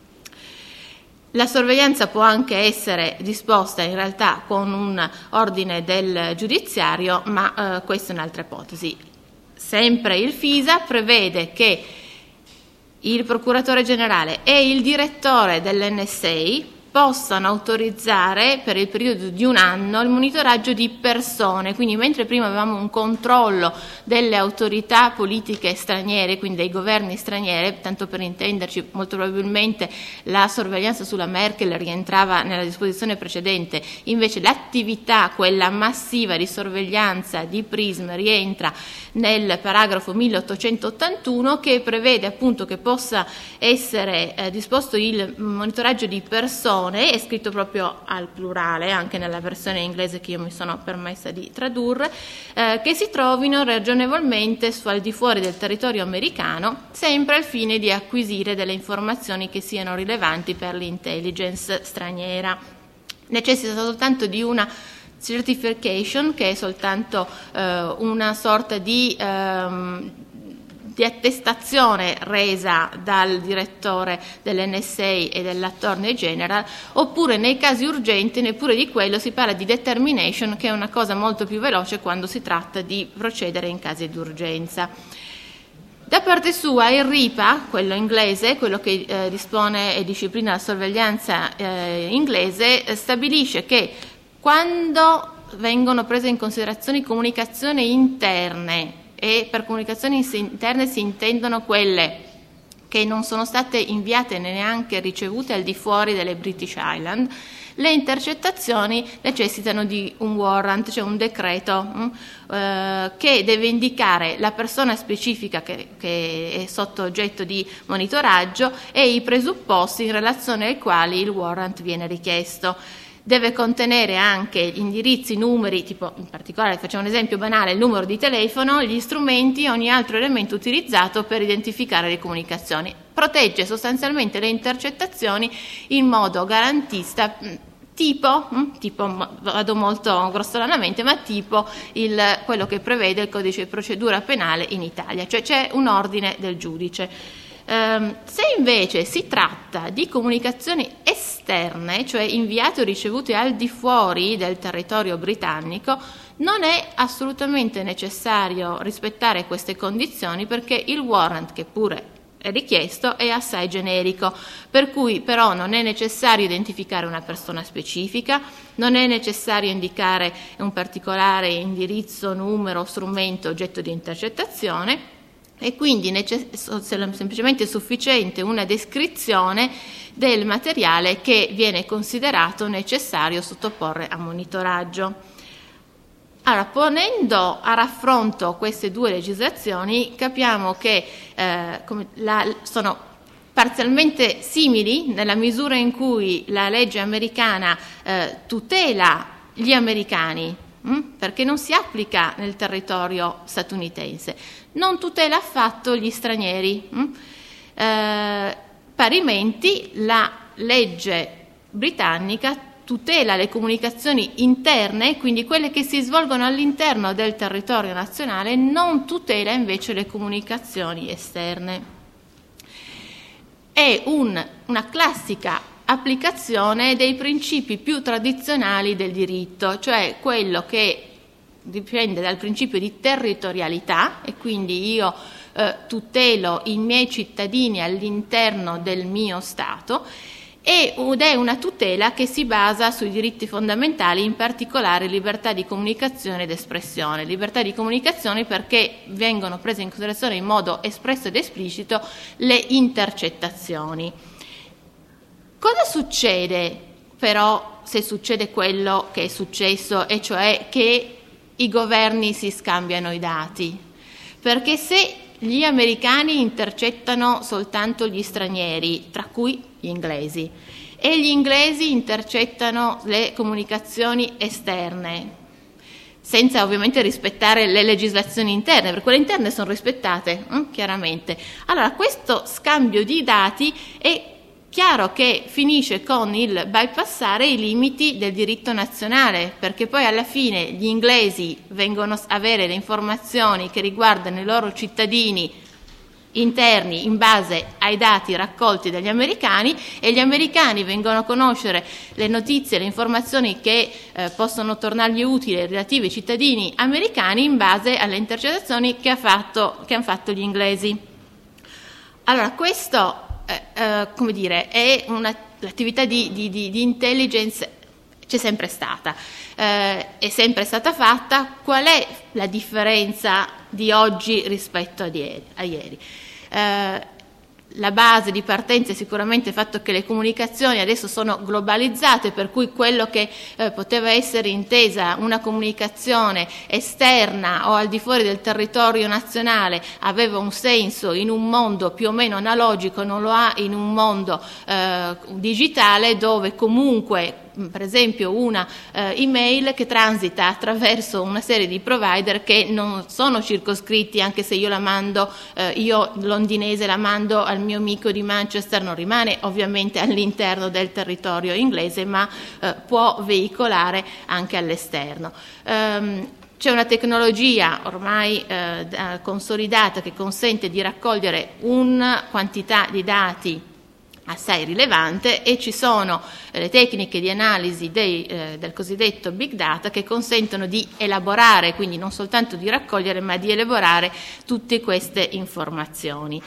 La sorveglianza può anche essere disposta in realtà con un ordine del giudiziario, ma questa è un'altra ipotesi. Sempre il FISA prevede che il procuratore generale e il direttore dell'NSA possano autorizzare per il periodo di un anno il monitoraggio di persone, quindi mentre prima avevamo un controllo delle autorità politiche straniere, quindi dei governi stranieri, tanto per intenderci molto probabilmente la sorveglianza sulla Merkel rientrava nella disposizione precedente, invece l'attività, quella massiva di sorveglianza di PRISM rientra nel paragrafo 1881 che prevede appunto che possa essere disposto il monitoraggio di persone, è scritto proprio al plurale anche nella versione inglese che io mi sono permessa di tradurre, che si trovino ragionevolmente al di fuori del territorio americano, sempre al fine di acquisire delle informazioni che siano rilevanti per l'intelligence straniera. Necessita soltanto di una certification, che è soltanto una sorta di attestazione resa dal direttore dell'NSA e dell'Attorney General, oppure nei casi urgenti neppure di quello, si parla di determination, che è una cosa molto più veloce quando si tratta di procedere in casi di urgenza. Da parte sua il RIPA, quello inglese, quello che dispone e disciplina la sorveglianza inglese, stabilisce che quando vengono prese in considerazione comunicazioni interne, e per comunicazioni interne si intendono quelle che non sono state inviate neanche ricevute al di fuori delle British Island, le intercettazioni necessitano di un warrant, cioè un decreto che deve indicare la persona specifica che è sotto oggetto di monitoraggio e i presupposti in relazione ai quali il warrant viene richiesto. Deve contenere anche gli indirizzi, numeri, tipo in particolare, facciamo un esempio banale, il numero di telefono, gli strumenti e ogni altro elemento utilizzato per identificare le comunicazioni. Protegge sostanzialmente le intercettazioni in modo garantista, tipo vado molto grossolanamente, ma tipo quello che prevede il codice di procedura penale in Italia, cioè c'è un ordine del giudice. Se invece si tratta di comunicazioni esterne, cioè inviate o ricevute al di fuori del territorio britannico, non è assolutamente necessario rispettare queste condizioni, perché il warrant, che pure è richiesto, è assai generico, per cui però non è necessario identificare una persona specifica, non è necessario indicare un particolare indirizzo, numero, strumento, oggetto di intercettazione, e quindi semplicemente sufficiente una descrizione del materiale che viene considerato necessario sottoporre a monitoraggio. Allora, ponendo a raffronto queste due legislazioni, capiamo che sono parzialmente simili nella misura in cui la legge americana tutela gli americani, perché non si applica nel territorio statunitense, non tutela affatto gli stranieri. Parimenti la legge britannica tutela le comunicazioni interne, quindi quelle che si svolgono all'interno del territorio nazionale, non tutela invece le comunicazioni esterne. è una classica applicazione dei principi più tradizionali del diritto, cioè quello che dipende dal principio di territorialità, e quindi io tutelo i miei cittadini all'interno del mio Stato, ed è una tutela che si basa sui diritti fondamentali, in particolare libertà di comunicazione ed espressione. Libertà di comunicazione perché vengono prese in considerazione in modo espresso ed esplicito le intercettazioni. Cosa succede però se succede quello che è successo, e cioè che i governi si scambiano i dati? Perché se gli americani intercettano soltanto gli stranieri, tra cui gli inglesi, e gli inglesi intercettano le comunicazioni esterne, senza ovviamente rispettare le legislazioni interne, perché quelle interne sono rispettate, chiaramente. Allora, questo scambio di dati è chiaro che finisce con il bypassare i limiti del diritto nazionale, perché poi alla fine gli inglesi vengono a avere le informazioni che riguardano i loro cittadini interni in base ai dati raccolti dagli americani, e gli americani vengono a conoscere le notizie, le informazioni che possono tornargli utili relative ai cittadini americani in base alle intercettazioni che hanno fatto gli inglesi. Allora, questo come dire, è l'attività di intelligence c'è sempre stata, è sempre stata fatta. Qual è la differenza di oggi rispetto a ieri? La base di partenza è sicuramente il fatto che le comunicazioni adesso sono globalizzate, per cui quello che poteva essere intesa una comunicazione esterna o al di fuori del territorio nazionale aveva un senso in un mondo più o meno analogico, non lo ha in un mondo digitale, dove comunque per esempio una email che transita attraverso una serie di provider che non sono circoscritti, anche se io la mando, io londinese la mando al mio amico di Manchester, non rimane ovviamente all'interno del territorio inglese, ma può veicolare anche all'esterno. C'è una tecnologia ormai consolidata che consente di raccogliere una quantità di dati assai rilevante, e ci sono le tecniche di analisi del cosiddetto big data che consentono di elaborare, quindi non soltanto di raccogliere, ma di elaborare tutte queste informazioni.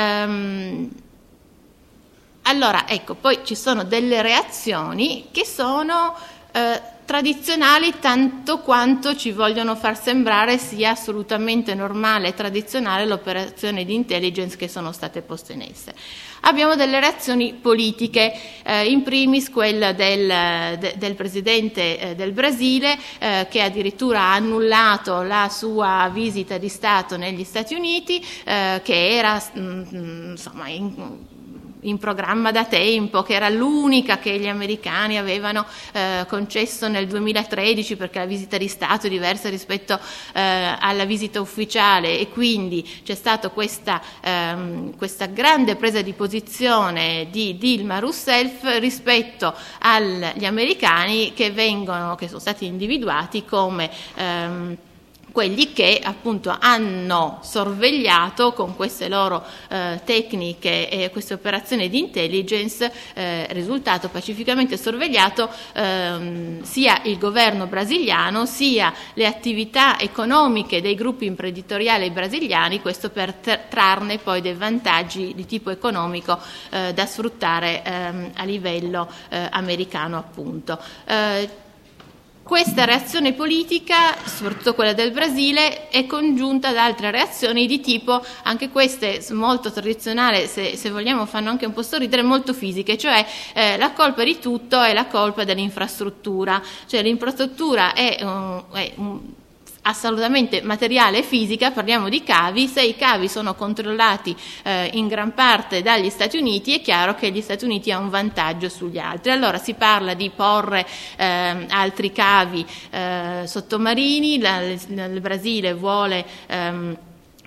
Allora, ecco, poi ci sono delle reazioni che sono tradizionali, tanto quanto ci vogliono far sembrare sia assolutamente normale e tradizionale l'operazione di intelligence che sono state poste in essere. Abbiamo delle reazioni politiche, in primis quella del presidente del Brasile, che addirittura ha annullato la sua visita di Stato negli Stati Uniti, che era insomma in programma da tempo, che era l'unica che gli americani avevano concesso nel 2013, perché la visita di Stato è diversa rispetto alla visita ufficiale, e quindi c'è stata questa grande presa di posizione di Dilma Rousseff rispetto agli americani che sono stati individuati come quelli che appunto hanno sorvegliato con queste loro tecniche e queste operazioni di intelligence, risultato pacificamente sorvegliato sia il governo brasiliano sia le attività economiche dei gruppi imprenditoriali brasiliani, questo per trarne poi dei vantaggi di tipo economico da sfruttare a livello americano appunto. Questa reazione politica, soprattutto quella del Brasile, è congiunta ad altre reazioni di tipo, anche queste molto tradizionali, se vogliamo fanno anche un po' sorridere, molto fisiche, cioè la colpa di tutto è la colpa dell'infrastruttura, cioè l'infrastruttura è assolutamente materiale e fisica, parliamo di cavi. Se i cavi sono controllati in gran parte dagli Stati Uniti, è chiaro che gli Stati Uniti hanno un vantaggio sugli altri. Allora si parla di porre altri cavi sottomarini, il Brasile vuole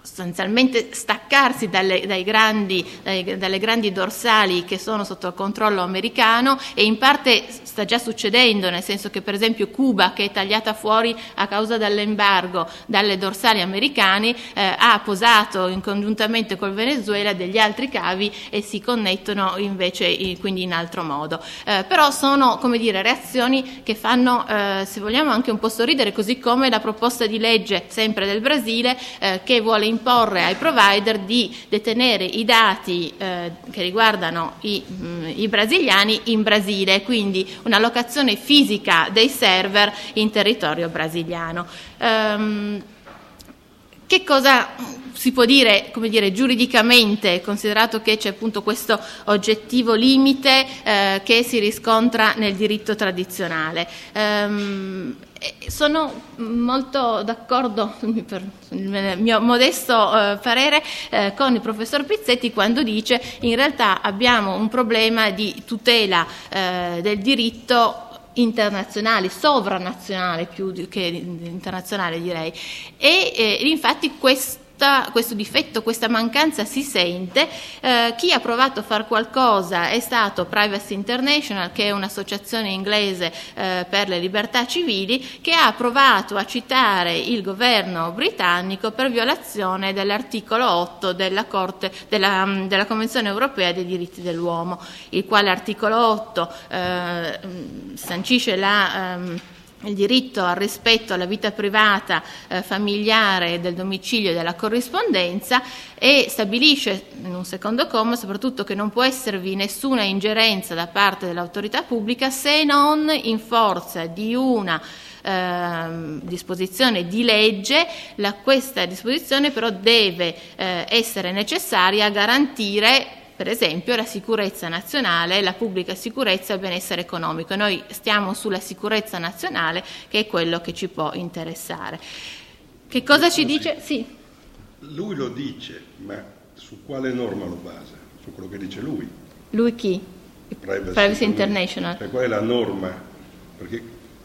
sostanzialmente staccarsi dalle grandi dorsali che sono sotto il controllo americano, e in parte sta già succedendo, nel senso che per esempio Cuba, che è tagliata fuori a causa dell'embargo dalle dorsali americane, ha posato congiuntamente col Venezuela degli altri cavi e si connettono invece quindi in altro modo. Però sono, come dire, reazioni che fanno, se vogliamo, anche un po' sorridere, così come la proposta di legge sempre del Brasile che vuole imporre ai provider di detenere i dati che riguardano i brasiliani in Brasile, quindi una locazione fisica dei server in territorio brasiliano. Che cosa si può dire, come dire, giuridicamente, considerato che c'è appunto questo oggettivo limite che si riscontra nel diritto tradizionale? Sono molto d'accordo, per il mio modesto parere, con il professor Pizzetti quando dice in realtà abbiamo un problema di tutela del diritto internazionale, sovranazionale più che internazionale, direi, e infatti questo difetto, questa mancanza si sente. Chi ha provato a fare qualcosa è stato Privacy International, che è un'associazione inglese per le libertà civili, che ha provato a citare il governo britannico per violazione dell'articolo 8 della Convenzione Europea dei diritti dell'uomo, il quale articolo 8 sancisce il diritto al rispetto alla vita privata, familiare, del domicilio e della corrispondenza, e stabilisce in un secondo comma soprattutto che non può esservi nessuna ingerenza da parte dell'autorità pubblica se non in forza di una disposizione di legge. Questa disposizione però deve essere necessaria a garantire, per esempio, la sicurezza nazionale, la pubblica sicurezza e il benessere economico. Noi stiamo sulla sicurezza nazionale, che è quello che ci può interessare. Che cosa ci dice? Sì. Lui lo dice, ma su quale norma lo basa? Su quello che dice lui. Lui chi? Privacy International. Qual è la norma? Perché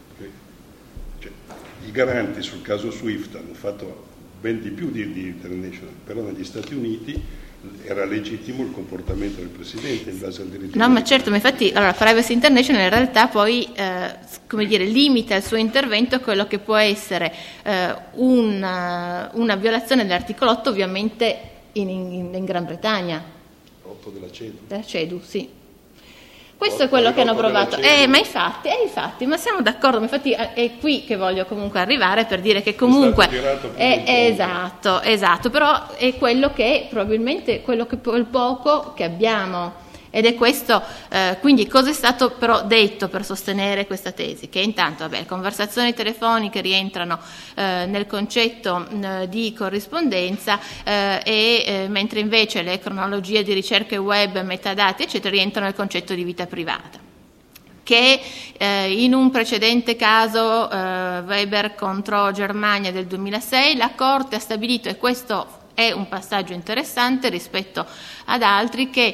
i garanti sul caso SWIFT hanno fatto ben di più di International, però negli Stati Uniti era legittimo il comportamento del Presidente in base al diritto. No, ma certo, ma infatti Privacy International in realtà poi come dire, limita il suo intervento a quello che può essere una violazione dell'articolo 8, ovviamente in Gran Bretagna. 8 della CEDU. Della CEDU, sì. Questo è quello che hanno provato. Ma infatti, ma siamo d'accordo, ma infatti è qui che voglio comunque arrivare, per dire che comunque esatto, però è quello che probabilmente quello che il poco che abbiamo. Ed è questo, quindi cosa è stato però detto per sostenere questa tesi? Che intanto le conversazioni telefoniche rientrano nel concetto di corrispondenza mentre invece le cronologie di ricerche web, metadati eccetera rientrano nel concetto di vita privata, che in un precedente caso Weber contro Germania del 2006 la Corte ha stabilito, e questo è un passaggio interessante rispetto ad altri, che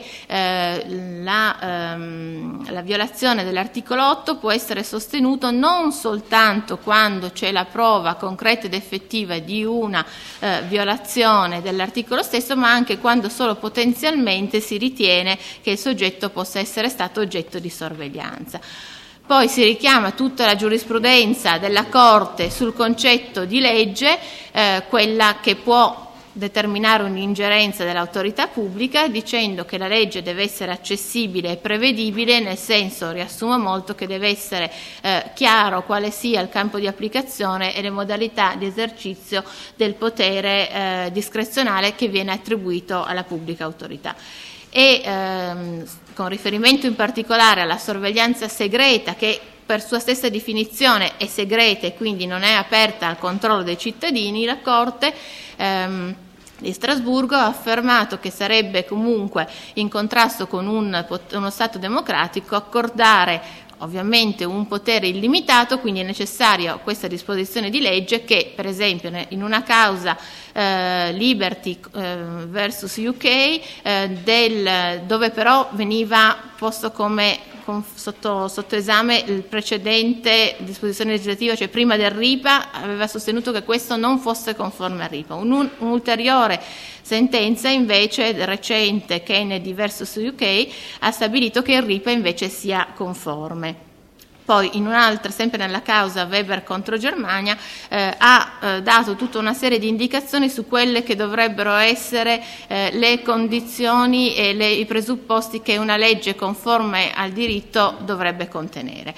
la violazione dell'articolo 8 può essere sostenuto non soltanto quando c'è la prova concreta ed effettiva di una violazione dell'articolo stesso, ma anche quando solo potenzialmente si ritiene che il soggetto possa essere stato oggetto di sorveglianza. Poi si richiama tutta la giurisprudenza della Corte sul concetto di legge, quella che può determinare un'ingerenza dell'autorità pubblica, dicendo che la legge deve essere accessibile e prevedibile, nel senso, riassumo molto, che deve essere chiaro quale sia il campo di applicazione e le modalità di esercizio del potere discrezionale che viene attribuito alla pubblica autorità. E con riferimento in particolare alla sorveglianza segreta, che per sua stessa definizione è segreta e quindi non è aperta al controllo dei cittadini, la Corte di Strasburgo ha affermato che sarebbe comunque in contrasto con uno Stato democratico accordare ovviamente un potere illimitato, quindi è necessaria questa disposizione di legge che, per esempio, in una causa Liberty versus UK, dove però veniva posto come sotto esame il precedente disposizione legislativa, cioè prima del RIPA, aveva sostenuto che questo non fosse conforme al RIPA. Un'ulteriore sentenza invece recente, Kennedy versus UK, ha stabilito che il RIPA invece sia conforme. Poi in un'altra, sempre nella causa Weber contro Germania, ha dato tutta una serie di indicazioni su quelle che dovrebbero essere le condizioni e i presupposti che una legge conforme al diritto dovrebbe contenere.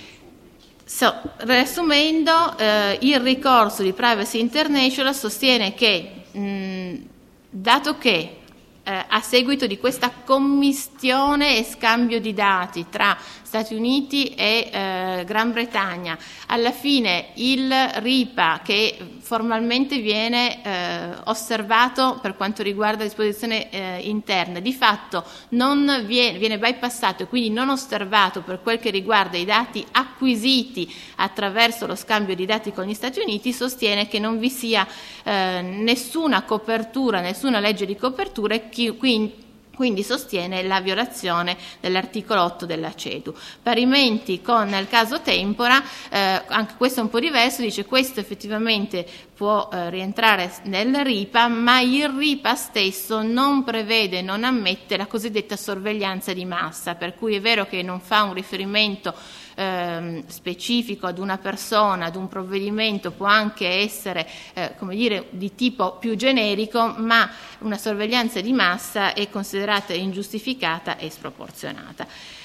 Riassumendo, il ricorso di Privacy International sostiene che, dato che a seguito di questa commistione e scambio di dati tra Stati Uniti e Gran Bretagna, alla fine il RIPA, che formalmente viene osservato per quanto riguarda disposizioni interne, di fatto non viene bypassato e quindi non osservato per quel che riguarda i dati acquisiti attraverso lo scambio di dati con gli Stati Uniti, sostiene che non vi sia nessuna copertura, nessuna legge di copertura e quindi sostiene la violazione dell'articolo 8 della CEDU. Parimenti con il caso Tempora, anche questo è un po' diverso, dice questo effettivamente può rientrare nel RIPA, ma il RIPA stesso non prevede, non ammette la cosiddetta sorveglianza di massa, per cui è vero che non fa un riferimento specifico ad una persona, ad un provvedimento, può anche essere come dire, di tipo più generico, ma una sorveglianza di massa è considerata ingiustificata e sproporzionata.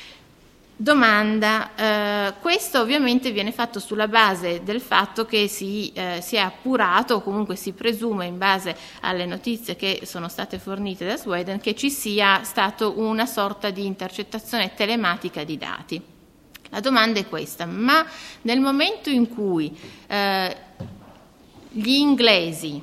Domanda, questo ovviamente viene fatto sulla base del fatto che si è appurato, o comunque si presume in base alle notizie che sono state fornite da Sweden, che ci sia stato una sorta di intercettazione telematica di dati. La domanda è questa: ma nel momento in cui gli inglesi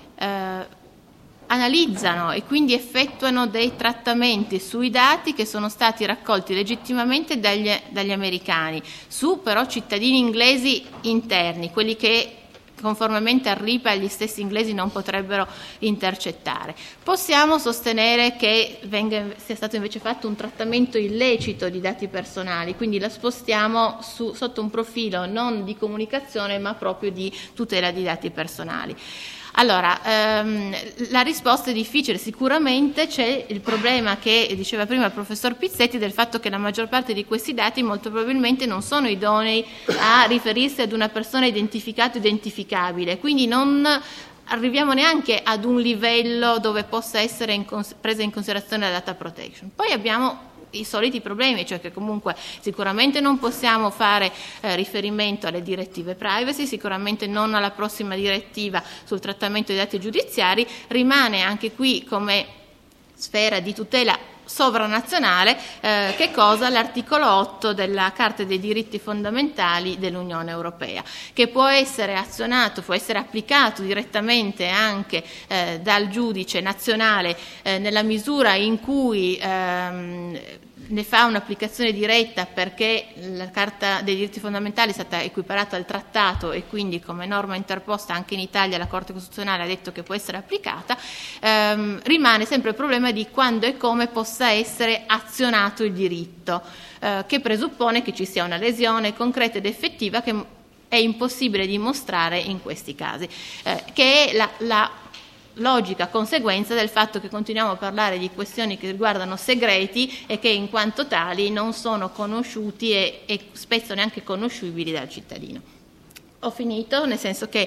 analizzano e quindi effettuano dei trattamenti sui dati che sono stati raccolti legittimamente dagli americani, su però cittadini inglesi interni, quelli che conformemente al RIPA gli stessi inglesi non potrebbero intercettare, possiamo sostenere che sia stato invece fatto un trattamento illecito di dati personali, quindi la spostiamo sotto un profilo non di comunicazione ma proprio di tutela di dati personali. Allora, la risposta è difficile. Sicuramente c'è il problema che diceva prima il professor Pizzetti del fatto che la maggior parte di questi dati molto probabilmente non sono idonei a riferirsi ad una persona identificata o identificabile, quindi non arriviamo neanche ad un livello dove possa essere presa in considerazione la data protection. Poi abbiamo i soliti problemi, cioè che comunque sicuramente non possiamo fare riferimento alle direttive privacy, sicuramente non alla prossima direttiva sul trattamento dei dati giudiziari, rimane anche qui come sfera di tutela sovranazionale che cosa? L'articolo 8 della Carta dei diritti fondamentali dell'Unione Europea, che può essere azionato, può essere applicato direttamente anche dal giudice nazionale nella misura in cui ne fa un'applicazione diretta, perché la Carta dei diritti fondamentali è stata equiparata al trattato e quindi come norma interposta anche in Italia la Corte Costituzionale ha detto che può essere applicata. Rimane sempre il problema di quando e come possa essere azionato il diritto, che presuppone che ci sia una lesione concreta ed effettiva che è impossibile dimostrare in questi casi, che è la logica conseguenza del fatto che continuiamo a parlare di questioni che riguardano segreti e che in quanto tali non sono conosciuti e spesso neanche conoscibili dal cittadino. Ho finito, nel senso che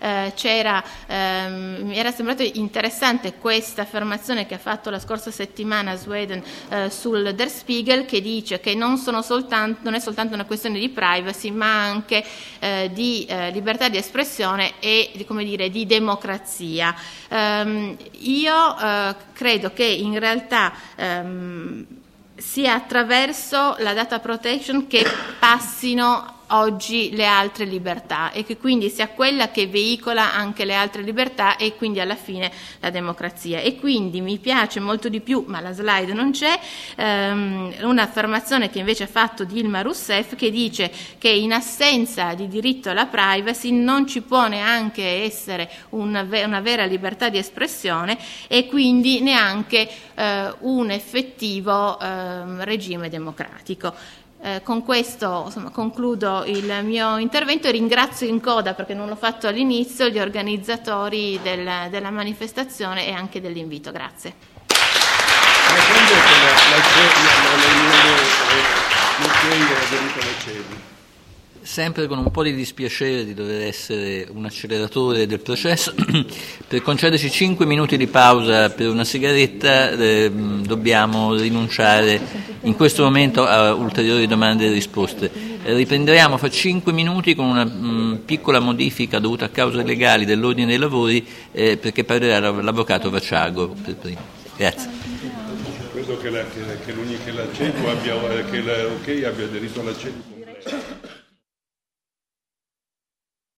mi era sembrato interessante questa affermazione che ha fatto la scorsa settimana Sweden sul Der Spiegel, che dice che non è soltanto una questione di privacy, ma anche di libertà di espressione e di democrazia. Io credo che in realtà sia attraverso la data protection che passino oggi le altre libertà e che quindi sia quella che veicola anche le altre libertà e quindi alla fine la democrazia. E quindi mi piace molto di più, ma la slide non c'è, un'affermazione che invece ha fatto Dilma Rousseff, che dice che in assenza di diritto alla privacy non ci può neanche essere una vera libertà di espressione e quindi neanche un effettivo regime democratico. Con questo concludo il mio intervento e ringrazio in coda, perché non l'ho fatto all'inizio, gli organizzatori della manifestazione e anche dell'invito. Grazie. Ma quando è che l'UK è venuta alla CEDU? Sempre con un po' di dispiacere di dover essere un acceleratore del processo, per concederci 5 minuti di pausa per una sigaretta dobbiamo rinunciare in questo momento a ulteriori domande e risposte. Riprenderemo fra 5 minuti con una piccola modifica dovuta a cause legali dell'ordine dei lavori, perché parlerà l'avvocato Vacciago per primo. Grazie. Credo che la CEDU che l'UK abbia aderito alla CEDU.